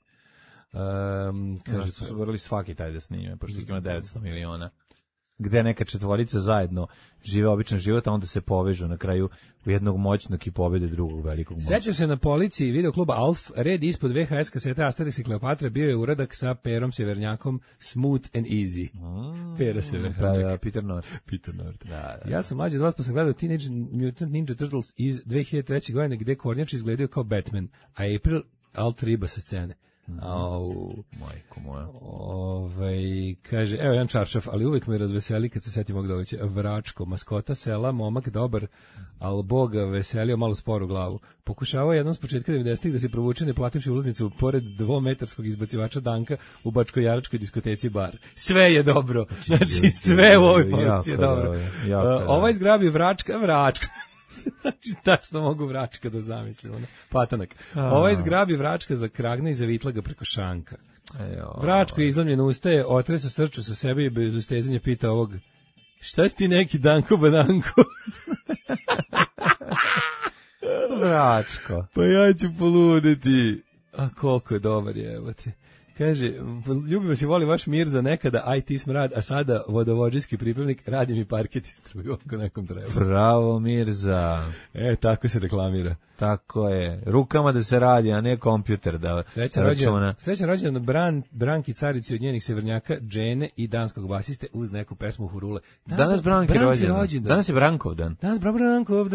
H: Um, kaže,
G: Kažete su morali svaki taj da snime, pošto ih ima devetsto miliona. Gde neka četvorica zajedno žive običan život, a onda se povežu na kraju u jednog moćnog i pobede drugog velikog moćnog.
H: sećam se na policiji videokluba Alf, red ispod V H S kasete Asterix i Kleopatra bio je uradak sa Perom Severnjakom Smooth and Easy. Pera Severnjak.
G: Da, da, Peter North.
H: Peter North.
G: Da, da.
H: Ja sam mlađi od vas pa sam gledao Teenage Mutant Ninja Turtles iz dve hiljade treće godine gde Kornjač izgledao kao Batman, a April alt riba sa scene. Au,
G: majko moja.
H: Ovaj kaže, evo jedan čaršaf, ali uvek me razveseli kad se setim ovog događaja. Vračko, maskota sela, momak dobar, al Boga veselio malo sporu glavu. Pokušavao jednom s početka devedesetih da se provuče ne plativši ulaznicu pored dvometarskog izbacivača Danka u Bačko-Jaračkoj diskoteci bar. Sve je dobro. Znači sve u ovoj poruci je dobro. Uh, ovaj zgrabi Vračka, Vračka. Znači, tačno mogu Vračka da zamislim. Ono. Patanak. Ovaj zgrabi Vračka za kragna i zavitla ga preko šanka. Vračko je izlomljen ustaje, otresa srču sa sebe i bez ustezanja pita ovog, šta si ti neki Danko Badanko?
G: Vračko.
H: Pa ja ću poluditi. A koliko je dobar je, evo te. Kaže, ljubimo se, voli vaš mir za nekada I T smrad, a sada vodovođijski pripravnik, radi mi parket i struju ako nekom treba.
G: Bravo Mirza.
H: E, tako se reklamira.
G: Tako je. Rukama da se radi, a ne kompjuter da
H: srećan računa. Srećan rođendan Bran, Branki carici od njenih severnjaka, Džene i danskog basiste uz neku pesmu Hurule.
G: Danas, Danas Branki Bran rođendan. Danas je Brankov dan.
H: Danas Brankov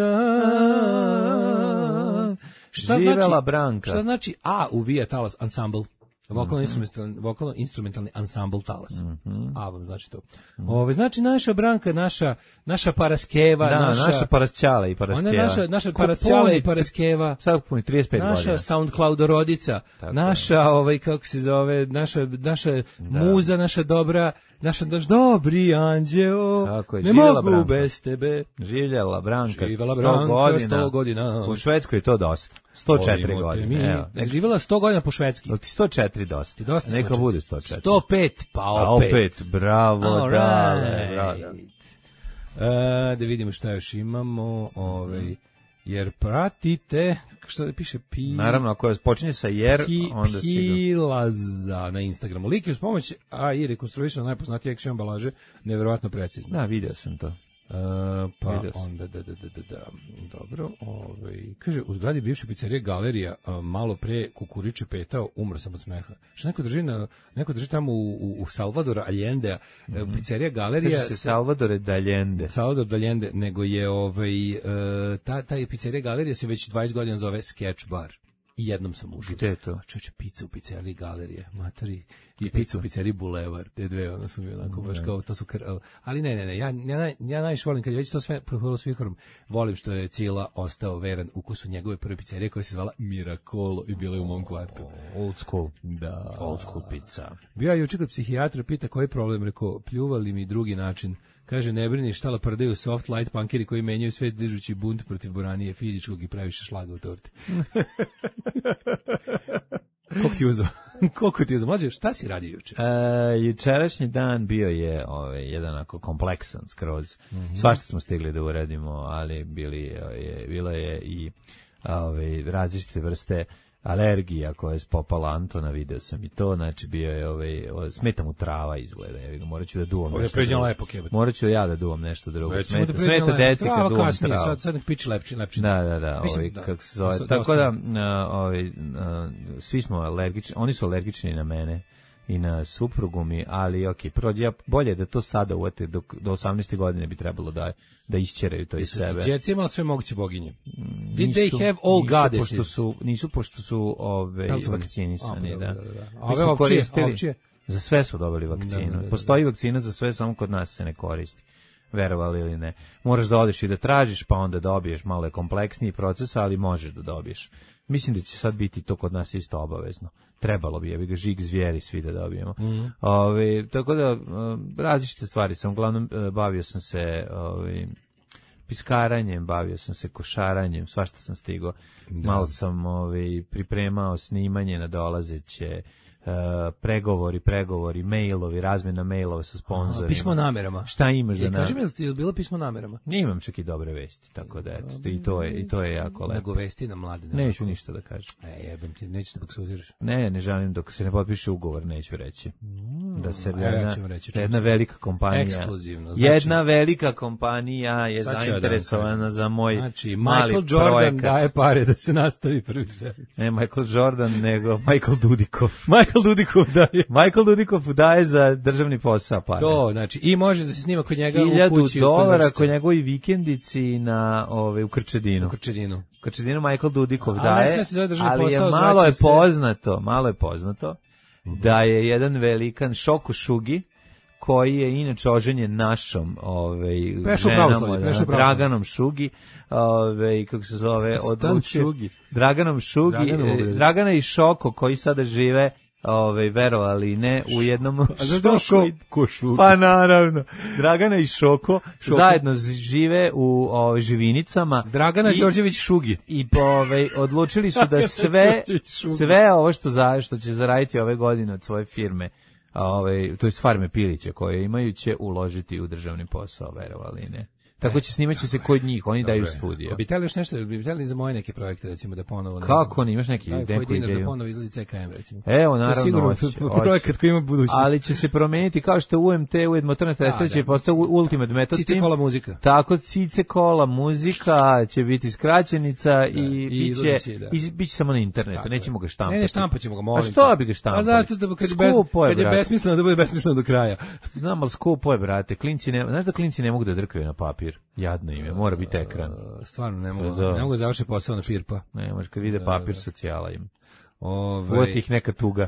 H: dan. Šta
G: Živela
H: znači,
G: Branka.
H: Šta znači A u Via Talas Ensemble? Vokalno-instrumentalni vokalno instrumentalni ansambl Talas. Mm-hmm. A vam znači to. Mm-hmm. Ove znači naša Branka, naša naša Paraskeva,
G: da,
H: naša
G: naša Parasćala i Paraskeva.
H: Ona naša naša Parasćala i Paraskeva.
G: Sad puni trideset pet
H: naša
G: godina.
H: Naša SoundCloud rodica, tako naša je. Ovaj kako se zove, naša naša da. muza, naša dobra, naša naš dobri anđeo.
G: Tako je,
H: ne mogu Branka. Bez tebe.
G: Živjela Branka.
H: Živjela Branka sto godina. sto godina.
G: U Švedskoj je to dosta. sto četiri godine. Evo.
H: Nek živjela sto godina po švedski.
G: Jel ti sto četiri dosta? Ti dosta neka bude sto četiri.
H: sto pet, pa opet.
G: A opet, bravo, da. Bravo.
H: E, da vidimo šta još imamo, ovaj, jer pratite, što da piše pi...
G: Naravno, ako počinje sa jer,
H: pi,
G: onda si
H: Pilaza na Instagramu. Lik je uz pomoć A I rekonstruisano najpoznatije action ambalaže, nevjerovatno precizno.
G: Da, vidio sam to.
H: Uh, pa onda da, da, da, da, da. Dobro, ovaj, kaže, u zgradi bivše pizzerije Galerija uh, malo pre kukuriče petao, umro sam od smeha. Što neko drži, na, neko drži tamo u, u, u Salvadora Allende, mm -hmm. pizzerija Galerija...
G: Kaže se Salvadore D'Allende.
H: Salvador D'Allende, nego je ovaj, uh, ta, ta pizzerija Galerija se već dvadeset godina zove Sketch Bar. I jednom sam ušao.
G: Gde je to?
H: Čoče, pizza u pizzeriji Galerije, matari, i pizza u pizzeriji Bulevar, te dve, ono su mi onako baš kao, to su, kr... ali ne, ne, ne, ja, ja, ja najviše volim, kad je već to sve prohvala s vihorom, volim što je Cila ostao veran ukusu njegove prve pizzerije koja se zvala Miracolo i bila je u mom kvartu.
G: Old school.
H: Da.
G: Old school pizza.
H: Bio ja juče kod psihijatra, pita koji je problem, rekao, pljuvali mi drugi način. Kaže, ne brini, šta laprdaju soft light punkeri koji menjaju svet dižući bunt protiv boranije fizičkog i previše šlaga u torti. Koliko ti uzao? Koliko ti uzao? Mlađe, šta si radio juče?
G: E, jučerašnji dan bio je ovaj, jedan ako kompleksan skroz. Mm -hmm. Svašta smo stigli da uradimo, ali bili je, bilo je i ovaj, različite vrste alergija koja je spopala Antona, video sam i to, znači bio je ovaj, smeta mu trava izgleda, ja morat ću da duvam
H: nešto drugo. Morat
G: ću ja da duvam nešto drugo.
H: Već
G: smeta, smeta deci kad duvam
H: kasnije,
G: travu.
H: sad, sad nek piči lepši, lepši.
G: Da, da, da, ovaj, da. Kako se zove. Tako da, ovaj, svi smo alergični, oni su alergični na mene i na suprugu mi, ali ok, prođe, bolje da to sada uvete, do, do osamnaeste godine bi trebalo da da isćeraju to iz sebe.
H: Djeca imala sve moguće boginje. Did nisu, they have all goddesses?
G: Pošto su, nisu pošto su ove, vakcinisani, da.
H: da, da, da. A ove ovčije, ovčije?
G: Za sve su dobili vakcinu. Da, da, da, Postoji vakcina za sve, samo kod nas se ne koristi. Verovali ili ne. Moraš da odeš i da tražiš, pa onda dobiješ, malo je kompleksniji proces, ali možeš da dobiješ. Mislim da će sad biti to kod nas isto obavezno. Trebalo bi, ja bi ga žig zvijeri svi da dobijemo. Mm. Ove, tako da, različite stvari sam, uglavnom bavio sam se ove, piskaranjem, bavio sam se košaranjem, svašta sam stigao. Da. Malo sam ove, pripremao snimanje na dolazeće, Uh, pregovori, pregovori, mailovi, razmjena mailova sa sponzorima.
H: Pismo namerama.
G: Šta imaš da
H: na... Kaži mi, je li bilo pismo namerama?
G: Imam čak i dobre vesti, tako da eto, i to je, i to je jako lepo.
H: Nego vesti na mlade.
G: Neću ništa da kažem.
H: E, jebem ti, nećeš da baksuziraš.
G: Ne, ne želim, dok se ne potpiše ugovor, neću reći. Mm, da se jedna,
H: ja reći,
G: jedna velika kompanija,
H: ekskluzivno.
G: Znači, jedna velika kompanija je zainteresovana za moj
H: znači,
G: mali
H: Michael Jordan
G: projekat.
H: Daje pare da se nastavi prvi servis.
G: Ne Michael Jordan, nego Michael Dudikov.
H: Michael Michael Dudikov daje.
G: Michael Dudikov daje za državni posao pare.
H: To, znači, i može da se snima kod njega u
G: Hiljadu
H: kući.
G: dolara kod njegovoj vikendici na, ove, u Krčedinu.
H: U Krčedinu.
G: U Krčedinu Michael Dudikov
H: A,
G: daje,
H: ne sme se zove državni
G: ali je
H: posao,
G: malo
H: zvaće
G: je
H: se-
G: poznato, malo je poznato da je jedan velikan Šoko Šugi, koji je inače oženjen našom ovaj,
H: Prešao u
G: ženom,
H: pravoslavlje,
G: od-
H: prešao u pravoslavlje.
G: Draganom Šugi, ovaj, kako se zove,
H: Stan
G: odlučio,
H: Šugi.
G: Draganom Šugi,
H: Draganom mogu da-
G: eh, Dragana i Šoko, koji sada žive, ovaj, verovali ne, u jednom
H: A znaš da on
G: Šoko-
H: šo- ko Šugi?
G: Pa naravno, Dragana i Šoko, zajedno z- žive u ovaj, Živinicama.
H: Dragana
G: I-
H: Đorđević Šugi.
G: I po, ovaj, odlučili su da sve sve ovo što za što će zaraditi ove godine od svoje firme, a ovaj to jest farme pilića koje imaju, će uložiti u državni posao, verovali ne. Tako će snimaće se kod njih, oni daju studio.
H: Bi htjeli još nešto, bi htjeli za moje neke projekte, recimo, da ponovo... ne
G: Kako
H: znam,
G: ne imaš neki
H: daj, koji
G: neku
H: dinar da
G: ideju?
H: ponovo izlazi C K M, recimo.
G: Evo,
H: To je
G: naravno,
H: sigurno
G: hoće,
H: p-
G: hoće.
H: projekat koji ima budućnost.
G: Ali će se promeniti kao što je U M T, ujedno motorna testera će postati Ultimate Method
H: Cice
G: Team.
H: kola muzika.
G: Tako, Cice kola muzika će biti skraćenica i,
H: i
G: biće,
H: izlazit će, da.
G: i biće samo na internetu, nećemo ga štampati.
H: Ne, ne, štampat ćemo ga, molim.
G: A što
H: te.
G: bi ga štampali?
H: A zato da kad je, bez,
G: Skupo je,
H: kad je
G: brate.
H: besmisleno, da bude besmisleno do kraja.
G: Znam, ali skupo je, brate. Klinci ne, znaš da klinci ne mogu da drkaju na papir? Jadno im je, mora biti ekran.
H: Stvarno, ne mogu,
G: Da.
H: ne mogu završiti posao na pirpa.
G: Ne, možeš kad vide papir, socijala im.
H: Ove,
G: Uvati ih neka tuga.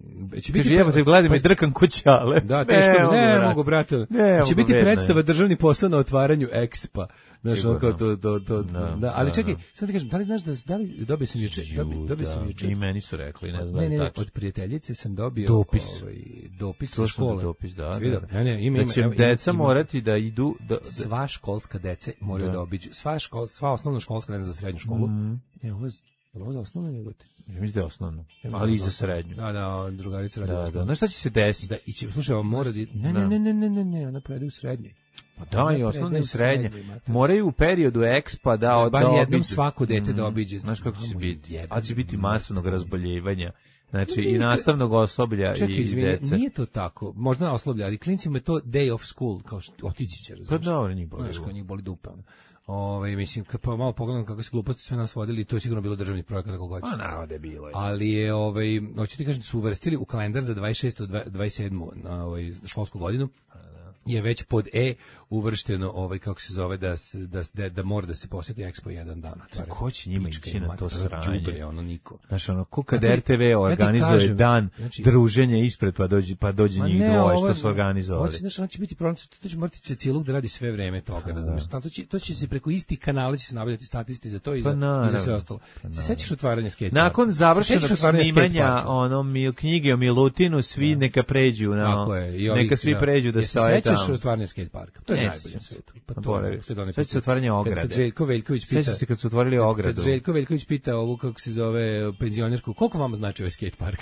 H: će
G: Kaže,
H: pre-
G: jebo te gledam i drkam kućale.
H: Da, teško, ne, ne,
G: brate.
H: mogu, brate.
G: Ne
H: Će
G: mogu,
H: biti
G: bedno je.
H: predstava državni posao na otvaranju Expa. Znaš,
G: Sigurno.
H: ono kao to, to, to,
G: Da,
H: da, ali
G: da,
H: čekaj,
G: da.
H: sad ti kažem, da li znaš da, da li dobio sam juče, dobio, dobio
G: Da,
H: sam juče.
G: i meni su rekli, ne znam
H: Ne, ne, ne,
G: tačno.
H: od prijateljice sam dobio
G: Dopis.
H: ovaj, dopis sa
G: Slušam
H: škole.
G: dopis, da,
H: Si
G: da.
H: vidio? Ne, ne, ima, ima,
G: Da će
H: evo, ima-
G: deca
H: ima-
G: morati da idu, da, da,
H: sva školska dece moraju
G: Da.
H: da, obiđu, sva, škol, sva osnovna školska, ne znam, za srednju školu.
G: Mhm.
H: Ne, ovo je, je li ovo za osnovnu ili
G: ja mislim da je osnovno,
H: Ja
G: ali i
H: mislim
G: za srednju.
H: Da, da, drugarica radi
G: Da, da.
H: osnovnu.
G: Znaš šta će se desiti?
H: Da, i će, slušaj, ovo mora da... Ne, ne, ne, ne, ne, ne, ne, ona prede u srednjoj.
G: Pa da, i
H: Ona
G: osnovno
H: prede
G: i
H: u
G: srednje.
H: srednjoj, mater.
G: Moraju u periodu ekspa da,
H: Ja,
G: da
H: bar jednom
G: obiđu.
H: svako dete da
G: Mhm.
H: obiđe.
G: Znaš kako će
H: Mamu
G: biti?
H: jebe,
G: A će biti
H: mater.
G: masovnog razboljevanja. Znači, i
H: Nije to-
G: nastavnog osoblja
H: Čekaj,
G: i
H: izvini,
G: dece.
H: nije to tako. Možda oslovlja, ali klincima je to day of school, kao što otići će,
G: Pa
H: razumiješ.
G: dobro, njih boli.
H: Znaš, kao njih boli dupa. ono. Ove, mislim, kad pa malo pogledam kako se gluposti sve nas vodili, to je sigurno bilo državni projekat kako god.
G: Pa naravno da je bilo. je.
H: Ali je, ovaj, hoću ti kažem, da su uvrstili u kalendar za dvadeset šestu dvadeset sedmu na ovaj, školsku godinu, je već pod E uvršteno, ovaj, kako se zove, da, se, da, da, da mora da se posjeti Expo jedan dan.
G: Ko će njima
H: Pička
G: ići na
H: mater,
G: to sranje?
H: đubre, ono niko.
G: Znaš, ono, ko kad
H: Ja ti-
G: R T V
H: ja ti
G: organizuje
H: kažem,
G: dan
H: znači-
G: druženja ispred, pa dođe, pa dođe
H: Ma
G: njih
H: ne,
G: dvoje
H: ovo
G: što
H: je-
G: su organizovali.
H: Hoće, znaš, ono će biti problem, to će morati će cijelog da radi sve vreme toga, razumiješ? To će, to će se preko istih kanala će se nabavljati statisti za to i
G: Pa
H: za, i za
G: naravno.
H: sve ostalo. Se sećaš otvaranja skate
G: Nakon završenog
H: Sećaš otvaranja
G: snimanja
H: skateparka?
G: ono mi knjige o Milutinu, svi neka pređu na
H: Tako je, i ovih,
G: neka svi
H: da.
G: pređu da
H: Jesi
G: stoje
H: sećaš
G: tamo.
H: otvaranja skate parka? To je
G: Ne
H: najbolje
G: sjećam
H: na
G: se.
H: svijetu. Pa
G: Pa
H: to je,
G: boravio
H: to je donaj
G: sam. Sećam se otvaranja
H: Kad-
G: ograde.
H: Kad Željko Veljković pita,
G: Sećam se kad su otvorili
H: kad-
G: ogradu.
H: Kad Željko Veljković pita ovu, kako se zove, penzionerku, koliko vama znači ovaj skate park?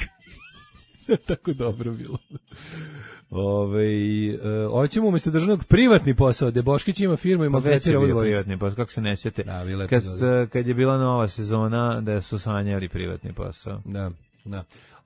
H: Tako dobro bilo. Ove, e, hoćemo umjesto državnog privatni posao, gde Boškić ima firmu i
G: Pa već je
H: maltretira ovu
G: bio
H: dvojicu.
G: privatni posao, kako se ne sjete.
H: Da, bila je
G: Kad,
H: epizoda.
G: s- kad je bila nova sezona, da su sanjali privatni posao.
H: Da, da.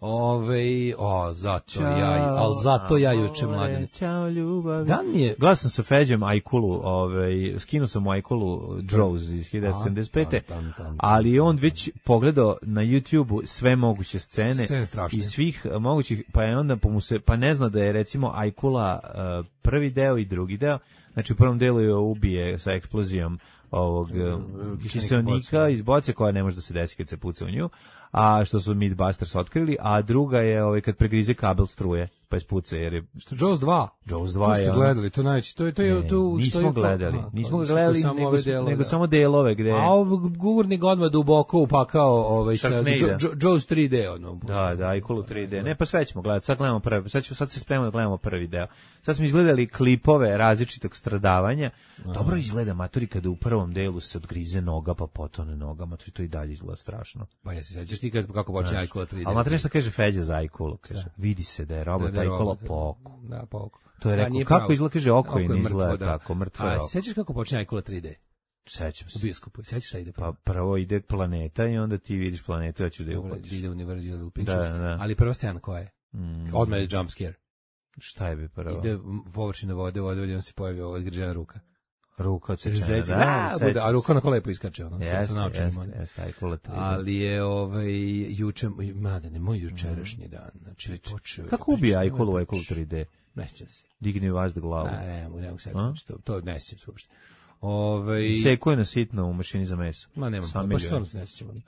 H: Ove, o, zato ja, ali zato ja juče mladen.
G: Ćao, ljubavi.
H: Dan mi je...
G: Gledao sam sa Feđem Ajkulu, ovaj, skinuo sam mu Ajkulu Jaws iz hiljadu devetsto sedamdeset pete.
H: Tam, tam, tam,
G: Ali je on već pogledao na YouTubeu sve moguće scene,
H: Scene strašne.
G: iz svih uh, mogućih, pa je onda pa mu se pa ne zna da je recimo Ajkula uh, prvi deo i drugi deo. Znači u prvom delu je ubije sa eksplozijom ovog uh, kiselnika iz boce koja ne može da se desi kad se puca u nju, a što su Mythbusters otkrili, a druga je ovaj kad pregrize kabel struje pa ispuca jer je
H: Što, Jaws dva?
G: Jaws
H: To
G: dva
H: ste
G: je ono-
H: gledali, to najveći, to je, to je,
G: Ne,
H: to, što
G: nismo
H: je,
G: gledali,
H: aha,
G: nismo ga
H: to
G: gledali,
H: samo
G: nego,
H: ove delove,
G: nego
H: da.
G: samo delove gde...
H: A ovo gugurnik odmah duboko upakao ovaj, sa
G: Sharknado.
H: Jo- Jo- Jaws tri D. Ono,
G: Da, da, Ajkulu tri D. Ne, pa sve ćemo gledati. Sad gledamo prvi, sad, ćemo, sad se spremamo da gledamo prvi deo. Sad smo izgledali klipove različitog stradavanja. Dobro izgleda matori kada u prvom delu se odgrize noga pa potone noga, matori to i dalje izgleda strašno.
H: Pa ja se sećaš ti kad, kako počne Ajkula tri D.
G: Ali matori nešto kaže Feđa za Ajkulu, kaže. Vidi se da je robot
H: Da, da,
G: Ajkula
H: robot,
G: po oku.
H: Da, po oku.
G: To je
H: Da,
G: rekao,
H: nije
G: kako
H: pravo.
G: izgleda, kaže oko i
H: je
G: ne
H: mrtvo,
G: izgleda
H: da.
G: kako, mrtvo je
H: A
G: oko.
H: sećaš kako počne Ajkula tri D?
G: Sećam
H: U
G: se.
H: bioskopu, sećaš šta ide?
G: Pa prvo ide planeta i onda ti vidiš planetu, ja ću da je
H: Dobro,
G: uhvatiš.
H: ide Universal Pictures.
G: Da, da.
H: Ali prva scena koja je?
G: Mm,
H: Odmah je jump scare.
G: Šta je bi prvo?
H: Ide m, površina vode, vode, vode, on se pojavi ova odgrižena ruka.
G: Ruka odsečena,
H: Zeci,
G: da,
H: da,
G: sećam
H: bude, a
G: se.
H: ruka onako lepo iskače, ono, sa,
G: Jeste,
H: sa naočarima.
G: jeste, jeste, aj kulator.
H: Ali je, ovaj, juče, mladene, moj jučerašnji dan, znači, počeo...
G: Kako ubija
H: priča-
G: Ajkulu u Ajkulu tri D?
H: Ne sjećam se.
G: Digni vas da glavu.
H: Ne, ne, mogu, ne mogu se
G: A?
H: znači, to, to ne sjećam se uopšte. Ove,
G: Sekuje na sitno u mašini za meso.
H: ma nemam,
G: Sam
H: pa
G: miljujem.
H: stvarno se ne sjećam. ono.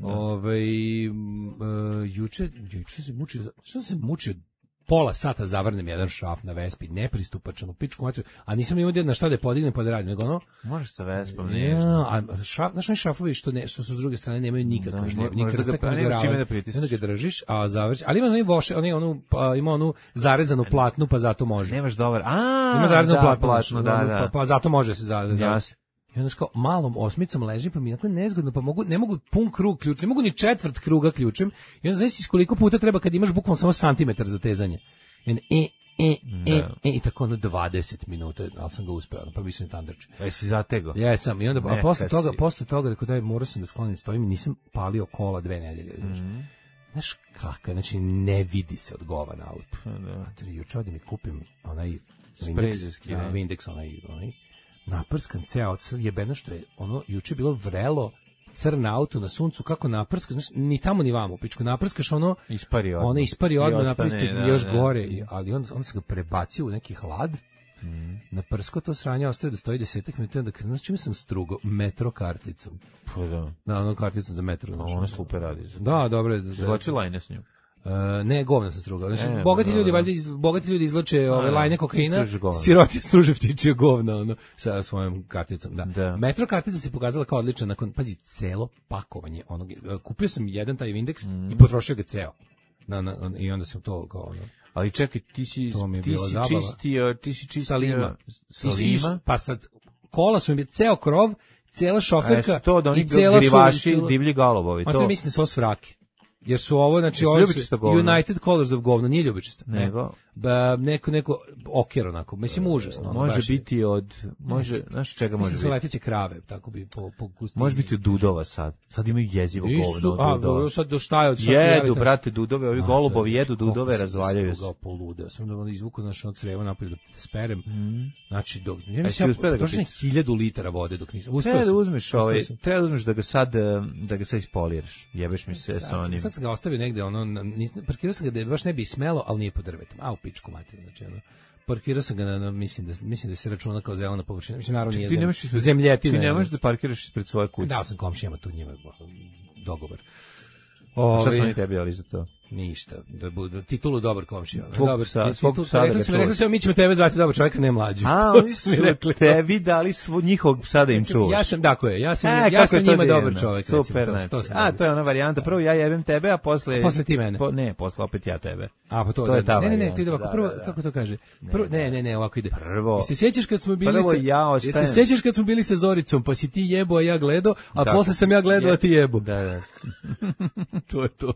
H: Ove, m, e, juče, juče se mučio, što sam se mučio, pola sata zavrnem jedan šraf na Vespi, nepristupačan u pičku materiju, a nisam imao na šta da je podignem pa da radim, nego ono,
G: Možeš sa Vespom,
H: ja,
G: nežno.
H: a šraf, znaš oni šrafovi što, ne, što su s druge strane nemaju nikakve
G: Da,
H: žljev,
G: mo-
H: nikakve
G: možda ga-
H: stekne
G: a nemaš
H: nego
G: čime
H: ravne.
G: da pritisneš.
H: I onda ga držiš, a završi, ali ima oni voše, oni onu, pa, ima onu zarezanu platnu, pa zato može.
G: Nemaš dobar. A,
H: Ima zarezanu
G: da,
H: platnu,
G: platnu,
H: znaš,
G: da,
H: ono,
G: da.
H: Pa, pa zato može se za, za,
G: Jasno.
H: I onda kao malom osmicom ležim, pa mi je jako nezgodno, pa mogu, ne mogu pun krug ključ, ne mogu ni četvrt kruga ključem, i onda znaš koliko puta treba kad imaš bukvalno samo santimetar za tezanje. I onda, e, e, e,
G: Da.
H: e, i tako ono dvadeset minuta, ali sam ga uspeo, pa mislim tandrči.
G: A jesi zatego?
H: Jesam, i onda, a
G: Neka
H: posle toga,
G: si.
H: posle toga, rekao daj, morao sam da sklonim, stojim i nisam palio kola dve nedelje, znaš.
G: Mhm.
H: Znaš kakav, znači ne vidi se od gova na auto.
G: Da.
H: Znači, juče odim i kupim onaj
G: Sprej
H: Windex,
G: za
H: da,
G: skidanje.
H: Windex, onaj, onaj, naprskan ceo od crn, jebeno što je, ono, juče bilo vrelo, crn auto na suncu, kako naprska, znaš, ni tamo ni vamo, pičku, naprskaš ono,
G: Ispari odmah.
H: ono ispari
G: I
H: odmah,
G: ostane,
H: napravite
G: da,
H: još
G: da.
H: gore, i- ali onda, onda sam ga prebacio u neki hlad,
G: Mhm.
H: naprsko to sranje, ostaje da stoji desetak minuta, onda krenuo, s čime sam strugo, metro karticom.
G: Pa da.
H: Da, ono karticom za metro.
G: A
H: znaš,
G: ona
H: ono.
G: super radi.
H: Da, dobro. je, da-
G: Izvlači lajne s njom.
H: E, ne, govno sam strugao. Znači,
G: E,
H: bogati
G: da,
H: ljudi,
G: da.
H: valjda iz, bogati ljudi izvlače ove
G: da,
H: lajne kokaina,
G: struže govno.
H: siroti struže vtičio govna, ono, sa svojom karticom, da.
G: Da.
H: Metro kartica se pokazala kao odlična nakon, pazi, celo pakovanje onog, e, kupio sam jedan taj Windex
G: Mhm.
H: i potrošio ga ceo. Na, na, on- I onda sam to kao, ono,
G: Ali čekaj, ti si,
H: To mi je
G: ti
H: bila
G: si
H: zabava.
G: čistio, ti si čistio...
H: sa lima.
G: Sa
H: I s-
G: lima?
H: Pa sad, kola su mi, ceo krov, cela
G: A
H: šoferka
G: jesu to da oni
H: i cela su...
G: grivaši,
H: celo-
G: divlji galobovi,
H: Ma
G: to...
H: to mislim da su ovo svrake. Jer su ovo, znači,
G: Jesu
H: ovo su
G: ljubičasta govna?
H: United Colors of govno, nije ljubičasta. ne.
G: Nego?
H: Ba, neko, neko okjer onako, mislim užasno. ono,
G: Može
H: baš je.
G: biti od... Može, znaš čega može
H: Mislim da su
G: biti?
H: leteće krave, tako bi po, po gustini.
G: Može biti od dudova sad. Sad imaju jezivo
H: Nisu,
G: govno
H: a,
G: od dudova.
H: dobro, sad do šta je od šta su jeli
G: Jedu,
H: to?
G: brate, dudove, ovi
H: A,
G: golubovi
H: to je,
G: jedu
H: koliko
G: dudove,
H: sam
G: razvaljaju se.
H: istrugao poludeo. Sam da ono izvuku, znaš, ono crevo napolje da sperem. Znači, dok... Ja
G: jesi
H: mislim,
G: uspeo da
H: ja
G: ga
H: potrošim
G: pitaš?
H: hiljadu litara vode dok nisam... Uspeo
G: Treba da
H: sam.
G: uzmeš
H: Uspeo
G: ovaj,
H: sam.
G: treba da uzmeš da ga sad, eh, da ga sad ispoliraš. Jebeš mi se sa
H: Sad,
G: onim.
H: sad sam ga ostavio negde, ono, na- nis- parkirao sam ga da je baš ne bi smelo, ali nije po drvetom. A, u pičku materiju, znači, ono, parkirao sam ga na, na mislim, da, mislim da se računa kao zelena površina. Mislim, naravno nije
G: Ti ne
H: zem-
G: možeš ispred-
H: zemljetina.
G: Ti ne
H: ono.
G: možeš da parkiraš ispred svoje kuće.
H: Dao sam komšijama tu njima dogovor.
G: A šta
H: Ovi,
G: su oni tebi dali za to?
H: ništa, da budu titulu dobar komšija.
G: Tvog
H: dobar,
G: psa-
H: titul-
G: svog psa da
H: rekli
G: ga
H: su mi, rekli
G: čuvaš.
H: su mi, mi ćemo tebe zvati dobar čovjek, a ne mlađu.
G: A,
H: To
G: oni
H: su mi
G: su
H: rekli.
G: tebi dali svoj njihovog psa da im čuvaš.
H: Ja sam, tako je, ja sam,
G: E,
H: ja
G: kako
H: sam
G: je to
H: njima
G: divno.
H: dobar čovjek. recimo,
G: Super,
H: to,
G: znači.
H: to sam
G: A,
H: dobio.
G: to je ona varijanta. Prvo ja jebem tebe, a posle...
H: A posle ti mene.
G: Po, ne, posle opet ja tebe.
H: A, pa to,
G: To je
H: da,
G: ta
H: ne, ne, ne,
G: varijanta,
H: to ide ovako,
G: da,
H: prvo,
G: da, da.
H: kako to kaže? Prvo, ne, ne, ne, ovako ide.
G: Prvo-
H: Jel se sjećaš kad smo bili
G: Prvo
H: sa,
G: ja
H: jel
G: ostajem-
H: se sjećaš kad smo bili sa Zoricom, pa si ti jebo, a ja gledao, a
G: Tako.
H: posle sam ja gledao, a ti jebo.
G: Da, da.
H: To je to.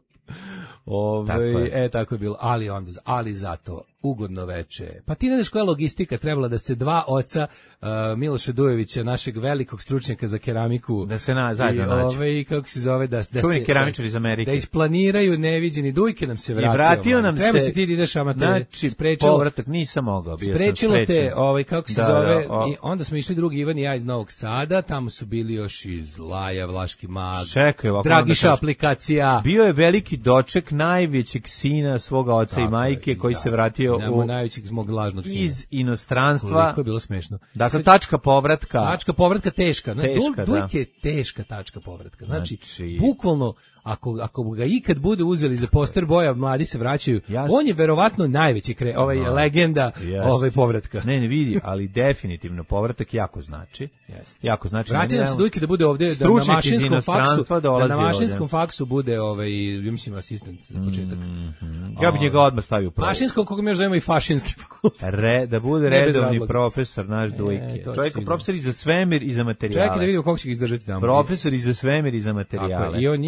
H: Ove,
G: Tako je.
H: e, tako je bilo. Ali onda, ali zato, ugodno veče. Pa ti ne znaš koja je logistika trebala da se dva oca uh, Miloša Dujevića, našeg velikog stručnjaka za keramiku,
G: Da se na- zajedno
H: i,
G: nađu.
H: ove, i kako se zove, da, da
G: Čuveni
H: se,
G: keramičar
H: da,
G: iz Amerike.
H: da isplaniraju neviđeni Dujke nam se vratio.
G: I vratio nam
H: Treba
G: se...
H: si ti da ideš amate,
G: Znači,
H: sprečilo,
G: povratak nisam mogao. Bio
H: sprečilo
G: sam
H: te,
G: sprečen.
H: ovaj, kako se
G: Da,
H: zove,
G: da, o-
H: i onda smo išli drugi Ivan i ja iz Novog Sada, tamo su bili još iz Laja, Vlaški mag,
G: Čekaj, ovako
H: Dragiša
G: onda kažem.
H: aplikacija.
G: Bio je veliki doček najvećeg sina svoga oca
H: Tako
G: i majke
H: je,
G: koji
H: da.
G: se vratio
H: Nama
G: u,
H: najvećeg zbog lažnog sina.
G: iz inostranstva.
H: Koliko je bilo smešno.
G: Dakle,
H: Sad-
G: tačka povratka.
H: Tačka povratka teška. Znači,
G: Teška,
H: Dul-
G: da.
H: Dujk je teška tačka povratka. Znači,
G: Znači-
H: bukvalno, ako, ako ga ikad bude uzeli za poster boja, mladi se vraćaju,
G: Ja s-
H: on je verovatno najveći kre, ovaj,
G: Da.
H: legenda
G: Jeste.
H: ovaj povratka.
G: Ne, ne vidi, ali definitivno povratak jako znači.
H: Jeste.
G: Jako znači.
H: Vratio nam se Dujke da bude ovde, da na
G: Stručnjak iz
H: mašinskom faksu,
G: inostranstva
H: da
G: dolazi
H: na mašinskom
G: ovde.
H: faksu bude, ovaj, ja mislim, asistent za početak.
G: Ja bih njega odmah stavio u prvo.
H: Mašinskom, koga mi još zovemo i fašinski fakultet.
G: Re, da bude
H: Ne bez
G: redovni
H: razloga.
G: profesor naš
H: E,
G: Dujke.
H: to je
G: Čovjek
H: sigurno.
G: profesor i za svemir i za materijale.
H: Čekaj da vidimo kako će ga izdržati tamo.
G: Profesor i za svemir i za
H: Tako
G: materijale.
H: je, i on njih i oni njega.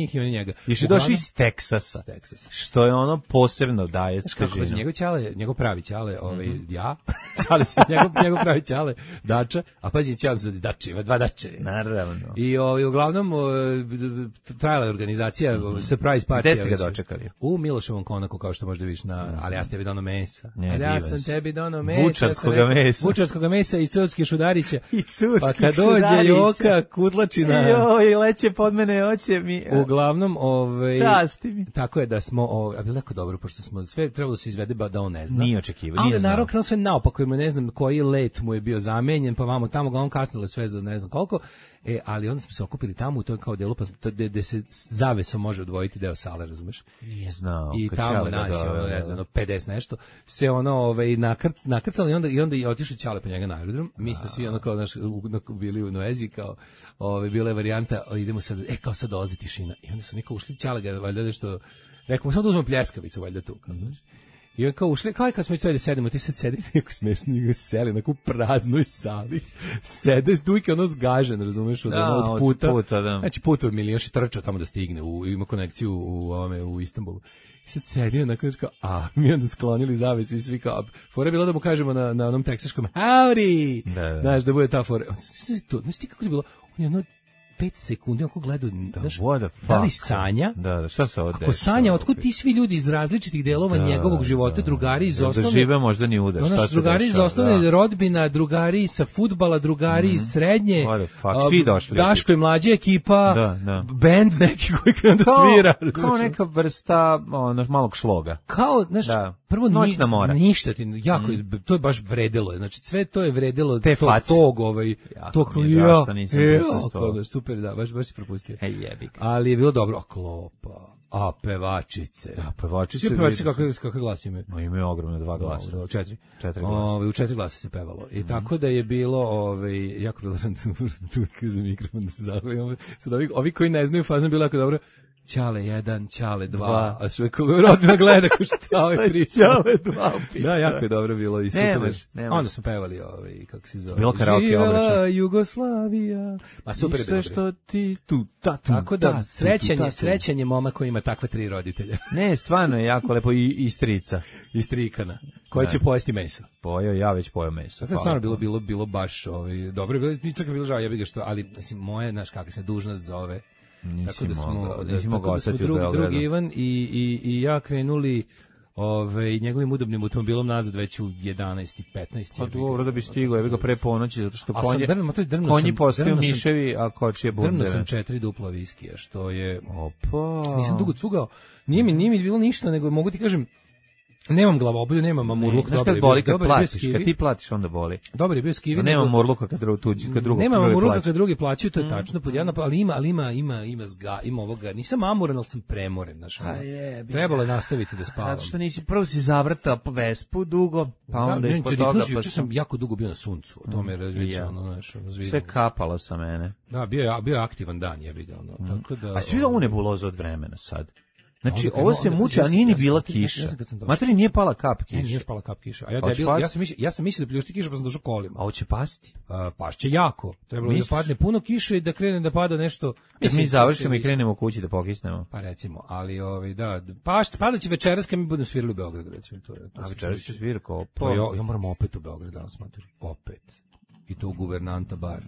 H: njega.
G: Još je došao iz Teksasa,
H: Teksasa,
G: što je ono posebno daje
H: znaš kako,
G: skažinu.
H: njegov ćale, njegov pravi ćale, ovaj, mm-hmm. ja, ali se njegov, njegov pravi ćale, Dača, a pazi ćale su Dači, ima dva Dače.
G: Naravno.
H: I ovaj, uglavnom, o, trajala je organizacija, mm-hmm. surprise party.
G: Gde ste ga dočekali?
H: U Miloševom konaku, kao što možda vidiš na, ali ja sam tebi dono mesa.
G: Ne,
H: ali ja sam tebi dono mesa.
G: Vučarskoga mesa.
H: Vučarskoga mesa i Curski Šudarića.
G: I Curski
H: Pa kad dođe
G: Šudarića.
H: Joka Kudlačina.
G: Joj, leće pod mene, oće mi.
H: Uglavnom, ovaj,
G: časti mi.
H: tako je da smo, ovaj, a bilo jako dobro, pošto smo sve trebalo se izvede ba da on ne zna.
G: Nije očekivao,
H: ali
G: nije znao.
H: naravno krenuo sve naopako, ima ne znam koji let mu je bio zamenjen, pa vamo tamo ga on kasnilo sve za ne znam koliko. E, ali onda smo se okupili tamo u toj kao delu, pa gde se zavesom može odvojiti deo sale, razumeš?
G: Nije znao.
H: I
G: kad
H: tamo
G: Ćale
H: nas
G: ga
H: je ono,
G: doveo,
H: ne znam, ono, pedeset nešto, se ono, ovaj, nakrc, nakrcalo i onda, i onda je otišao Ćale po njega na aerodrom. Mi smo svi ono kao, naš, bili u Noezi, kao, ovaj, bila je varijanta, o, idemo sad, e, kao sad dolazi tišina. I onda su neko ušli, Ćale ga, valjda nešto, rekao, samo da uzmemo pljeskavicu, valjda tu, kao, znaš. I on kao ušli, kao je kad smo sve da sedemo, ti sad sedite, neko smešno, i ga seli na neku praznoj sali, sede, dujke ono zgažen, razumeš, od,
G: da,
H: ono, od puta,
G: od puta da.
H: Znači putuje mi još i trčao tamo da stigne, u, ima konekciju u, ovome, u Istanbulu. I sad sedi onako, kao, a, mi onda sklonili zaves i svi kao, fora je bilo da mu kažemo na, na onom teksaškom, howdy,
G: da, da.
H: znaš, da bude ta fora. Znaš ti kako je bilo, on je ono, pet sekundi, ako gledao,
G: da,
H: znaš,
G: da
H: li sanja?
G: Da, da, šta se ovdje?
H: Ako sanja, otkud ti svi ljudi iz različitih delova
G: da,
H: njegovog života,
G: da,
H: drugari iz
G: da,
H: osnovne...
G: Da žive možda ni udar, šta se
H: drugari iz
G: dešava,
H: osnovne
G: da.
H: rodbina, drugari sa fudbala, drugari iz
G: Mm-hmm.
H: srednje,
G: Fuck, svi došli.
H: Daško i mlađa ekipa,
G: da, da.
H: bend neki koji krenu da svira.
G: Kao neka vrsta ono, malog šloga.
H: Kao, znaš,
G: da.
H: prvo
G: Noćna mora.
H: Ništa ti, jako, mm. to je baš vredelo. Znači, sve to je vredelo
G: te
H: tog, tog, ovaj,
G: jako
H: tog,
G: mi je žao što nisam
H: ja, super, da, baš, baš si propustio.
G: Ej, jebik.
H: Ali je bilo dobro, a klopa, a pevačice.
G: A pevačice.
H: Svi pevačice kako, kako glas imaju?
G: No, imaju ogromne dva glasa.
H: No, četiri.
G: Četiri glasa.
H: Ove, u četiri glasa se pevalo. I mm-hmm. tako da je bilo, ovaj, jako bilo tu za mikrofon da se zahvalim. Sad ovi, ovi koji ne znaju fazom bilo jako dobro. Ćale jedan, Ćale dva, dva. A sve kako rodbina gleda ko šta ovaj priča.
G: Ćale dva upisa.
H: Da, jako je dobro bilo i super.
G: Nemaš, nemaš.
H: Onda smo pevali ovaj, kako se zove.
G: Bilo karaoke obračun.
H: Živela Jugoslavija. Ma super je bilo.
G: Sve što ti tu, ta, tu,
H: tako da,
G: ta,
H: srećan
G: tu,
H: je,
G: ta, tu.
H: srećan je momak koji ima takva tri roditelja.
G: Ne, stvarno je jako lepo i, i strica.
H: I strikana, koja će pojesti meso.
G: Pojeo, ja već pojeo meso.
H: Tako je stvarno bilo, bilo, bilo baš ovaj, dobro, bilo, čak je bilo žao, ja bih ga što, ali mislim, moje, znaš kakva se dužnost zove.
G: Nisi
H: tako da smo,
G: mogao,
H: da,
G: nisi mogao
H: tako da smo
G: ostati u
H: drug,
G: Beogradu.
H: drugi Ivan i, i, i ja krenuli ovaj, njegovim udobnim automobilom nazad već u jedanaest i petnaest.
G: Pa dobro da bi stigao, ja bih ga pre ponoći, zato što konji,
H: drvno, drvno
G: konji
H: sam,
G: postaju
H: drvno
G: miševi, a kočije bundeve.
H: Drvno sam četiri dupla viskija, što je...
G: Opa!
H: Nisam dugo cugao, nije mi, nije mi bilo ništa, nego mogu ti kažem, nemam glavobolju, nemam mamurluk,
G: ne,
H: dobar je
G: boli
H: bio,
G: kad platiš, kad ti platiš onda boli.
H: Dobar je bio skivi.
G: Nema mamurluka kad drugi tuđi, kad drugo.
H: Nema mamurluka kad drugi plaćaju, to je mm. tačno, pod jedna, ali ima, ali ima, ima, ima zga, ima ovoga. Nisam mamuran, al sam premoren, znači. Trebalo je nastaviti da spavam.
G: Zato što nisi prvo si zavrtao po Vespu dugo, pa onda
H: da,
G: i po toga
H: pa sam jako dugo bio na suncu, o tome je već ono, znači, ono
G: sve kapalo sa mene.
H: Da, bio je bio je aktivan dan, je video, ono, tako da.
G: A svi ovu nebulozu od vremena sad. Znači, ovo se muče, a nije ni bila kiša. Materi nije pala kap kiša.
H: Ne, nije pala kap kiša. A ja, debil, ja sam mislio, ja sam mislio da pljušti kiša, pa sam došao kolima.
G: A hoće pasti?
H: Uh, pašće jako. Trebalo da padne puno kiše i da krene da pada nešto.
G: Kad mi završimo i krenemo kući da pokisnemo.
H: Pa recimo, ali ovaj da, pašće, padaće večeras kad mi budemo svirali u Beogradu, recimo to je. To
G: a večeras će svirka,
H: pa ja, ja moram opet u Beograd danas, materi. Opet. I to u guvernanta bar.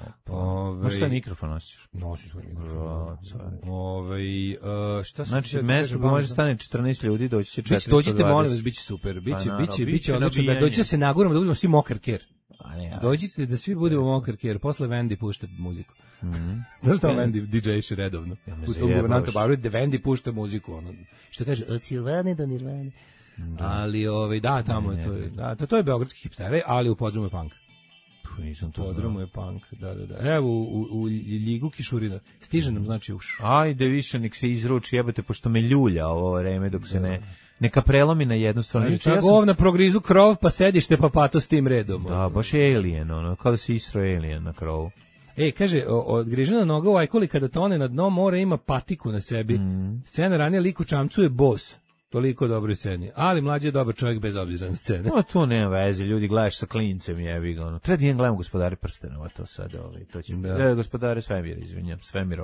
H: Ove,
G: možda mikrofon nosiš?
H: Nosim svoj mikrofon. Ove, uh, šta
G: znači, mesto gde može stane četrnaest ljudi, doći će četiristo dvadeset.
H: Dođite, molim vas, bit će super. Biće,
G: pa,
H: biće, biće odlično. Da dođite da se naguramo, da budemo svi mokar ker. Dođite da svi budemo mokar ker. Posle Vendi pušta muziku.
G: Mm-hmm.
H: Znaš šta Vendi D J-ši redovno?
G: Ja
H: u tom guvernanta baru, da Vendi pušta muziku. Ono, što kaže, od Silvane do Nirvane. Da. Ali, ovaj, da, tamo je to. Da, to, to je beogradski hipster, ali u podrumu je punk.
G: Nisam to
H: podrumu je punk, da, da, da. Evo, u, u, u Ljigu Kišurina. Stiže nam, znači, uš.
G: Ajde, više, nek se izruči, jebate, pošto me ljulja ovo vreme, dok se ne... Neka prelomi na jednu stranu.
H: Znači, ja sam... govna progrizu krov, pa sedište, pa pato s tim redom.
G: Da, baš je alien, ono, kao da se istro alien na krovu.
H: E, kaže, odgrižena noga u ajkuli kada tone na dno mora ima patiku na sebi. Mm. Scena ranije liku čamcu je bos. Toliko dobroj sceni. Ali mlađi je dobar čovjek bez obzira na scene.
G: No, to nema veze, ljudi gledaš sa klincem, jebi ga ono. Treba da jedan gledamo Gospodare prstenova, to sad, ovaj, to će... Da. E, Gospodare Svemira, izvinjam, Svemirova.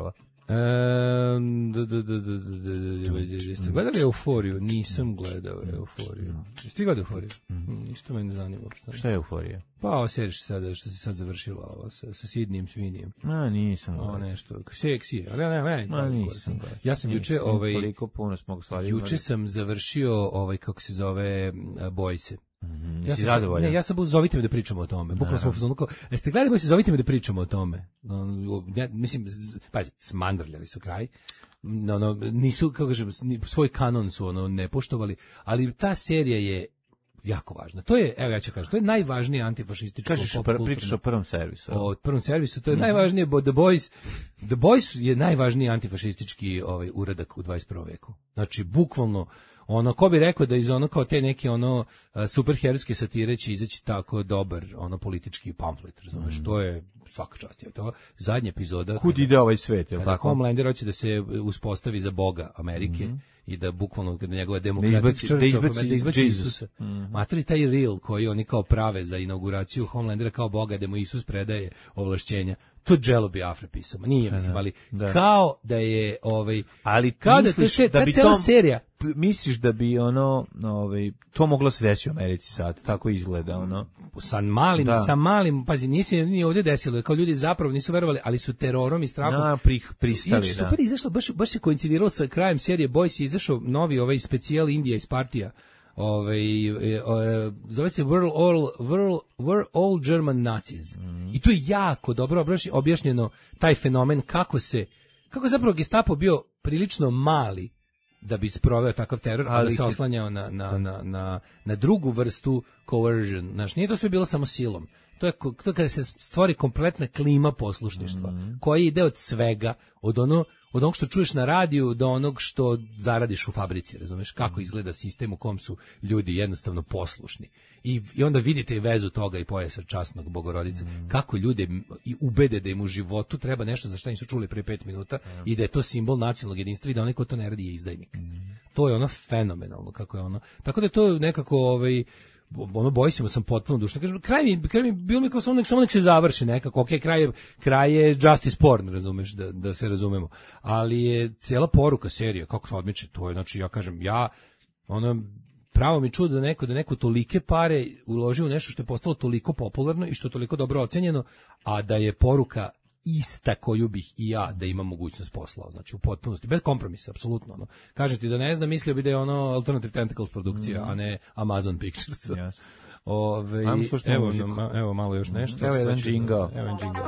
H: Um, d, d, d, d, d, d, jeste gledali Euforiju? Nisam gledao Euforiju. Jeste ti gledali Euforiju? Ništa me ne zanima uopšte.
G: Šta je Euforija?
H: Pa ovo seriš sada, što se sad završila ovo, sa, sa Sidnijem Svinijem.
G: A, nisam
H: Ovo
G: gledao.
H: nešto, seksi, ali ja ne, ne,
G: Ma, nisam gledao.
H: ja sam juče,
G: Nisam,
H: ovaj,
G: toliko puno smo stvari
H: juče
G: imali.
H: sam završio, ovaj, kako se zove, Bojse.
G: Mm,
H: Ja
G: jesi
H: sam,
G: zadovoljan?
H: ne, ja sam bud, zovite me da pričamo o tome. Bukvalno smo u fazonu kao, jeste gledali Bojse, zovite me da pričamo o tome. No, ja, mislim, z- pazi, smandrljali su kraj. No, no, nisu, kako kažem, ni- svoj kanon su ono ne poštovali, ali ta serija je jako važna. To je, evo ja ću kažem, to je najvažnije antifašističko
G: Kažeš,
H: pop
G: pr-
H: kulturno.
G: pričaš o prvom servisu.
H: O prvom servisu, to je najvažnije, bo The Boys, The Boys je najvažniji antifašistički ovaj uradak u dvadeset prvom veku. Znači, bukvalno, ono, ko bi rekao da iz ono kao te neke ono a, superherojske satire će izaći tako dobar ono politički pamflet, razumeš, to je svaka čast je to. Zadnja epizoda.
G: Kud ide ovaj svet, je li
H: Kada
G: tako?
H: Homelander hoće da se uspostavi za Boga Amerike
G: Mhm.
H: i da bukvalno kada njegova
G: Da
H: demokratična
G: izbaci-
H: Church
G: da
H: of
G: izbaci
H: America- da izbaci
G: Jesus.
H: Isusa.
G: Mhm.
H: Matri taj reel koji oni kao prave za inauguraciju Homelandera kao Boga, da mu Isus predaje ovlašćenja. To je Jello Biafra pisao. Nije, mislim, ali
G: da.
H: kao da je ovaj
G: Ali
H: kao
G: misliš
H: da, to,
G: da
H: ta
G: bi
H: cela
G: tom-
H: serija
G: P- misliš da bi ono, ovaj, to moglo se desiti u Americi sad, tako izgleda, ono.
H: sa malim,
G: Da.
H: sa malim, pazi, nisi ni ovdje desilo, kao ljudi zapravo nisu verovali, ali su terorom i strahom.
G: Na, prih, pristali,
H: Inače,
G: da.
H: super je izašlo, baš, baš je koincidiralo sa krajem serije Boys, je izašao novi ovaj specijal Indija iz partija. Ovaj, e, e, zove se We're all, we're, we're all German Nazis.
G: Mhm.
H: I tu je jako dobro objašnj- objašnjeno taj fenomen kako se, kako je zapravo Gestapo bio prilično mali da bi sproveo takav teror, ali da
G: Ali
H: se
G: kad-
H: oslanjao na, na, na, na, na drugu vrstu coercion. Znaš, nije to sve bilo samo silom. To je ko- to kada se stvori kompletna klima poslušništva, koja ide od svega, od ono od onog što čuješ na radiju do onog što zaradiš u fabrici, razumeš, kako izgleda sistem u kom su ljudi jednostavno poslušni. I, i onda vidite i vezu toga i pojasa časnog Bogorodice, kako ljude m- i ubede da im u životu treba nešto za što nisu čuli pre pet minuta i da je to simbol nacionalnog jedinstva i da onaj ko to ne radi je izdajnik. To je ono fenomenalno kako je ono. Tako da je to nekako ovaj ono bojimo sam potpuno dušno. Kažem, kraj mi, kraj mi bilo mi kao samo nek, samo nek se završi nekako. Ok, kraj je, kraj je justice porn, razumeš, da, da se razumemo. Ali je cijela poruka serija, kako se odmiče, to je, znači, ja kažem, ja, ono, pravo mi čudo da neko, da neko tolike pare uloži u nešto što je postalo toliko popularno i što je toliko dobro ocenjeno, a da je poruka ista koju bih i ja da imam mogućnost poslao, znači u potpunosti, bez kompromisa, apsolutno. Ono. Kažete ti da ne znam, mislio bi da je ono Alternative Tentacles produkcija, a ne Amazon Pictures.
G: Jasno.
H: Ove,
G: Ajmo slušati
H: evo,
G: muziku.
H: nam- evo malo još nešto.
G: Evo jedan
H: Sad ću da-
G: džingl.
H: Evo jedan džingl.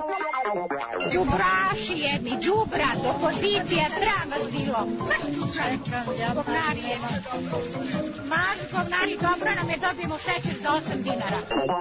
C: Đubraši jedni, đubrat, opozicija, sram vas bilo. Maš čučaj, govnari jedni. Maš govnari, dobro nam je, dobijemo šećer za osam dinara.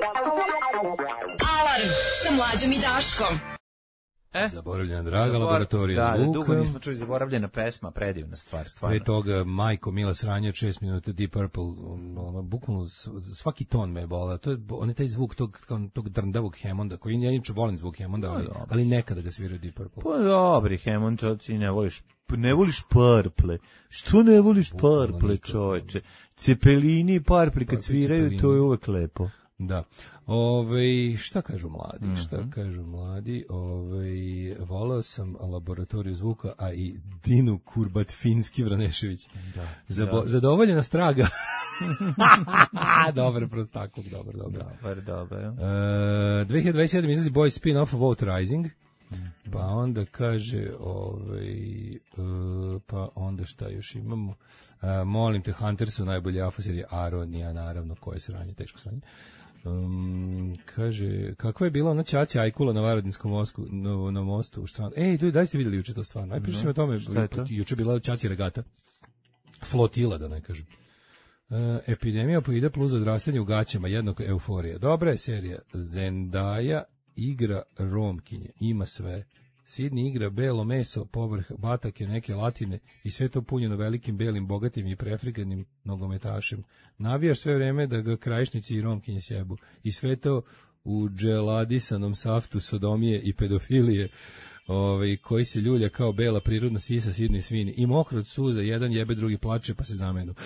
E: Alarm sa Mlađom i Daškom.
G: E?
H: Zaboravljena draga
G: Zabor-
H: laboratorija
G: da,
H: zvuka.
G: dugo nismo čuli zaboravljena pesma, predivna stvar, stvarno.
H: Pre toga Majko Mila Sranja, šest minuta, Deep Purple, ono, bukvalno s- svaki ton me je bolao. To je, on je taj zvuk tog, kao tog drndavog Hammonda, koji ja inače volim zvuk Hammonda, ali,
G: dobro.
H: ali nekada ga sviraju Deep Purple.
G: Pa dobri, Hammond, to ti ne voliš, ne voliš Purple. Što ne voliš Purple,
H: nikako.
G: čoveče? Cepelini i Purple kad
H: Purple,
G: sviraju,
H: Cepelini.
G: to je uvek lepo.
H: Da. Ove, šta kažu mladi?
G: Mhm.
H: Šta kažu mladi? Ove, volao sam laboratoriju zvuka, a i Dinu Kurbat Finski Vranešević.
G: Da.
H: Zabo,
G: Da.
H: Zadovoljena straga. Dobar prostakluk, dobar, dobar.
G: Dobar, dobar.
H: Uh, dve hiljade dvadeset sedam izlazi Boys spin-off Vote Rising. Pa onda kaže, ovaj, uh, pa onda šta još imamo? Uh, molim te, Hunter su najbolji alfa serije, Aronija, naravno, koje sranje, teško sranje. Um, kaže, kakva je bila ona Ćaća Ajkula na Varadinskom mostu, na, na mostu u Štrandu? Ej, ljudi, da li ste vidjeli juče to stvarno? Aj, pričamo o tome,
G: Šta je to?
H: juče je bila Ćaći regata. Flotila, da ne kažem. Uh, epidemija pojide plus odrastanje u gaćama, jednako euforija. Dobra je serija. Zendaya igra Romkinje, ima sve. Sidney igra belo meso, povrh batake, neke latine i sve to punjeno velikim, belim, bogatim i prefrikanim nogometašem. Navijaš sve vreme da ga krajišnici i Romkinje sjebu. I sve to u dželadisanom saftu sodomije i pedofilije. Ovaj, koji se ljulja kao bela prirodna sisa Sidney svini. I mokro od suza, jedan jebe, drugi plače, pa se zamenu.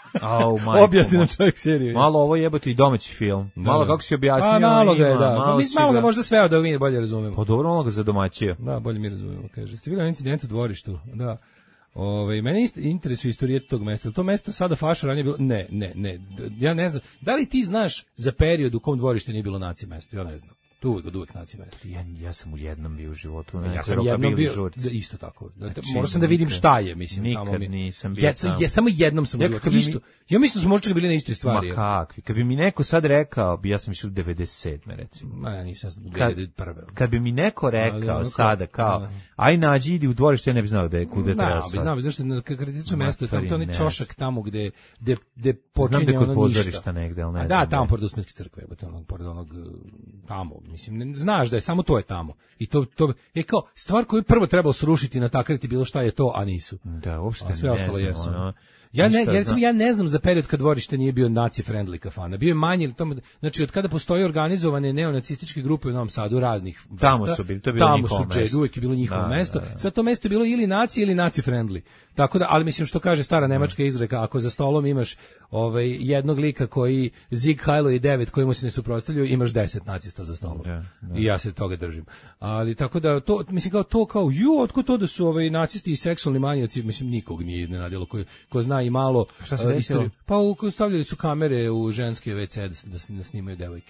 G: Au, majko,
H: objasni nam čovjek seriju.
G: Malo ovo jebote i domaći film.
H: Da,
G: malo
H: da.
G: kako si objasnio.
H: A, malo ga je,
G: ima,
H: da.
G: Malo,
H: Malo, mi, malo ga
G: ga
H: možda sve da mi bolje razumemo.
G: Pa dobro, malo ga zadomaćio.
H: Da, bolje mi razumemo, kaže. Ste vidjeli incident u dvorištu? Da. Ove, mene ist, interesuje istorijet tog mesta. To mesto sada faša ranije bilo... Ne, ne, ne. Ja ne znam. Da li ti znaš za period u kom dvorište nije bilo naci mesto? Ja ne znam. Tu uvijek, uvijek naci mesto.
G: Ja, ja sam u jednom bio u životu.
H: Ja sam jednom bio, da, isto tako. Da, znači, morao sam da vidim šta je, mislim.
G: Nikad
H: tamo mi,
G: nisam bio
H: ja,
G: tamo.
H: Ja, samo jednom sam
G: ja,
H: bio. Isto. Ja mislim da smo možda bili na istoj stvari.
G: Ma kakvi. Kad bi mi neko sad rekao, ja sam išao u devedeset sedme recimo.
H: Ma ja nisam u
G: kad,
H: devedeset prve.
G: Kad bi mi neko rekao
H: da,
G: sada kao,
H: da.
G: aj nađi, idi u dvorište, ja ne bi znao da je kuda treba.
H: Da, bi znao, zašto na kritično mesto, tamo to onaj čošak tamo gde, gde, gde počinje
G: znam da
H: ono ništa.
G: Pozorišta negde, ali ne
H: A
G: znam.
H: da, tamo pored Uspenske crkve, ono, pored onog, tamo, mislim, ne, znaš da je, samo to je tamo. I to, to je kao, stvar koju prvo trebalo srušiti, natakriti bilo šta je to, a nisu.
G: Da, uopšte
H: a sve
G: ne
H: ostalo
G: znam,
H: jesu.
G: ono,
H: Ja ne, ja, recimo, ja ne znam za period kad dvorište nije bio naci friendly kafana. Bio je manje ili tamo, znači od kada postoje organizovane neonacističke grupe u Novom Sadu raznih vrsta,
G: tamo su bili, to je bilo
H: tamo
G: njihovo
H: su
G: mesto.
H: Uvijek je bilo njihovo
G: da,
H: mesto.
G: Da, da.
H: Sad to mesto je bilo ili naci ili naci friendly. Tako da, ali mislim što kaže stara nemačka izreka, ako za stolom imaš ovaj jednog lika koji Sieg Heil i devet koji mu se ne suprotstavljaju, imaš deset nacista za stolom.
G: Da, da.
H: I ja se toga držim. Ali tako da to mislim kao to kao ju, otko to da su ovaj nacisti i seksualni manijaci, mislim nikog nije iznenadilo ko ko zna i malo
G: šta se desilo?
H: Pa u, stavljali su kamere u ženske ve ce da, da, da snimaju devojke.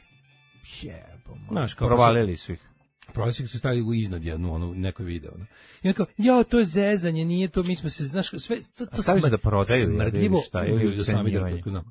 G: Jebo, provalili su ih.
H: Prosjek su stavili u iznad jednu, ono, neko video. Ono. I onako, ja, to je zezanje, nije to, mi smo se, znaš, sve, to, to
G: smr, da prodaju,
H: smrdljivo,
G: šta, ili
H: da sami da znam.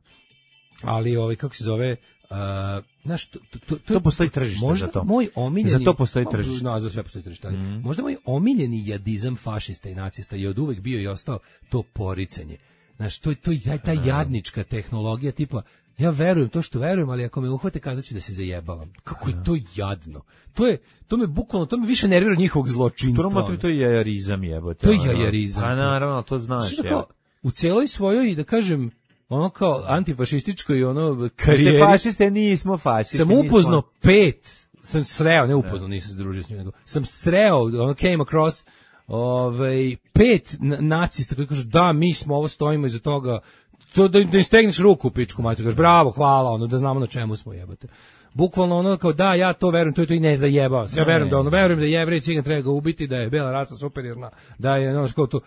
H: Ali, ovaj, kako se zove, uh, znaš, to, to, to,
G: to postoji tržište
H: možda
G: za to.
H: Moj omiljeni,
G: za to postoji tržište.
H: No, za sve postoji tržište. Mm. Možda moj omiljeni jadizam fašista i nacista je od uvek bio i ostao to poricanje. Znaš, to je to, to, ta jadnička tehnologija, tipa, ja verujem to što verujem, ali ako me uhvate kazaću da se zajebavam. Kako je to jadno. To je, to me bukvalno, to me više nervira njihovog zločinstva.
G: To, to je jajarizam jebote.
H: To je jajarizam.
G: A naravno, to znaš.
H: Kao, u celoj svojoj, da kažem, ono kao antifašističkoj ono karijeri.
G: Ste fašiste, nismo fašisti.
H: Sam upoznao nismo... pet, sam sreo, ne upoznao, nisam se družio s njim, nego sam sreo, ono came across, ovaj, pet nacista koji kažu da, mi smo ovo, stojimo iza toga, to da, da im stegneš ruku u pičku, mater, kažeš bravo, hvala, ono, da znamo na čemu smo, jebote. Bukvalno ono kao da, ja to verujem, to je to i ne zajebao se. Ja verujem da ono, verujem da Jevrej cigan treba ga ubiti, da je bela rasa superiorna, da je ono kao to,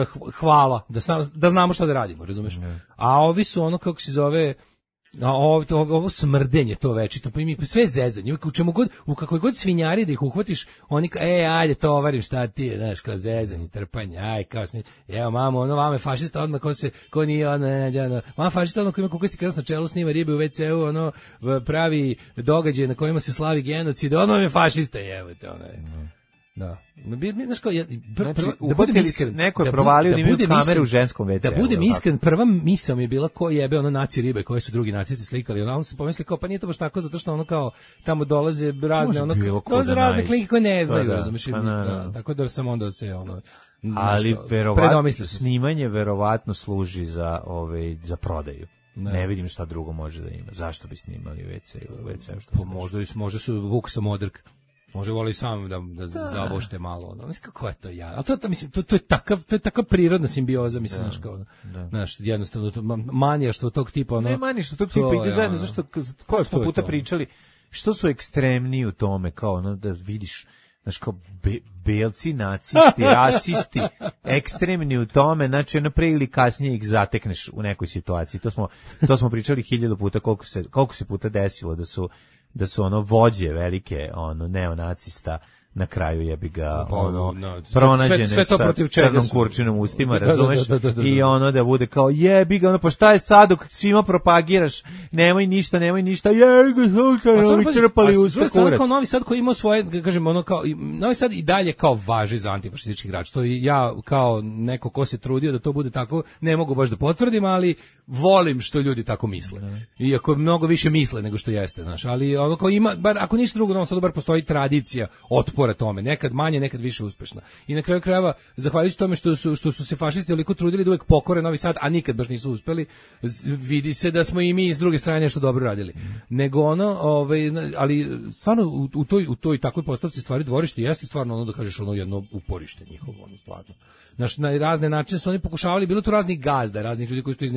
H: hvala, da, sam, da znamo šta da radimo, razumeš? A ovi su ono, kako se zove, a ovo, to, ovo smrdenje to večito, pa mi sve zezanje, u čemu god, u kakvoj god svinjari da ih uhvatiš, oni kao, e, ajde, tovarim, šta ti je, znaš, kao zezanje, trpanje, aj, kao smi, evo, mamo, ono, mama je fašista odmah, ko se, ko nije, ono, ne, ono, mama fašista odmah, ko ima kukasti kras na čelu, snima ribe u ve ce u, ono, pravi događaje na kojima se slavi genocid, odmah je fašista, evo te, ono je. Da. Znaš kao, ja, pr,
G: znači,
H: prva, da budem iskren,
G: neko je provalio da, da imaju kameru u ženskom ve ce u.
H: Da budem iskren, prva misao mi je bila ko jebe ono naci ribe koje su drugi nacisti slikali. Ono se pomislili kao pa nije to baš tako zato što ono kao tamo dolaze razne ono dolaze razne klinke koje ne znaju, da, razumiješ? Da, da, tako da sam onda se ono
G: ali verovatno snimanje verovatno služi za ovaj za prodaju. Ne. ne vidim šta drugo može da ima. Zašto bi snimali ve ce u ve ce što?
H: Pa možda možda su Vuk sa Modrk. Može voli sam da da, da. zavošte malo ono. Mislim kako je to ja. Al to, to mislim to to je takav to je takav prirodna simbioza mislim da, kao. Znaš, jednostavno to manijaštvo tog tipa ono.
G: Ne manijaštvo tog tipa ide zajedno zašto ko smo puta pričali što su ekstremni u tome kao ono da vidiš znaš kao be, belci, nacisti, rasisti, ekstremni u tome, znači ono pre ili kasnije ih zatekneš u nekoj situaciji. To smo to smo pričali hiljadu puta koliko se koliko se puta desilo da su da su ono vođe velike, ono neonacista na kraju jebi ga ono no, pronađene sve, sve sa crnom kurčinom ustima, razumeš? Da, da, da, da, da. I ono da bude kao jebi ga, ono pa šta je sad dok svima propagiraš, nemoj ništa, nemoj ništa, jebi ga, oni crpali usta kurac.
H: Kao Novi Sad koji ima svoje, kažem, ono kao, Novi Sad i dalje kao važi za antifašistički igrač, to i ja kao neko ko se trudio da to bude tako, ne mogu baš da potvrdim, ali volim što ljudi tako misle. Iako mnogo više misle nego što jeste, znaš, ali ono kao ima, bar ako ništa drugo, Novom Sadu bar postoji tradicija otpora tome, nekad manje, nekad više uspešna. I na kraju krajeva, zahvaljujući tome što su što su se fašisti toliko trudili da uvek pokore Novi Sad, a nikad baš nisu uspeli, vidi se da smo i mi s druge strane nešto dobro radili. Nego ono, ovaj, ali stvarno u, u toj u toj takvoj postavci stvari dvorište jeste stvarno ono da kažeš ono jedno uporište njihovo, ono stvarno. Znaš, na razne načine su oni pokušavali, bilo tu raznih gazda, raznih ljudi koji su to iznajmljivali,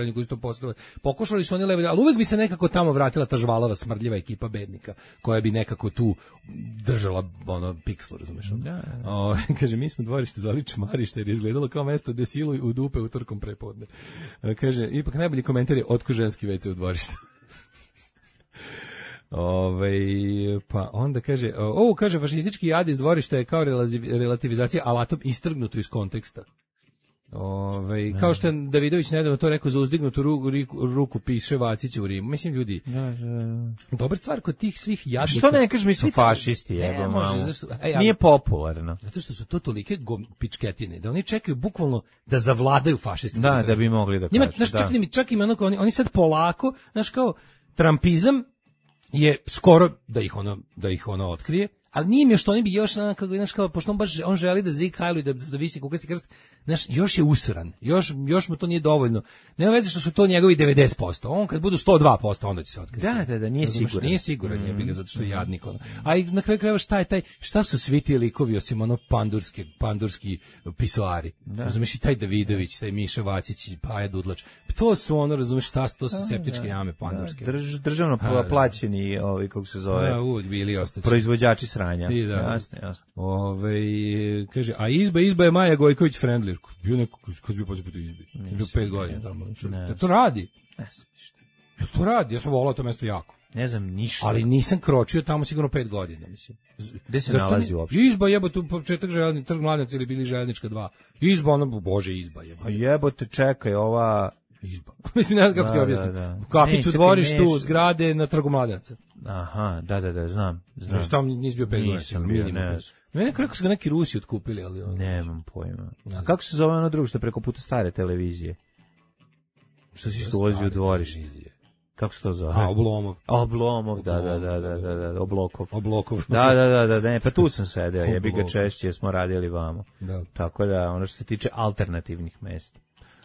H: oni koji su to postavili. Pokušali su oni levo, ali uvek bi se nekako tamo vratila ta žvalava, smrdljiva ekipa bednika, koja bi nekako tu držala ono pikslu, razumeš? Da, da. O, kaže, mi smo dvorište zvali Čmarište, jer je izgledalo kao mesto gde siluju u dupe utorkom prepodne. Kaže, ipak najbolji komentar je otko ženski ve ce u dvorištu. Ove, pa onda kaže, ovo kaže, fašistički jad iz dvorišta je kao relativizacija alatom istrgnuto iz konteksta. Ove, kao što je Davidović nedavno to rekao, za uzdignutu ruku, ruku piše Vacića u Rimu. Mislim, ljudi, da, da, da. Dobra stvar kod tih svih jadnika.
G: Što ne kažeš, mi smo fašisti,
H: ne, može, zašto, ej,
G: nije popularno.
H: Zato što su to tolike pičketine, da oni čekaju bukvalno da zavladaju fašisti.
G: Da, da bi mogli da kažu.
H: Njima, znaš, čak, mi, čak ima ono, oni, oni sad polako, znaš, kao, trampizam je skoro da ih ono, da ih ono otkrije, ali nije mi što oni bi još, kako, znaš, kao, pošto on baš, on želi da Zig Heil i da, da visi kukasti krst, znaš, još je usran, još, još mu to nije dovoljno. Nema veze što su to njegovi devedeset posto, on kad budu sto dva posto, onda će se otkriti.
G: Da, da, da, nije
H: Razumeš,
G: siguran.
H: Nije siguran, mm. je ga, zato što je jadnik. Ono. A i na kraju krajeva šta je taj, šta su svi ti likovi, osim ono pandurske, pandurski pisoari. Da. Razumeš, i taj Davidović, taj Miša Vacić, Paja Dudlač. To su ono, razumeš, šta su, to su septičke da, jame pandurske.
G: Da, drž, državno a, plaćeni, ovi, kako se zove,
H: da, uvijek bili ostać.
G: Proizvođači sranja.
H: I da.
G: Jasno, jasno.
H: Ove, kaže, a izba, izba je Maja Gojković Friendly. Bio neko, ko bi počeo biti u izbi. Bio pet godina tamo. Da to radi?
G: Ne znam ništa.
H: Ja to radi, ja sam volao to mesto jako.
G: Ne znam ništa.
H: Ali nisam kročio tamo sigurno pet godina, mislim.
G: Gde se nalazi uopšte?
H: Izba jebo tu početak železnički trg Mladenac ili bili železnička dva. Izba, ono, bože, izba jebo.
G: A jebote, čekaj, ova...
H: Izba. Mislim, ne znam kako ti objasnim. Da, da. Kafić u dvorištu, zgrade na trgu Mladenaca.
G: Aha, da, da, da, znam. znam.
H: Znaš, tamo nisi bio pet godina.
G: Nisam bio, ne.
H: Ne, kako su ga neki Rusi otkupili, ali... Ono...
G: Nemam pojma. A kako se zove ono drugo što je preko puta stare televizije? Što si isto ulazi u dvorište? Kako se to zove?
H: A, Oblomov.
G: Oblomov, da, da, da, da, da, da, Oblokov.
H: Oblokov.
G: Da, da, da, da, ne, pa tu sam sedeo, jebi ga češće, smo radili vamo. Da. Tako da, ono što se tiče alternativnih mesta.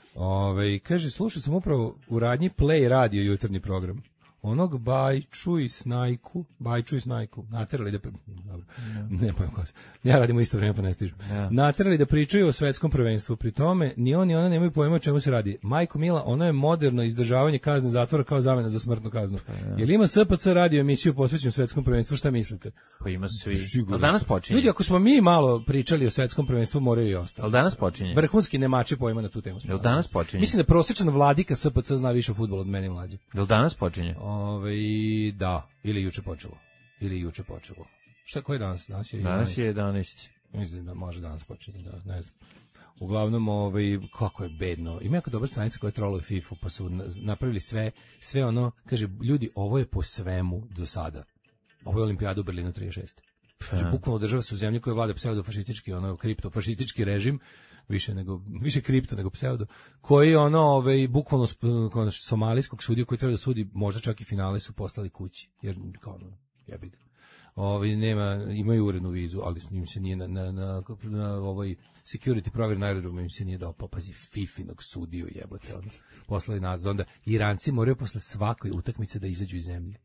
H: Ove, kaže, slušao sam upravo u radnji Play radio jutarnji program. Onog Bajču i Snajku, Bajču i Snajku, naterali da... Dobro, yeah. ne pojem ko se. Ja radimo isto vreme, pa ne stižem. Yeah. Naterali da pričaju o svetskom prvenstvu. Pri tome, ni on ni ona nemaju pojma o čemu se radi. Majko Mila, ono je moderno izdržavanje kazne zatvora kao zamena za smrtnu kaznu. Yeah. Jel ima S P C radio emisiju posvećenu svetskom prvenstvu, šta mislite?
G: Pa ima svi. Ali danas počinje.
H: Ljudi, ako smo mi malo pričali o svetskom prvenstvu, moraju i ostali.
G: Ali danas počinje.
H: Vrhunski nemači pojma na tu temu.
G: Jel danas počinje?
H: Mislim da prosječan vladika S P C zna više o fudbalu od mene mlađe.
G: Jel danas počinje?
H: Ove, da, ili juče počelo. Ili juče počelo. Šta, koji je danas? Danas je
G: danas je jedanaesti.
H: Mislim da može danas počinje, da, ne znam. Uglavnom, ovaj, kako je bedno. Ima jako dobra stranica koja troluje FIFA, pa su napravili sve, sve ono, kaže, ljudi, ovo je po svemu do sada. Ovo je Olimpijada u Berlinu trideset šeste. Znači, bukvalno država su zemlje koje vlada pseudofašistički, ono, kriptofašistički režim, više nego više kripto nego pseudo, koji ono ovaj bukvalno ono, somalijskog sudiju koji treba da sudi, možda čak i finale su poslali kući, jer kao ono, jebi ga. Ovaj nema, imaju urednu vizu, ali im se nije na na na, na ovaj security provjer na aerodromu im se nije dao, pa pazi Fifinog sudiju jebote, ono. Poslali nas, onda Iranci moraju posle svakoj utakmice da izađu iz zemlje.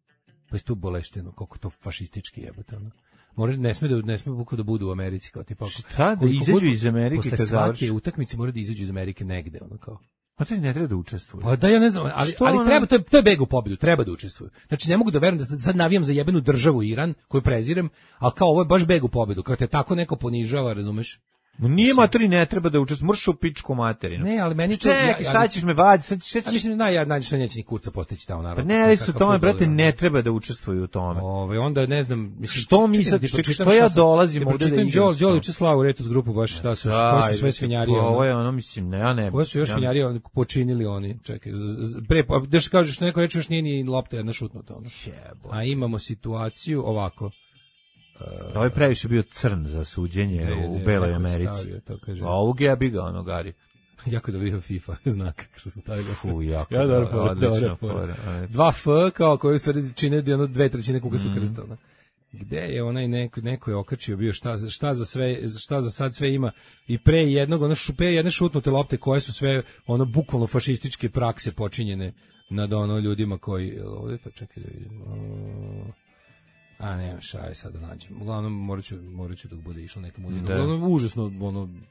H: Pa je tu bolešteno, kako to fašistički jebote, ono. Mora, ne sme da ne sme buko da budu u Americi kao tipa.
G: Šta da izađu iz Amerike
H: kad svake utakmice mora da izađu iz Amerike negde, ono kao.
G: Pa to ne treba da učestvuju.
H: Pa da ja ne znam, ali, ali treba, to je, to je beg u pobedu, treba da učestvuju. Znači ne mogu da verujem da sad navijam za jebenu državu Iran, koju prezirem, al kao ovo je baš beg u pobedu, kao te tako neko ponižava, razumeš?
G: No nije materi, ne treba da učestvuje, mrš u pičku materinu.
H: Ne, ali meni to...
G: Čekaj, šta ćeš me vaditi? Sad ćeš...
H: A mislim, naj, najče neće ni kurca postići tamo, naravno.
G: Pa ne, ali su tome, brate, ne treba da učestvuju u tome.
H: Ove, onda, ne znam... Mislim,
G: što mi sad, što ja dolazim ovdje da igram?
H: Đol uče Slavu Retus grupu, baš šta su, koje su sve svinjarije.
G: Ovo je ono, mislim, ne, ja ne...
H: Koje su još svinjarije počinili oni, čekaj, pre, da što kažeš, neko reče još nije ni lopta jedna šutnuta. A imamo situaciju ovako...
G: Uh, ovaj previše bio crn za suđenje ne, u ne, Beloj Americi.
H: Stavio,
G: a ovog je bi ga ono gari.
H: Jako da bio FIFA znak što sam stavio.
G: Fu, jako.
H: Ja dobro, odlično. Dva F kao koji stvari čine jedno dve trećine kukastog mm. krsta. Gde je onaj neko neko je okačio bio šta šta za sve šta za sad sve ima i pre jednog ono šupe jedne šutnute lopte koje su sve ono bukvalno fašističke prakse počinjene nad ono ljudima koji ovdje pa čekaj da vidim. A ne, šaj sad da nađem. Uglavnom morat ću, morat ću dok bude išlo neka muzika. Uglavnom užasno ono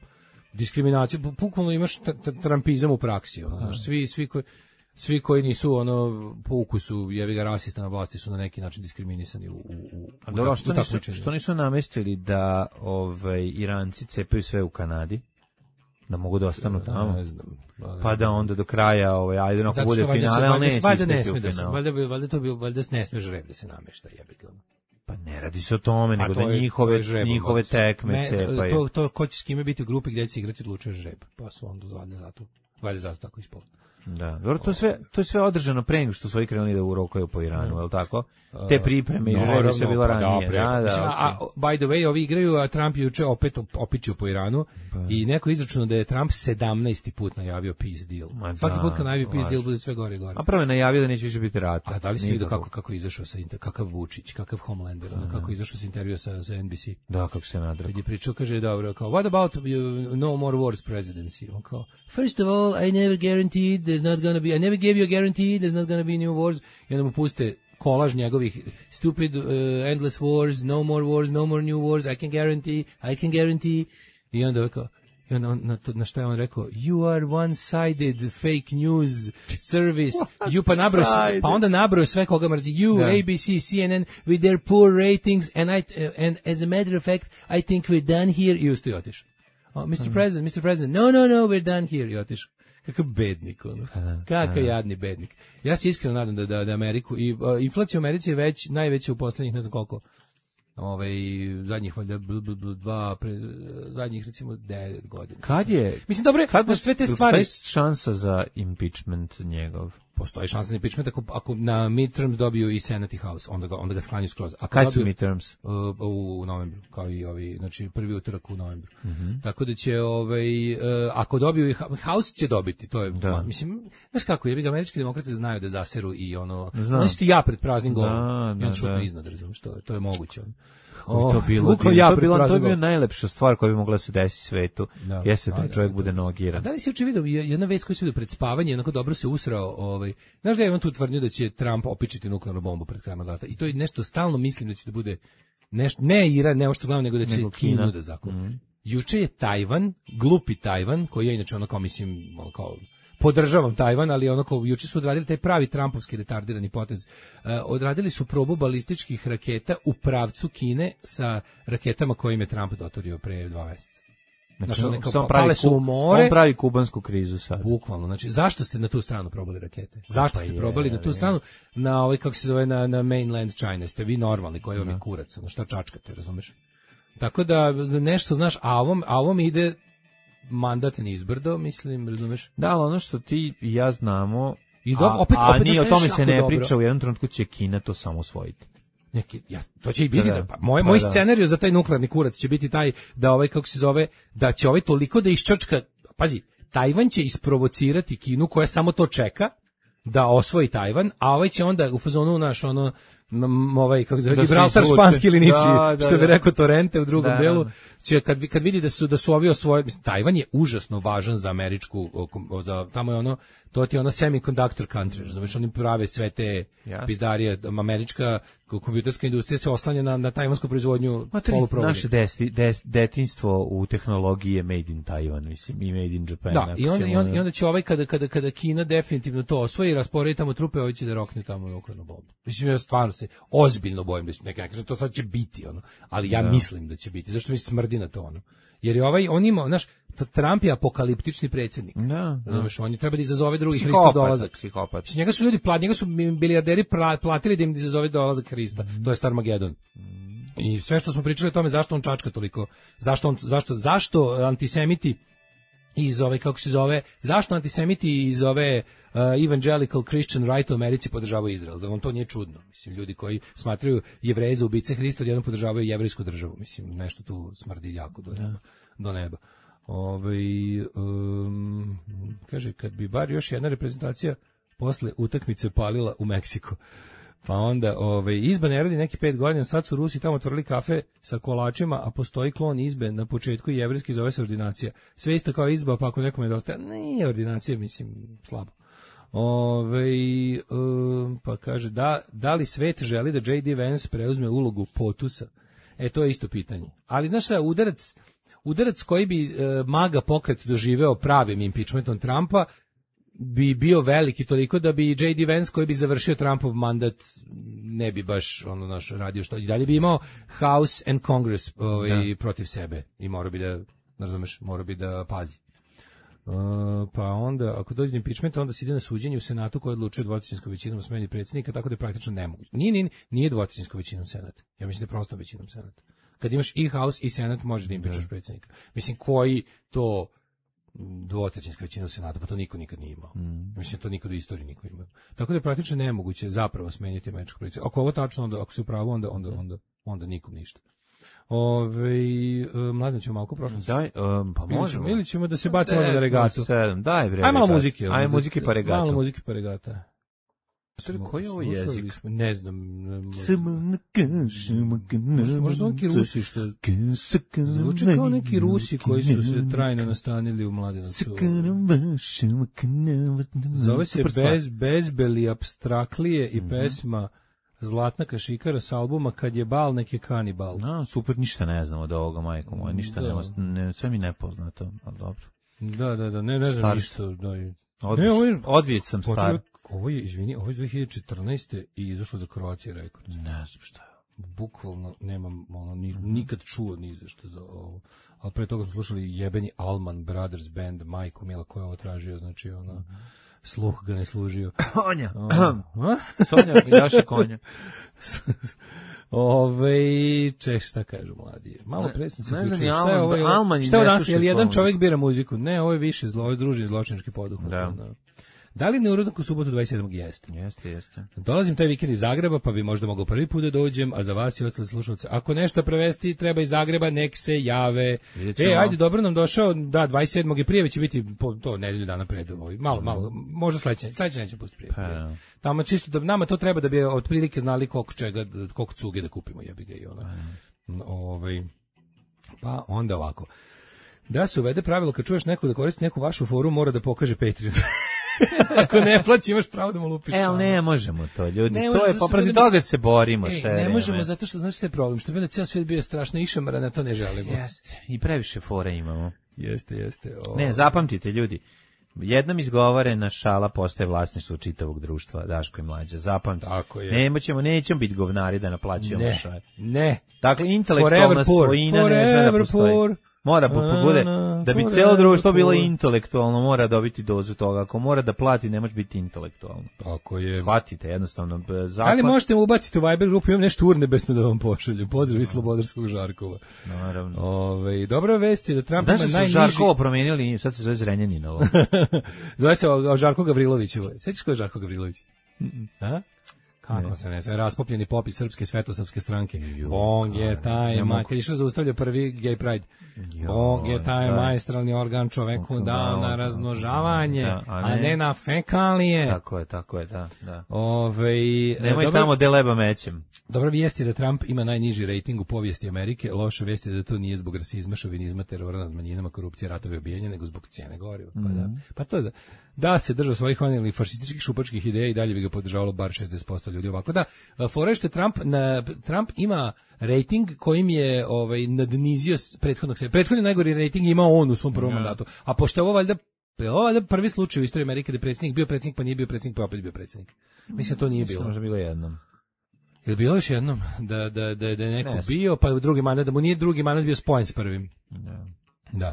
H: diskriminaciju, bukvalno imaš trampizam u praksi, ono, znaš, svi, svi koji svi koji nisu ono po ukusu jebi ga rasista na vlasti su na neki način diskriminisani u u u.
G: A dobro, što nisu, što nisu namestili da ovaj Iranci cepaju sve u Kanadi? Da mogu da ostanu tamo.
H: Ne znam.
G: Pa da onda do kraja, ovaj ajde ako bude finale, al neće.
H: Valjda ne sme da se, valjda bi valjda to bi valjda ne sme žreb da se namešta, jebi ga.
G: Pa ne radi se o tome, nego da njihove njihove tekme cepaju.
H: To to ko će s kime biti u grupi gdje će se igrati odlučuje žreb. Pa su onda valjda zato. Valjda zato tako ispalo.
G: Da, dobro, to sve to je sve održano pre nego što su ovi krenuli da urokaju po Iranu, mm. je li tako? Te pripreme i žrebe sve bilo ranije.
H: Da, da, da, mislim, a, okay. By the way, ovi igraju, a Trump je juče opet opičio po Iranu pa. I neko izračunao da je Trump sedamnaesti put najavio peace deal. Ma svaki da, put kad najavi peace deal bude sve gore i gore.
G: A prvo je najavio da neće više biti rata.
H: A da li si vidio kako kako izašao sa inter, kakav Vučić, kakav Homelander, da. Kako izašao sa intervjua sa sa N B C?
G: Da, kako se nadrkao.
H: Kad je pričao, kaže dobro, kao what about you, no more wars presidency? On kao first of all, I never guaranteed there's not gonna be I never gave you a guarantee there's not gonna be new wars. I onda mu puste kolaž njegovih stupid uh, endless wars, no more wars, no more new wars, I can guarantee, I can guarantee. I onda ovako, i onda on, na, to, na šta je on rekao, you are one-sided fake news service, you pa nabroj, pa onda nabroj sve koga mrzi, you, yeah. A B C, C N N, with their poor ratings, and, I, uh, and as a matter of fact, I think we're done here, i ustoji otiš. Oh, mister Mm. President, mister President, no, no, no, we're done here, i otiš. Kakav bednik, ono. Kakav jadni bednik. Ja se iskreno nadam da, da, da Ameriku, i uh, inflacija u Americi je već, najveća u poslednjih, ne znam koliko, ovaj, zadnjih, valjda, dva, pre, zadnjih, recimo, devet godina.
G: Kad je?
H: Mislim, dobro,
G: kad
H: da sve te stvari...
G: šansa za impeachment njegov?
H: Postoji šansa za impeachment ako, ako na midterms dobiju i Senate i House, onda ga, onda ga sklanju skroz. Ako
G: kad su midterms?
H: Uh, u novembru, kao i ovi, znači prvi utorak u novembru.
G: Mm-hmm.
H: Tako da će, ovaj, uh, ako dobiju i House će dobiti, to je,
G: da.
H: Mislim, znaš kako, jebi ga, američki demokrate znaju da zaseru i ono, oni su ti ja pred praznim golom, i on šutno iznad, razumiješ, to, to je moguće.
G: Oh, to bilo, bilo, ja to, bilo, to je bila najlepša stvar koja bi mogla se desiti svetu, da, jeste da, da čovjek da, bude nogiran.
H: A da li si uopće vidio, jedna vest koju se vidio pred spavanje, onako dobro se usrao, ovaj, znaš da je on tu tvrdnio da će Trump opičiti nuklearnu bombu pred krajem mandata, i to je nešto stalno mislim da će da bude, nešto, ne Iran, ne ovo što glavno, nego da će nego Kinu Kina. Da zakon. Mm. Juče je Tajvan, glupi Tajvan, koji je inače ono kao, mislim, ono kao, podržavam Tajvan, ali ono kao juče su odradili taj pravi trumpovski retardirani potez. Uh, odradili su probu balističkih raketa u pravcu Kine sa raketama kojim je Trump dotorio pre dva meseca.
G: Znači, znači on, on, pravi, su u more, on pravi kubansku krizu sad.
H: Bukvalno. Znači, zašto ste na tu stranu probali rakete? Zašto pa ste je, probali na tu stranu? Na ovaj, kako se zove, na, na mainland China. Ste vi normalni, koji vam je kurac? Na šta čačkate, razumeš? Tako da, nešto znaš, a ovom, a ovom ide mandat nizbrdo, mislim, razumeš?
G: Da, ali ono što ti i ja znamo,
H: I do, opet,
G: a,
H: opet
G: a ni o tome se ne
H: dobro.
G: priča, u jednom trenutku će Kina to samo usvojiti.
H: Neki, ja, to će i biti, da, da, pa moj, moj da. Scenarij za taj nuklearni kurac će biti taj da ovaj, kako se zove, da će ovaj toliko da iščačka, pazi, Tajvan će isprovocirati Kinu koja samo to čeka, da osvoji Tajvan, a ovaj će onda u fazonu naš ono, ovaj, kako se zove, Gibraltar španski ili niči, da, da, što bi rekao Torrente u drugom da, delu, će kad, kad vidi da su, da su ovi osvojili, mislim, Tajvan je užasno važan za američku, za, tamo je ono, to ti je ono semiconductor country, znači oni prave sve te Jasne. Pizdarije, američka kompjuterska industrija se oslanja na, na tajvansku proizvodnju poluprovodnika.
G: Naše desti, des, detinjstvo u tehnologiji je made in Taiwan, mislim, i made in Japan.
H: Da, i onda, i, onda, i onda će ovaj, kada, kada, kada Kina definitivno to osvoji, rasporedi tamo trupe, ovaj će da rokne tamo nuklearnu bombu. Mislim, ja stvarno se ozbiljno bojim da će neka, neka, to sad će biti, ono, ali ja da. Mislim da će biti, zašto mi smrdi na to, ono. Jer je ovaj, on ima, znaš, Trump je apokaliptični predsjednik.
G: Da, da.
H: Znaš, on je treba da izazove drugih Hrista dolazak.
G: Psihopat.
H: Mislim, njega su ljudi platili, njega su milijarderi platili da im izazove dolazak Hrista. Mm. To je Starmagedon. Mm. I sve što smo pričali o tome, zašto on čačka toliko, zašto on, zašto, zašto antisemiti iz ove, kako se zove, zašto antisemiti iz ove uh, evangelical Christian right u Americi podržavaju Izrael? Zato on to nije čudno. Mislim, ljudi koji smatraju Jevreje za ubice Hrista odjednom podržavaju jevrejsku državu. Mislim, nešto tu smrdi jako do neba. Do neba. Ove, um, kaže, kad bi bar još jedna reprezentacija posle utakmice palila u Meksiku. Pa onda, ovaj, izba ne radi neki pet godina, sad su Rusi tamo otvorili kafe sa kolačima, a postoji klon izbe na početku jevrijski, zove se ordinacija. Sve isto kao izba, pa ako nekome nedostaje, nije ordinacija, mislim, slabo. Ove, um, pa kaže, da, da li svet želi da J D Vance preuzme ulogu Potusa? E, to je isto pitanje. Ali, znaš šta, udarac, udarac koji bi e, MAGA pokret doživeo pravim impeachmentom Trumpa bi bio veliki toliko da bi J D Vance koji bi završio Trumpov mandat ne bi baš ono naš radio što i dalje bi imao House and Congress ovaj, protiv sebe i mora bi da, razumeš, mora bi da pazi. Uh, pa onda, ako dođe do impeachmenta, onda se ide na suđenje u Senatu koji odlučuje dvotrećinskom većinom o smeni predsjednika, tako da je praktično nemoguće. Nije, nije, nije dvotrećinskom većinom Senat. Ja mislim da je prosto većinom Senat. Kad imaš i House i Senat, možeš da impeachuješ predsjednika. Mislim, koji to dvotrećinska većina u Senatu, pa to niko nikad nije imao. Mm. Mislim, to nikad u istoriji niko imao. Tako da je praktično nemoguće zapravo smeniti američkog predsjednika. Ako ovo tačno, onda, ako se upravo, onda, onda, onda, onda nikom ništa. Ove, mladen ćemo malko prošlost.
G: Daj, um, pa možemo.
H: Ili ćemo da se bacimo na regatu.
G: sedam, daj bre.
H: Aj malo muzike.
G: Aj muzike pa regatu.
H: Malo muzike pa regata.
G: Sve koji je ovo jezik?
H: Smo, ne znam. Možda su neki Rusi što zvuči kao neki Rusi koji su se trajno nastanili u Mladenovcu. Zove se bez, Bezbeli apstraklije i pesma Zlatna kašikara s albuma Kad je bal, nek je kanibal.
G: No, super, ništa ne znam od ovoga, majko moja, ništa ne, ne, sve mi nepoznato, ali dobro.
H: Da, da, da, ne, ne znam ništa. Da,
G: Odvić, ne, odvić sam star.
H: Ovo je, izvini, ovo je dve hiljade četrnaeste i izašlo za Croatia Records.
G: Ne znam šta je.
H: Bukvalno nemam, ono, ni, nikad čuo ni za što za ovo. Ali pre toga smo slušali jebeni Allman Brothers Band, majko mila koja ovo tražio, znači ona... Mm-hmm. Sluh ga ne služio.
G: Konja. Sonja, jaša konja.
H: Ove, če, šta kažu mladi? Malo pre sam se
G: ne,
H: uključio.
G: Ne,
H: šta je ovo?
G: Alman,
H: šta je danas? Je li jedan čovjek bira muziku? Ne, ovo je više zlo, ovo je druženi zločinački poduh.
G: Da.
H: Da li neurodak u subotu dvadeset sedmog jeste?
G: Jeste, jeste.
H: Dolazim taj vikend iz Zagreba, pa bi možda mogao prvi put da dođem, a za vas i ostale slušalce, ako nešto prevesti treba iz Zagreba, nek se jave. E, ajde, dobro nam došao, da, dvadeset sedmog i prije će biti po, to nedelju dana pred ovoj. Malo, malo, možda sledeće, sledeće neće pustiti prije.
G: Pa,
H: tamo čisto da nama to treba da bi otprilike znali koliko čega, koliko cuge da kupimo, jebi ga i ona. Ovaj, pa onda ovako. Da se uvede pravilo kad čuješ nekog da koristi neku vašu foru, mora da pokaže Patreon. Ako ne plaći, imaš pravo da mu lupiš.
G: E, ali ne možemo to, ljudi. Ne to je, pa protiv toga se borimo
H: e,
G: sve.
H: Ne
G: vreme.
H: možemo, zato što, znaš što je problem, što bi da cijel svijet bio strašno išamaran, a to ne želimo.
G: Jeste, i previše fore imamo.
H: Jeste, jeste. O...
G: Ne, zapamtite, ljudi. Jednom izgovorena šala postaje vlasništvo čitavog društva, Daško i Mlađa. Zapamtite.
H: Tako je.
G: Nemoćemo, nećemo biti govnari da naplaćujemo
H: ne,
G: šalje.
H: Ne,
G: dakle, intelektualna svojina ne sme da postoji. Poor. Mora bude, da bi celo društvo bilo intelektualno, mora dobiti dozu toga. Ako mora da plati, ne može biti intelektualno.
H: Tako je.
G: Shvatite, jednostavno. Zakon...
H: Ali možete mu ubaciti u Viber grupu, imam nešto urnebesno da vam pošaljem. Pozdrav iz Slobodarskog Žarkova.
G: Naravno.
H: Ove, dobra vest je da Trump
G: znaš
H: ima
G: najniži...
H: najniži...
G: Žarkovo promenili, sad se zove Zrenjaninovo.
H: Zove se o, o Žarko Gavrilovićevo. Sjećaš ko je Žarko Gavrilović? A? Kako ne. se ne zove, raspopljeni popis srpske svetosrpske stranke. Bong je taj, ma, kad išao zaustavlja prvi gay pride. Bong je taj maestralni organ čoveku dao na razmnožavanje, da, a, ne, a ne na fekalije.
G: Tako je, tako je, da. da.
H: Ove,
G: Nemoj dobro, tamo gde leba mećem.
H: Dobra vijest je da Trump ima najniži rejting u povijesti Amerike, loša vijest je da to nije zbog rasizma, šovinizma, terora nad manjinama, korupcije, ratove i ubijanja, nego zbog cijene goriva. Pa, mm. da. pa to da. Da se držao svojih onih fašističkih šupačkih ideja i dalje bi ga podržavalo bar šezdeset posto ljudi ovako. Da, fora što Trump na Trump ima rating kojim je ovaj nadnizio prethodnog se. Prethodni najgori rating imao on u svom prvom yeah. mandatu. A pošto je ovo valjda ovo valjda prvi slučaj u istoriji Amerike da je predsjednik bio predsjednik pa nije bio predsjednik pa opet bio predsjednik. Mislim to nije bilo.
G: Može bilo jednom.
H: Je bilo još jednom da da da da je neko ne, bio pa u drugi mandat da mu nije drugi mandat bio spojen s prvim.
G: Da.
H: Da.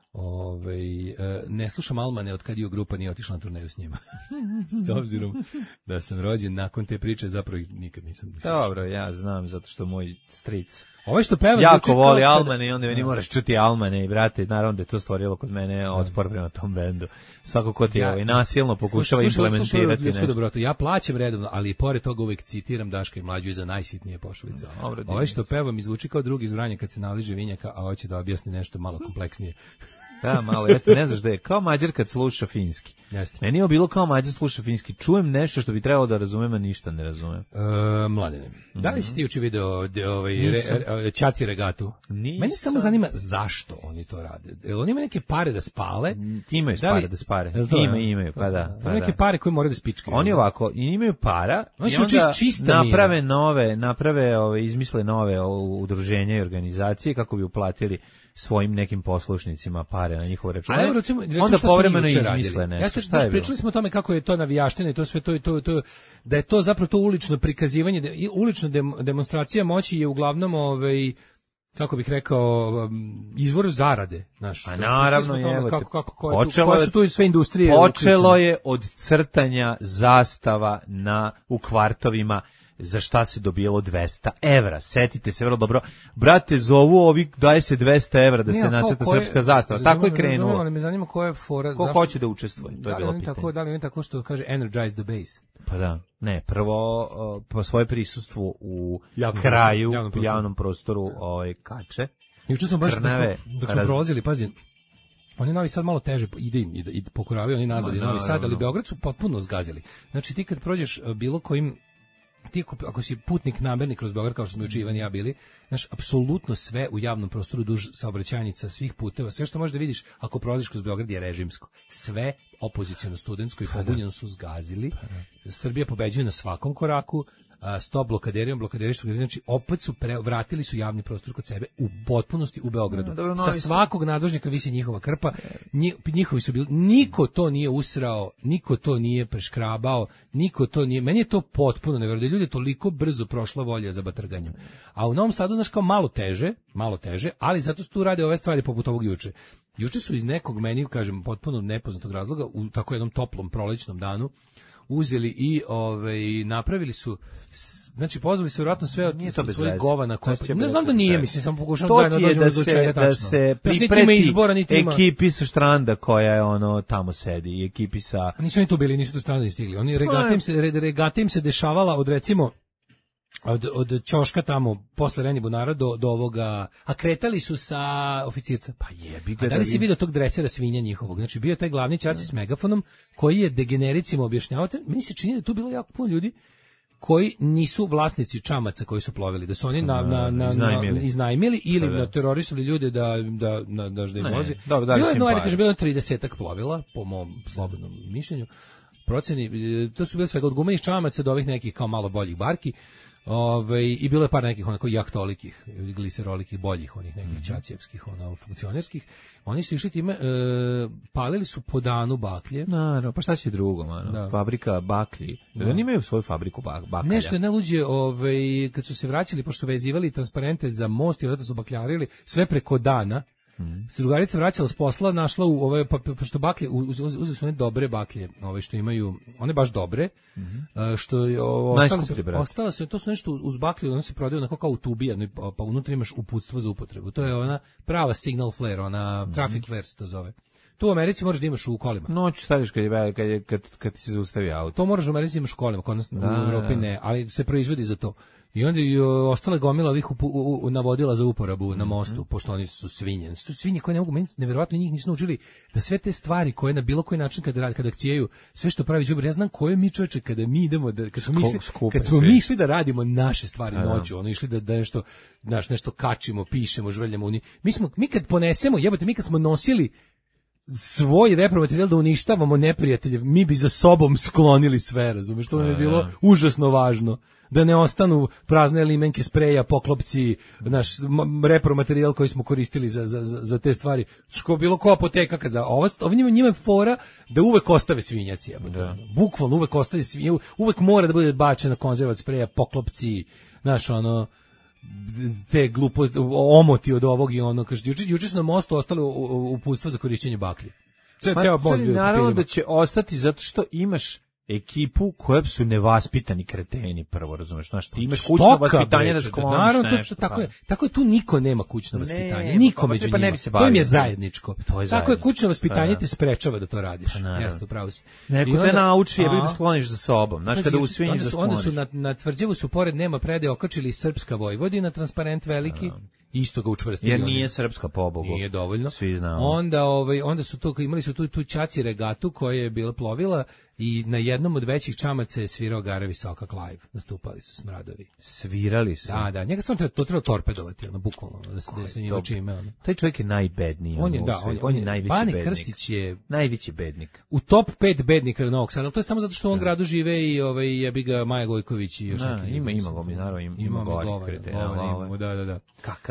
H: Ove, ne slušam Almane od kad je grupa nije otišla na turneju s njima. S obzirom da sam rođen nakon te priče, zapravo ih nikad nisam.
G: Dobro, ja znam, zato što moj stric
H: Ovo što peva
G: jako voli Almane i onda meni moraš čuti Almane i brate, naravno da je to stvorilo kod mene otpor prema tom bendu. Svako ko ti je ovaj nasilno pokušava implementirati nešto.
H: Dobroto, ja plaćam redovno, ali i pored toga uvek citiram Daška i Mlađu iza najsitnije pošalice. Ovo što peva mi zvuči kao drugi iz Vranja kad se naliže vinjaka, a hoće da objasni nešto malo kompleksnije.
G: Da, malo, jeste, ne znaš da je, kao Mađar kad sluša finski.
H: Jeste.
G: Meni je bilo kao Mađar sluša finski, čujem nešto što bi trebalo da razumem, a ništa ne razumem.
H: E, mladine, mm-hmm. da li si ti uči video de, ovaj, re, re, Čaci regatu?
G: Nisam.
H: Meni samo zanima zašto oni to rade. Jel oni imaju neke pare da spale?
G: Ti imaju da li, pare da spare. Ima, imaju, pa da. Pa
H: neke
G: da.
H: pare koje moraju da spičkaju.
G: Oni ovako, imaju para
H: oni
G: i onda
H: čista
G: naprave mira. nove, naprave, ove, izmisle nove udruženja i organizacije kako bi uplatili svojim nekim poslušnicima pare na njihove račune.
H: Ali evo, recimo, recimo
G: onda
H: šta smo
G: povremeno
H: juče
G: izmisle
H: radili.
G: nešto.
H: Ja
G: Šta je bilo?
H: pričali smo o tome kako je to navijaština i to sve to, to, to, da je to zapravo to ulično prikazivanje, de, ulična dem, demonstracija moći je uglavnom ovaj kako bih rekao, izvor zarade, znaš.
G: A naravno je, evo,
H: kako, kako, koje,
G: počelo,
H: koje su tu sve industrije.
G: Počelo
H: uključene.
G: je od crtanja zastava na, u kvartovima, za šta se dobijalo dvesta evra. Setite se vrlo dobro. Brate, zovu ovi, daje se dvesta evra da
H: Nije,
G: se
H: kao
G: nacrta
H: koje-
G: srpska zastava.
H: zanima-
G: Tako je
H: zanima,
G: krenulo.
H: ali me zanima koja je fora.
G: Ko
H: zašto-
G: hoće da učestvuje? To
H: Da
G: je
H: li
G: bilo
H: oni
G: pitanje.
H: tako, da li oni tako što kaže energize the base?
G: Pa da, ne, prvo uh, po svoje prisustvu u
H: Javnom
G: kraju,
H: prostoru, javnom
G: u
H: prostoru.
G: javnom prostoru, ovaj, kače.
H: Juče sam baš
G: Krnave,
H: dok, dok smo
G: raz-
H: prolazili, pazi, oni Novi Sad malo teže, ide im, ide, ide pokoravaju oni nazad
G: Ma,
H: i Novi Sad, ali
G: naravno.
H: Beograd su potpuno zgazili. Znači ti kad prođeš e, bilo kojim, ti ako, ako si putnik namernik kroz Beograd, kao što smo juče Ivan i ja bili, znaš, apsolutno sve u javnom prostoru duž saobraćajnica, svih puteva, sve što možeš da vidiš ako prolaziš kroz Beograd je režimsko. Sve opoziciono studentsko i pobunjeno su zgazili. Srbija pobeđuje na svakom koraku. a, stop blokaderijom, blokaderišu, znači opet su pre, vratili su javni prostor kod sebe u potpunosti u Beogradu.
G: No, dobro,
H: Sa
G: Novi Sad-
H: svakog nadvožnjaka visi njihova krpa, nji- njihovi su bili, niko to nije usrao, niko to nije preškrabao, niko to nije, meni je to potpuno nevjerojatno, da je ljudi toliko brzo prošla volja za batrganjem. A u Novom Sadu, znaš, kao malo teže, malo teže, ali zato su tu rade ove stvari poput ovog juče. Juče su iz nekog meni, kažem, potpuno nepoznatog razloga, u tako jednom toplom prolećnom danu, uzeli i ovaj napravili su s- znači pozvali su vjerojatno sve od
G: Nije to
H: od
G: bez
H: svojih
G: veze.
H: govana koje
G: To će
H: ne
G: bez
H: znam da
G: veze.
H: nije, mislim samo pokušavam
G: To
H: zajedno
G: ti je
H: dođemo
G: da
H: do
G: se,
H: čega
G: da
H: tačno.
G: se
H: Znaš, niti ima
G: pripreti
H: izbora, niti ima.
G: ekipi sa štranda koja je ono tamo sedi i ekipi sa...
H: Nisu oni tu bili, nisu do strane stigli. Oni regata im se re- regata im se dešavala od recimo od od ćoška tamo posle Reni Bunara do do ovoga, a kretali su sa oficirca.
G: Pa jebi ga
H: A da li si vidio tog dresera svinja njihovog? Znači bio je taj glavni ćaci s megafonom koji je degenericima objašnjavao. Te- Meni se čini da je tu bilo jako puno ljudi koji nisu vlasnici čamaca koji su plovili, da su oni na, na, na,
G: Iznajmili.
H: na, iznajmili ili
G: Pa da.
H: da terorisali ljude da, da, da, da, da im
G: Ne,
H: vozi.
G: dobro, dali
H: Bilo
G: su
H: je,
G: im
H: no, ajde
G: pare.
H: kažem, bilo je tridesetak plovila, po mom slobodnom mišljenju, proceni, e, to su bile svega od gumenih čamaca do ovih nekih kao malo boljih barki. Ove, i bilo je par nekih onako jahtolikih, ili gliserolikih, boljih onih nekih
G: Mhm.
H: čacijevskih, ono, funkcionerskih. Oni su išli time, e, palili su po danu baklje.
G: Naravno, pa šta će drugo, mano?
H: Da.
G: Fabrika baklji. Da. Oni imaju svoju fabriku bak, bakalja.
H: Nešto je najluđe, ovaj, kad su se vraćali, pošto su vezivali transparente za most i onda su bakljarili sve preko dana,
G: Mhm.
H: se drugarica vraćala s posla, našla u ove, pa, pa- pošto baklje, uz- uz- uzeli su one dobre baklje, ove što imaju, one baš dobre, e, što je, o, ostale
G: Najskuplje,
H: su,
G: brate.
H: ostale su, to su nešto uz baklju, one se prodaju onako kao u tubi, jednoj, pa, pa unutra imaš uputstvo za upotrebu. To je ona prava signal flare, ona
G: Mhm.
H: traffic flare se to zove. Tu u Americi moraš da imaš u kolima.
G: Noć staviš kad, je, kad, je, kad, kad ti se zaustavi auto.
H: To moraš u Americi imaš u kolima, kod nas
G: Da,
H: u Evropi
G: da.
H: ne, ali se proizvodi za to. I onda i o, ostale gomila ovih upu- u, u, navodila za uporabu na mostu, pošto oni su svinje. To su svinje koje ne mogu, meni neverovatno njih nisu naučili da sve te stvari koje na bilo koji način kada rade, kada akcijaju, sve što pravi đubre, ja znam koje mi čoveče kada mi idemo da kad smo mi
G: Sku-
H: išli,
G: skupe
H: kad smo
G: svi.
H: mi išli da radimo naše stvari
G: A, da.
H: noću, ono išli da da nešto naš nešto kačimo, pišemo, žvrljamo u njih. Mi smo mi kad ponesemo, jebote, mi kad smo nosili svoj repromaterijal da uništavamo neprijatelje, mi bi za sobom sklonili sve, razumeš, to nam je
G: A,
H: bilo
G: da.
H: užasno važno. Da ne ostanu prazne limenke spreja, poklopci, naš m- repromaterijal koji smo koristili za, za, za, za te stvari. Što bilo ko apoteka kad za ovo, ovo njima, njima je fora da uvek ostave svinjaci. jebote.
G: Da.
H: Bukvalno uvek ostave svinjaci, uvek mora da bude bačena konzerva od spreja, poklopci, znaš, ono, te gluposti, omoti od ovog i ono, kaže, juče, juče su na mostu ostale uputstva za korišćenje baklje. Ceo,
G: Pa,
H: ceo
G: to
H: most
G: je
H: bio u
G: naravno
H: papirima.
G: da će ostati zato što imaš ekipu koja su nevaspitani kreteni prvo, razumeš, znaš, ti imaš kućno
H: Stoka,
G: vaspitanje
H: bre,
G: da skloniš
H: naravno, to,
G: nešto.
H: što, tako
G: pa.
H: je, tako je, tu niko nema kućno
G: Ne,
H: vaspitanje,
G: pa
H: niko
G: pa
H: među
G: pa ne
H: njima.
G: bi se
H: To im je
G: bavio.
H: zajedničko.
G: To je
H: Tako je,
G: zajedničko.
H: kućno vaspitanje
G: Pa da.
H: te sprečava da to radiš.
G: naravno.
H: Jeste, upravo si.
G: Neko
H: I
G: te
H: onda-
G: nauči, jebi
H: A?
G: da skloniš za sobom. Znaš,
H: Pazi,
G: kada
H: juče-
G: usvinjiš
H: onda
G: da
H: su, onda
G: skloniš.
H: su na, na tvrđevu su pored nema prede okačili Srpska Vojvodina, transparent veliki, isto ga učvrstili.
G: Jer
H: oni.
G: nije srpska pobogu.
H: Nije dovoljno.
G: Svi znamo.
H: Onda ovaj onda su to imali su tu tu ćaci regatu koja je bila plovila i na jednom od većih čamaca je svirao Gare Visoka Clive. Nastupali su smradovi.
G: Svirali su.
H: Da, da, njega stvarno treba, to treba torpedovati, ono bukvalno, da se da se njima
G: to?
H: čime ono.
G: Taj čovjek je najbedniji.
H: On je
G: ono, u
H: da,
G: svetu.
H: on je,
G: on je najveći
H: Bani
G: bednik.
H: Krstić je
G: Najveći bednik.
H: u top pet bednika Novog Sada, ali to je samo zato što u ovom gradu žive i ovaj jebi ga Maja Gojković i još
G: Da,
H: neki.
G: ima-
H: ljudi,
G: ima
H: mislim.
G: go, mi naravno, ima- ima
H: Imamo
G: gorih
H: govana,
G: kretena,
H: govana
G: ali
H: imamo,
G: ovaj-
H: da, da, da.
G: Kakav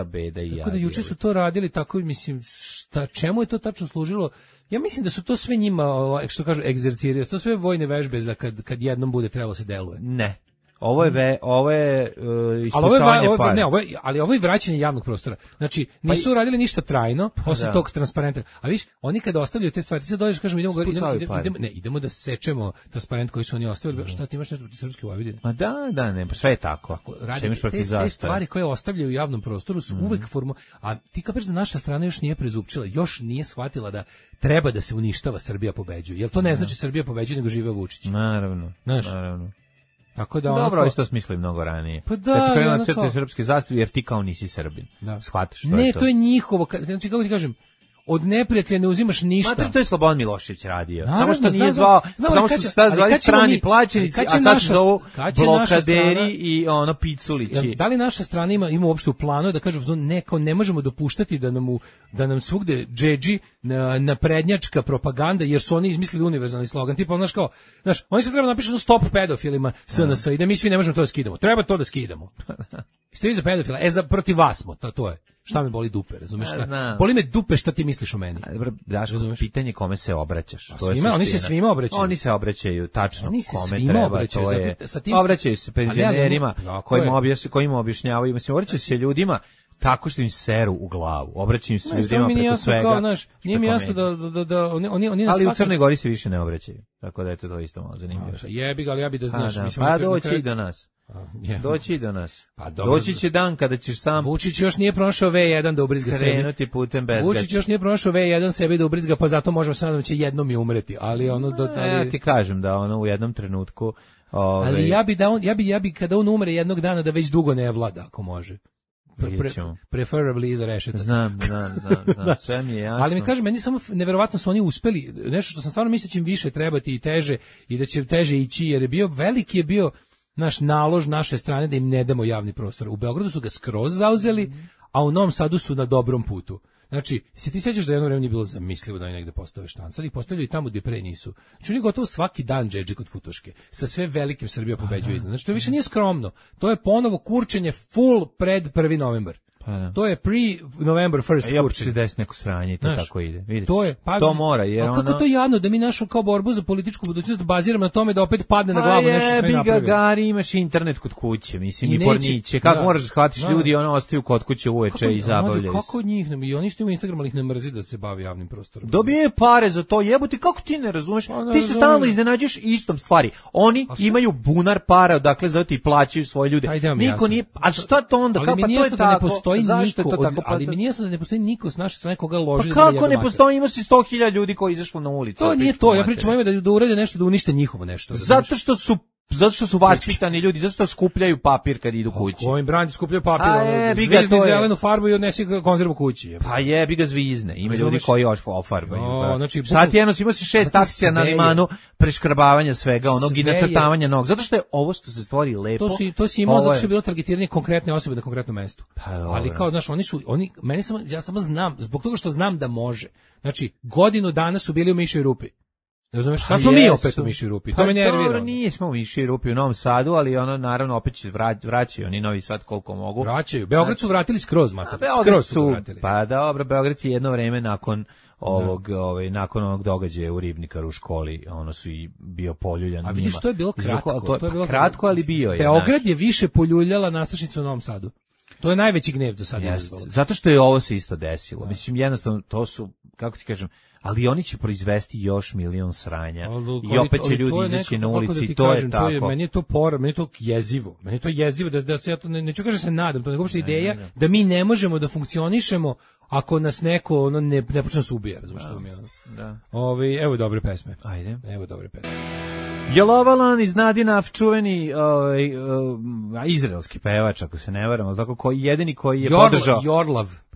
G: beda i jad.
H: Tako da juče su to radili tako, mislim, šta, čemu je to tačno služilo? Ja mislim da su to sve njima, što kažu, egzerciraju, to sve vojne vežbe za kad, kad jednom bude trebalo se deluje.
G: Ne. Ovo je ve, ovo je uh,
H: ispucavanje
G: ali
H: para. Ne, ovo je, ali ovo je vraćanje javnog prostora. Znači, nisu pa i, radili ništa trajno, osim da. tog transparenta. A viš, oni kada ostavljaju te stvari, ti se dođeš, kažemo, idemo, idemo, idemo, idemo, ne, idemo da sečemo transparent koji su oni ostavili. Šta ti imaš nešto protiv srpske Vojvodine?
G: Ma da, da, ne, pa sve je tako. tako
H: radi, te, te stvari koje ostavljaju u javnom prostoru su mm. uvek formu. A ti kapiš da naša strana još nije prezupčila, još nije shvatila da treba da se uništava, Srbija pobeđuje. Jel to ne znači Srbija pobeđuje, nego žive Vučić?
G: Naravno,
H: Znaš?
G: naravno.
H: Tako da
G: dobro, isto smisli mnogo ranije.
H: Pa da,
G: kad se krenu na crte
H: kao...
G: srpske zastave, jer ti kao nisi Srbin. Da. Shvataš što
H: ne,
G: je to?
H: Ne, to je njihovo, znači kako ti kažem, od neprijatelja ne uzimaš ništa.
G: Ma to je Slobodan Milošević radio.
H: Naravno,
G: samo što
H: znam,
G: nije zvao,
H: znam,
G: samo što su sad zvali strani mi, plaćenici, a sad su zovu blokaderi strana, i ono piculići.
H: Da li naša strana ima, ima uopšte u planu da kažu, ne, kao ne možemo dopuštati da nam, u, da nam svugde džedži na, na prednjačka propaganda, jer su oni izmislili univerzalni slogan. Tipa, znaš kao, znaš, oni se treba napišu stop pedofilima S N S i da mi svi ne možemo to da skidamo. Treba to da skidamo. Ste vi za pedofila? E, za, protiv vas smo, to, to je. Šta me boli dupe, razumeš? Šta? Boli me dupe šta ti misliš o meni.
G: Daš pitanje kome se obraćaš.
H: To svima, je oni se svima obraćaju.
G: Oni se obraćaju tačno
H: oni se
G: kome treba. Obraćaju, to je, sa tim obraćaju se penzionerima kojima, objaš, kojima objašnjavaju. Mislim, obraćaju se ljudima tako što im seru u glavu. Obraćaju se ne, ljudima preko svega. Kao, naš, nije mi jasno da, da, da, da oni, oni, oni ali
H: svaki...
G: u Crnoj Gori se više ne obraćaju. Tako da je to isto malo zanimljivo.
H: Jebi ga, ali ja bi da znaš.
G: Da,
H: mislim,
G: pa doći i do nas. Yeah. Doći do nas. Pa, doći će dan kada ćeš sam
H: Vučić još nije pronašao ve jedan da ubrizga sebi.
G: Krenuti putem bez
H: Vučić još nije pronašao ve jedan sebi da ubrizga, pa zato možemo sad da će jednom i umreti. Ali ono do
G: ali... Ja ti kažem da ono u jednom trenutku ove...
H: ali ja bi da on ja bi ja bi kada on umre jednog dana da već dugo ne vlada ako može. Pre, preferably iza rešeta.
G: Znam, znam, znam, znam. Sve mi je jasno.
H: Ali mi kaže, meni samo neverovatno su oni uspeli, nešto što sam stvarno mislio će im više trebati i teže i da će teže ići, jer je bio, veliki je bio naš nalož naše strane da im ne damo javni prostor. U Beogradu su ga skroz zauzeli, a u Novom Sadu su na dobrom putu. Znači, se ti sjećaš da jedno vreme nije bilo zamislivo da oni negde postave štanc, ali ih postavljaju tamo gdje pre nisu. Znači, oni gotovo svaki dan džedži kod Futoške. Sa sve velikim Srbija pobeđuje iznad. Znači, to više nije skromno. To je ponovo kurčenje full pred prvi novembar.
G: Pa da.
H: To je pre-November first kurčenje.
G: I opet se desi neko sranje i to znaš, tako ide. Vidiš,
H: to, je, pa,
G: to mora. Jer
H: a kako ono... to jadno da mi našu kao borbu za političku budućnost baziramo na tome da opet padne na glavu nešto sve napravimo.
G: A je, Gari, imaš internet kod kuće, mislim, i, i porniće. Kako da, moraš da shvatiš da, ljudi, ono ostaju kod kuće uveče kako, i zabavljaju se.
H: Kako od njih, i oni isto imaju Instagram, ali ih ne mrzi da se bavi javnim prostorom.
G: Dobije pare za to, jebote, kako ti ne razumeš? Pa, ne ti se stalno iznenađuješ istom stvari. Oni imaju bunar para, dakle, zato ti plaćaju svoje ljude. Niko nije, a šta to onda? Kako, pa to je tako. Zašto je to tako?
H: Ali mi nije jasno da ne postoji niko s naše strane koga loži.
G: Pa kako ne postoji, ima si sto hiljada ljudi koji izašlo na ulicu.
H: To nije to, ja pričam o njima da, da urede nešto, da unište njihovo nešto.
G: Zato što su zato što su vaspitani ljudi, zato što skupljaju papir kad idu kući.
H: Kojim brandi skupljaju papir, ono, zvizdi zelenu farbu i odnesi konzervu kući.
G: Pa jebi ga zvizne, ima ljudi koji još ofarbaju. O, znači, sad ti jedno, ima si šest akcija na limanu, preškrabavanja svega, onog i nacrtavanja nog. Zato što je ovo što se stvori lepo.
H: To si, to si imao zato što je bilo targetiranje konkretne osobe na konkretnom mestu.
G: Pa,
H: ali kao, znaš, oni su, oni, meni samo, ja samo znam, zbog toga što znam da može. Znači, godinu dana su bili u mišoj rupi. Razumeš, sad smo mi opet u mišoj rupi, to me nervira.
G: Dobro, nismo u mišoj rupi u Novom Sadu, ali ono, naravno, opet će vrać, vraćaju oni Novi Sad koliko mogu.
H: Vraćaju, Beograd su vratili skroz, mater, skroz su vratili.
G: Pa dobro, Beograd je jedno vreme nakon ovog, da. ovaj, nakon onog događaja u Ribnikaru u školi, ono su i bio poljuljan.
H: A vidiš, to je bilo kratko.
G: To je,
H: to je bilo
G: kratko, ali bio je.
H: Beograd je više poljuljala nastrešnicu u Novom Sadu. To je najveći gnev do sada.
G: Zato što je ovo se isto desilo. Da. Mislim, jednostavno, to su, kako ti kažem, ali oni će proizvesti još milion sranja ali, i opet će ljudi izaći na ulici, da to kažem, je tako. To je,
H: meni je to por, meni je to jezivo, meni je to jezivo da, da se ja to, ne, neću kažem se nadam, to je uopšte ideja ne, ne. da mi ne možemo da funkcionišemo ako nas neko ono, ne, ne počne se ubija, razumiješ što mi je ono.
G: Da.
H: Ovi, evo dobre pesme.
G: Ajde.
H: Evo dobre pesme.
G: Jelovalan iz Nadina, čuveni ovaj, uh, izraelski pevač, ako se ne varam, tako koji jedini koji je
H: Jorla,
G: podržao.
H: Jorlav.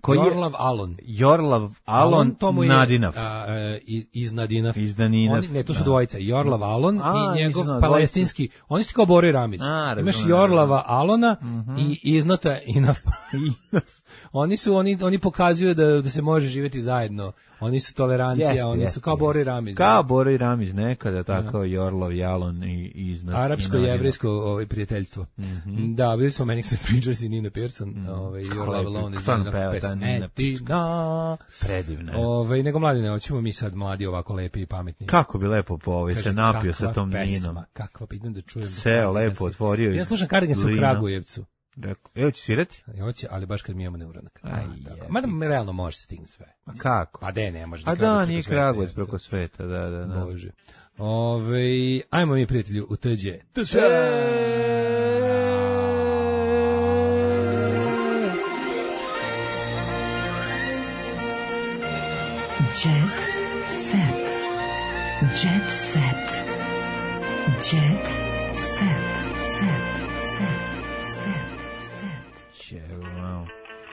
G: koji je
H: Jorlav Alon.
G: Jorlav Alon,
H: to mu je,
G: Nadinav.
H: A, a, iz Nadinav.
G: Iz Nadinav.
H: Oni, ne, to su
G: da.
H: dvojica. Jorlav Alon
G: A,
H: i njegov
G: nisam,
H: palestinski. Oni su kao Boro i Ramiz.
G: A,
H: Imaš
G: razumem.
H: Jorlava Alona
G: Mhm.
H: i Iznota Inaf. Oni su oni oni pokazuju da da se može živjeti zajedno. Oni su tolerancija,
G: Jeste,
H: oni
G: jeste,
H: su kao Boro i Ramiz.
G: Kao Boro i Ramiz nekada, tako Jorlov, Jalon i Iznad.
H: Arapsko-jevrejsko ovaj prijateljstvo.
G: Mhm.
H: Da, bili smo Manic Street Preachers i Nina Pearson, ovaj Jorlav Alon iz
G: stvarno peva ta Nina
H: Pearson.
G: Predivna je.
H: Ovaj nego mladi ne hoćemo mi sad mladi ovako lepi i pametni.
G: Kako bi lepo po ovaj se
H: Kaže,
G: napio
H: kakva
G: sa tom
H: pesma,
G: Ninom.
H: Kakva, idem da čujem.
G: Seo lepo, otvorio.
H: Ja slušam Cardigans u
G: Lina.
H: Kragujevcu.
G: Rekao, evo će svirati?
H: Ja hoće, ali baš kad mi imamo neuranak.
G: Aj,
H: Tako. Mada mi realno može stigne sve.
G: A kako?
H: Pa de, ne može.
G: A da, nije Kragujevac preko sveta, da, da, da.
H: Bože. Ove, ajmo mi prijatelju u tuđe. Tuđe!
E: Jet set. Jet set. Jet set. Set. Set. Set.
G: Wow.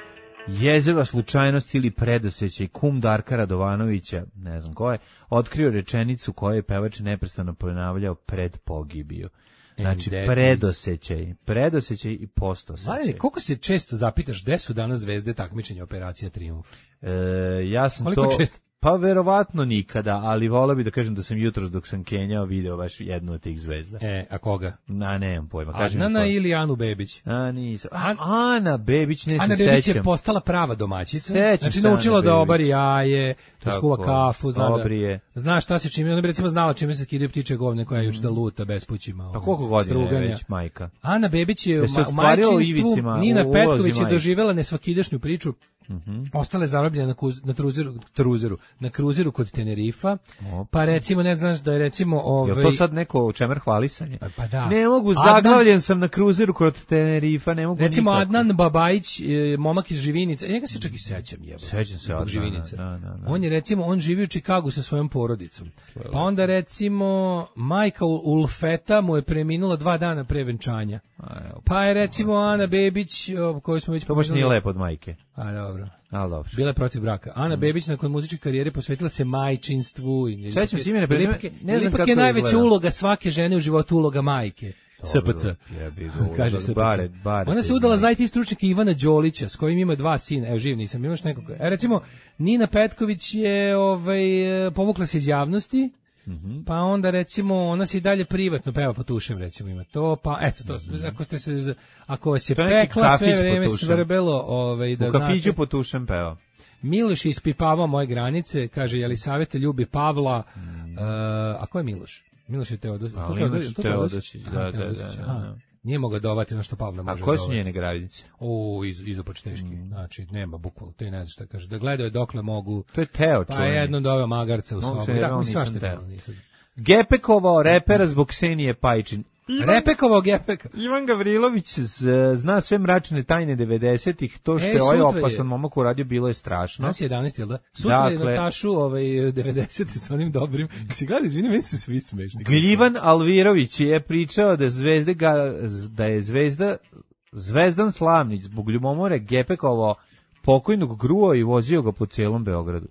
G: Jezeva slučajnost ili predosećaj, kum Darka Radovanovića, ne znam ko je, otkrio rečenicu koju je pevač neprestano ponavljao pred pogibiju. Znači, predosećaj, predosećaj i postosećaj.
H: Mladine, koliko se često zapitaš gde su danas zvezde takmičenja Operacija Trijumf?
G: E, ja sam
H: Koliko
G: to...
H: često?
G: Pa verovatno nikada, ali voleo bih da kažem da sam jutros dok sam kenjao video baš jednu od tih zvezda.
H: E, a koga?
G: Na, nemam pojma. Kaži mi
H: Adnana
G: ko.
H: ili Anu Bebić?
G: A, nisam. A,
H: An-
G: Ana Bebić, ne se
H: Ana
G: sećam.
H: Bebić je postala prava domaćica.
G: Sećam
H: Znači
G: se
H: naučila
G: Ane
H: da
G: Bebić.
H: obari jaje, da
G: Tako,
H: skuva kafu, zna da,
G: obrije.
H: zna šta se čime. Ona bi recimo znala čime se skidaju ptiče govne koja juče da luta bespućima.
G: Pa koliko godina je već majka?
H: Ana Bebić je
G: Da se
H: u ma-
G: ostvarila u
H: majčinstvu,
G: Ivicima,
H: Nina
G: u ulozi
H: Petković je
G: majke.
H: doživjela nesvakidašnju priču.
G: Mhm.
H: Ostale zarobljene na, kuz, na truzeru, truzeru, na kruzeru kod Tenerifa.
G: Opa.
H: Pa recimo, ne znaš da je recimo ovaj
G: Je to sad neko čemer hvalisanje?
H: Pa da.
G: Ne mogu,
H: Adnan-
G: zaglavljen sam na kruzeru kod Tenerifa, ne mogu
H: recimo
G: nikako.
H: Adnan Babajić, e, momak iz Živinice, njega se čak i sećam, jebo.
G: Sećam se
H: zbog
G: Adnana,
H: Živinice.
G: da, da, da.
H: On je recimo, on živi u Čikagu sa svojom porodicom. Pa onda recimo, majka U- Ulfeta mu je preminula dva dana pre venčanja. Pa je recimo Ana Bebić, o, koju smo već
G: To baš nije
H: pomenuli-
G: lepo od majke.
H: A, dobro.
G: Ali dobro.
H: Bila je protiv braka. Ana
G: Mm.
H: Bebić nakon muzičke karijere posvetila se majčinstvu. I
G: Sećam se imena, prezime,
H: ipak je,
G: ne znam
H: ipak
G: kako
H: je najveća
G: izgleda.
H: uloga svake žene u životu uloga majke. S P C.
G: Jebi ga,
H: Kaže
G: uloga,
H: S P C.
G: bare, bare
H: Ona
G: te
H: se udala
G: majke.
H: za I T stručnjaka Ivana Đolića, s kojim ima dva sina. Evo, živ nisam, imaš nekog. E, recimo, Nina Petković je ovaj, povukla se iz javnosti,
G: Mhm.
H: pa onda recimo ona se i dalje privatno peva po tušem, recimo ima to, pa eto to, ako ste se, z- ako vas je
G: To je neki
H: pekla sve
G: kafić
H: vreme
G: po Tušem.
H: svrbelo, ovaj, da
G: U kafiću
H: znate.
G: po Tušem peva.
H: Miloš je ispipavao moje granice, kaže Jelisaveta ljubi Pavla,
G: Mm.
H: uh, a ko je Miloš? Miloš je Teodosić.
G: A,
H: To
G: Miloš
H: to
G: Teodosić,
H: Aha,
G: da, da,
H: Teodosić,
G: da,
H: aha.
G: da.
H: Nije mogao dovati na što Pavla
G: A
H: može
G: koje su
H: dovati.
G: njene granice?
H: O, iz, izopač teški. Znači, nema bukvalno, to je ne znam šta kaže. Da gledaju dokle mogu.
G: To je Teo
H: Pa
G: čuveni.
H: jedno doveo magarca u
G: Mogu se
H: sobu.
G: ne-
H: Ja,
G: on
H: mi
G: nisam
H: svašta
G: Teo.
H: bilo, nisam.
G: Gepekovao repera zbog Ksenije Pajčin.
H: Repekovog Gepeka.
G: Ivan Gavrilović z- zna sve mračne tajne devedesetih, to što
H: E,
G: je ovaj
H: sutra je.
G: opasan momak uradio bilo je strašno.
H: Danas je jedanaest, jel da? Sutra je
G: Dakle-
H: Natašu ovaj, devedesete sa onim dobrim. Si gledali, izvini, meni su svi smešni.
G: Gljivan Alvirović je pričao da zvezde ga, da je zvezda Zvezdan Slavnić zbog ljubomore Gepekovao pokojnog gruo i vozio ga po celom Beogradu.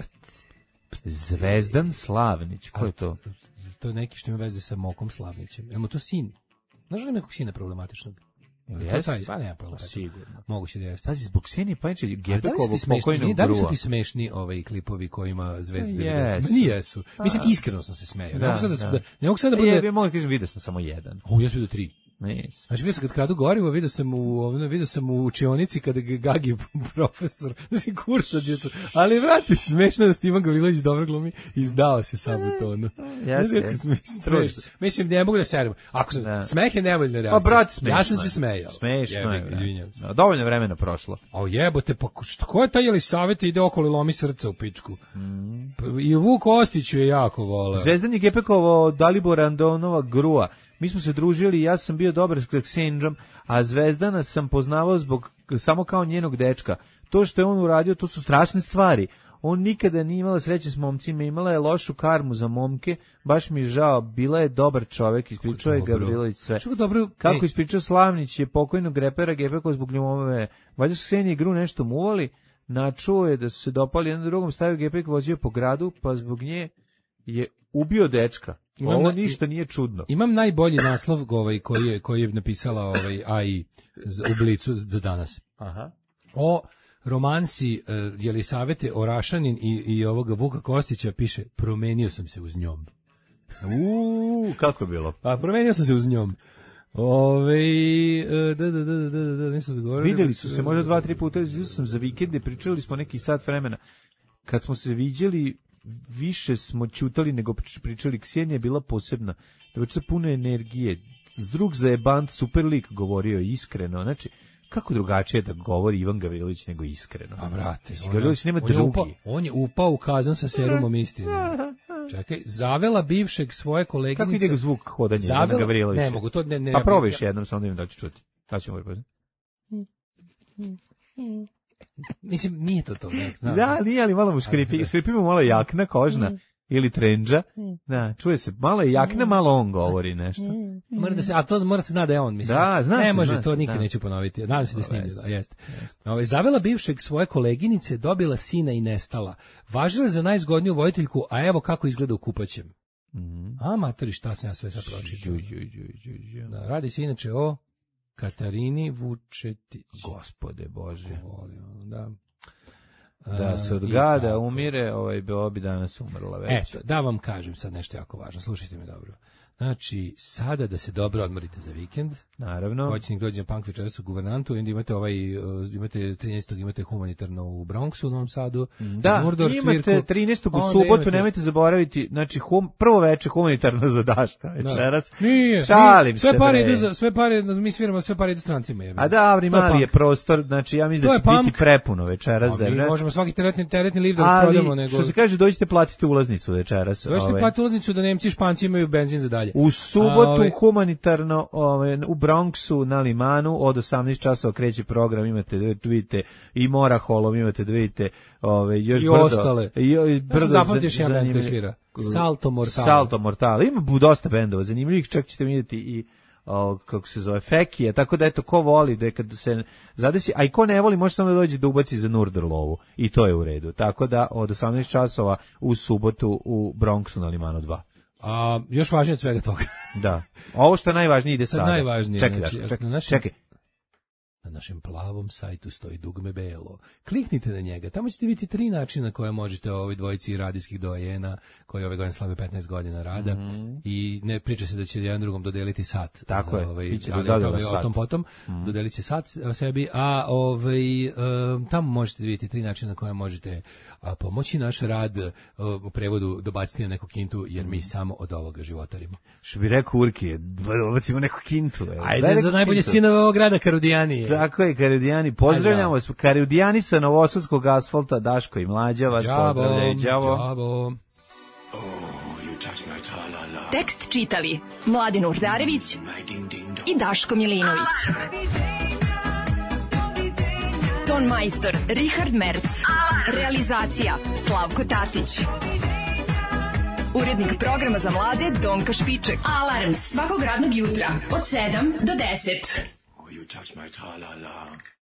G: Zvezdan Slavnić, ko je to?
H: To je neki što ima veze sa Mokom Slavnićem. Jel mu to sin? Znaš li ima nekog sina problematičnog?
G: Jel
H: Je to
G: jeste?
H: taj? Pa nema pojma.
G: Pa sigurno.
H: Moguće da jeste.
G: Pazi, zbog Ksenije Pajčić
H: A da li su
G: Gepekovao
H: ti smešni,
G: pokojnog
H: da li su
G: grua.
H: ti smešni ovaj klipovi kojima zvezde
G: Jesu.
H: devedesetih? Meni jesu. Mislim, iskreno sam se smejao. Ne mogu sad da,
G: da.
H: da, ne mogu sad da
G: E,
H: bude...
G: ja mogu da kažem, vidio sam samo jedan.
H: O, ja sam vidio tri.
G: Nis.
H: Znači, vidio sam kad kradu gorivo, vidio sam u, ono, vidio sam u učionici kada ga Gagi profesor, znači kursa djeca, ali vrati, smešno da Ivan Gavrilović dobro glumi, izdao se sam u tonu.
G: Jeste,
H: Znači,
G: jeste.
H: smešno.
G: Trudi se.
H: Mislim, ne mogu da serem. Ako se,
G: Da.
H: smeh je nevoljna reakcija.
G: Pa, brate, smešno
H: Ja sam
G: je.
H: se smejao.
G: Smešno je.
H: Jebe ga,
G: bre.
H: izvinjam se.
G: Da, dovoljno vremena prošlo.
H: A jebote, pa ko- što, ko je taj Jelisaveta ide okolo i lomi srca u pičku?
G: Mm.
H: Pa, i Vuk Ostić ju je jako voleo.
G: Zvezdan je Gepekovao Dalibora Andonova grua. Mi smo se družili i ja sam bio dobar s Ksenđom, a Zvezdana sam poznavao zbog samo kao njenog dečka. To što je on uradio, to su strašne stvari. On nikada nije imala sreće s momcima, imala je lošu karmu za momke, baš mi je žao, bila je dobar čovek, ispričao je
H: Dobro.
G: Gavrilović sve.
H: Što dobro,
G: Kako
H: ej.
G: ispričao Slavnić je pokojnog repera Gepekova zbog ljubomore. Valjda su Ksenije igru nešto muvali, načuo je da su se dopali jednom drugom, stavio gepek, vozio po gradu, pa zbog nje je ubio dečka.
H: Imam
G: Ovo
H: na-
G: ništa nije čudno.
H: Imam najbolji naslov ovaj, koji, je, koji je napisala ovaj, A I za- u Blicu za danas.
G: Aha.
H: O romansi uh, Jelisavete Orašanin i, i ovoga Vuka Kostića piše promenio sam se uz njom.
G: Uuu, kako je bilo?
H: A promenio sam se uz njom. Ove, e, da, da, da, da, da, da, nisu dogovorili.
G: Vidjeli su se možda dva, tri puta, izdao sam za vikende, pričali smo neki sat vremena. Kad smo se viđali, više smo ćutali nego pričali. Ksenija je bila posebna. Devojčica puno energije. Drug za jebant, super lik govorio, iskreno. Znači, kako drugačije da govori Ivan Gavrilović nego iskreno?
H: A brate,
G: Mislim, Gavrilović nema
H: on je upao,
G: drugi.
H: on je upao u kazan sa serumom istine. Čekaj, zavela bivšeg svoje koleginice.
G: Kako ide zvuk hodanja Ivana
H: Zavela-
G: Gavrilovića?
H: Ne mogu, to ne, ne.
G: Pa probaj još jednom, samo da im da li ću čuti. Da ćemo ovaj poznati.
H: Mislim, nije to to. Ne, znam.
G: Da, nije, ali malo mu škripi. Škripimo malo jakna, kožna ili trendža. Da, čuje se, malo je jakna, malo on govori nešto.
H: Mora da se, a to mora se zna da je on, mislim.
G: Da, zna
H: ne
G: se,
H: može,
G: zna
H: to
G: se,
H: nikad
G: da.
H: neću ponoviti. Nadam se da je snimljeno,
G: veze.
H: da, jeste. Ovaj, zavela bivšeg svoje koleginice, dobila sina i nestala. Važila je za najzgodniju vojiteljku, a evo kako izgleda u kupaćem. A, matori, šta sam ja sve sad pročitao.
G: Đu, đu, đu, đu, đu.
H: Da, radi se inače o Katarini Vučetić.
G: Gospode Bože.
H: Volim, da.
G: Da se od
H: A, i
G: gada
H: tako.
G: umire, ovaj bi obi danas umrla već.
H: Eto, da vam kažem sad nešto jako važno, slušajte me dobro. Znači, sada da se dobro odmorite za vikend,
G: Naravno.
H: Voćnik dođe na punk večeras u Guvernantu, onda imate ovaj, uh, imate trinaestog imate humanitarno u Bronxu u Novom Sadu,
G: Da,
H: Murdor
G: imate
H: svirku.
G: trinaestog u
H: Onda
G: subotu,
H: imate-
G: nemojte zaboraviti, znači hum, prvo veče humanitarno za Daška večeras.
H: Nije,
G: Šalim
H: nije, sve
G: se,
H: pare
G: bre.
H: idu za, sve pare, mi sviramo sve pare idu strancima. Jebe.
G: A da, ali
H: To je
G: mali je
H: punk.
G: prostor, znači ja mislim
H: To
G: da
H: je
G: će biti
H: punk.
G: prepuno večeras.
H: A
G: Da je
H: mi
G: vrat-
H: možemo svaki teretni, teretni lift da
G: ali,
H: rasprodamo, nego...
G: što se kaže, dođite platite ulaznicu večeras.
H: Dođite
G: ovaj.
H: platiti ulaznicu da Nemci i Španci imaju benzin za dalje.
G: U subotu
H: A, ovaj-
G: humanitarno ovaj, u Bronxu na Limanu od osamnaest časova kreće program, imate da vidite i Moraholom, imate da vidite ovaj, još
H: I
G: brdo.
H: ostale.
G: I, i
H: Ja
G: brdo
H: sam zapamtio
G: za-
H: još jedan band koji
G: zanimljiv-
H: svira. Salto Mortale.
G: Salto Mortale. Ima bu dosta bendova zanimljivih, čak ćete vidjeti i o, kako se zove, Fekije, tako da eto, ko voli da je kad se zadesi, a i ko ne voli može samo da dođe da ubaci za Nurdrlovu i to je u redu, tako da od osamnaest časova u subotu u Bronxu na Limanu dva.
H: A još važnije od svega toga.
G: Da. Ovo što je najvažnije ide
H: Sad
G: sada.
H: najvažnije,
G: Čekaj,
H: znači,
G: Daško, čekaj,
H: na našem-
G: čekaj.
H: Na našem plavom sajtu stoji dugme belo. Kliknite na njega. Tamo ćete vidjeti tri načina na koje možete ovoj dvojici radijskih dojena, koji ove godine slave petnaest godina rada, i ne priča se da će jedan drugom dodeliti sat.
G: Tako
H: za
G: je,
H: Ovaj,
G: biće
H: ali
G: dodela
H: to je
G: sat.
H: o tom potom. Dodelit će sat sebi, a ovaj, um, tamo možete vidjeti tri načina na koje možete a, pomoći naš rad, uh, u prevodu dobaciti na neku kintu, jer mi samo od ovoga životarimo.
G: Što bi rekao Urki, bacimo neku kintu. evo. Daj
H: Ajde
G: neku
H: za najbolje
G: kintu.
H: sinove ovog grada Karudijanije.
G: Tako je, Karudijani, pozdravljamo
H: Ajde.
G: vas. Karudijani sa Novosadskog asfalta, Daško i Mlađa vas pozdravljaju. Đavo.
H: đavo.
E: Tekst čitali Mladin Urdarević i Daško Milinović. Ton majstor Richard Merc. Realizacija Slavko Tatić. Urednik programa za mlade Donka Špiček. Alarms svakog radnog jutra od sedam do deset.
A: You touch my tra-la-la.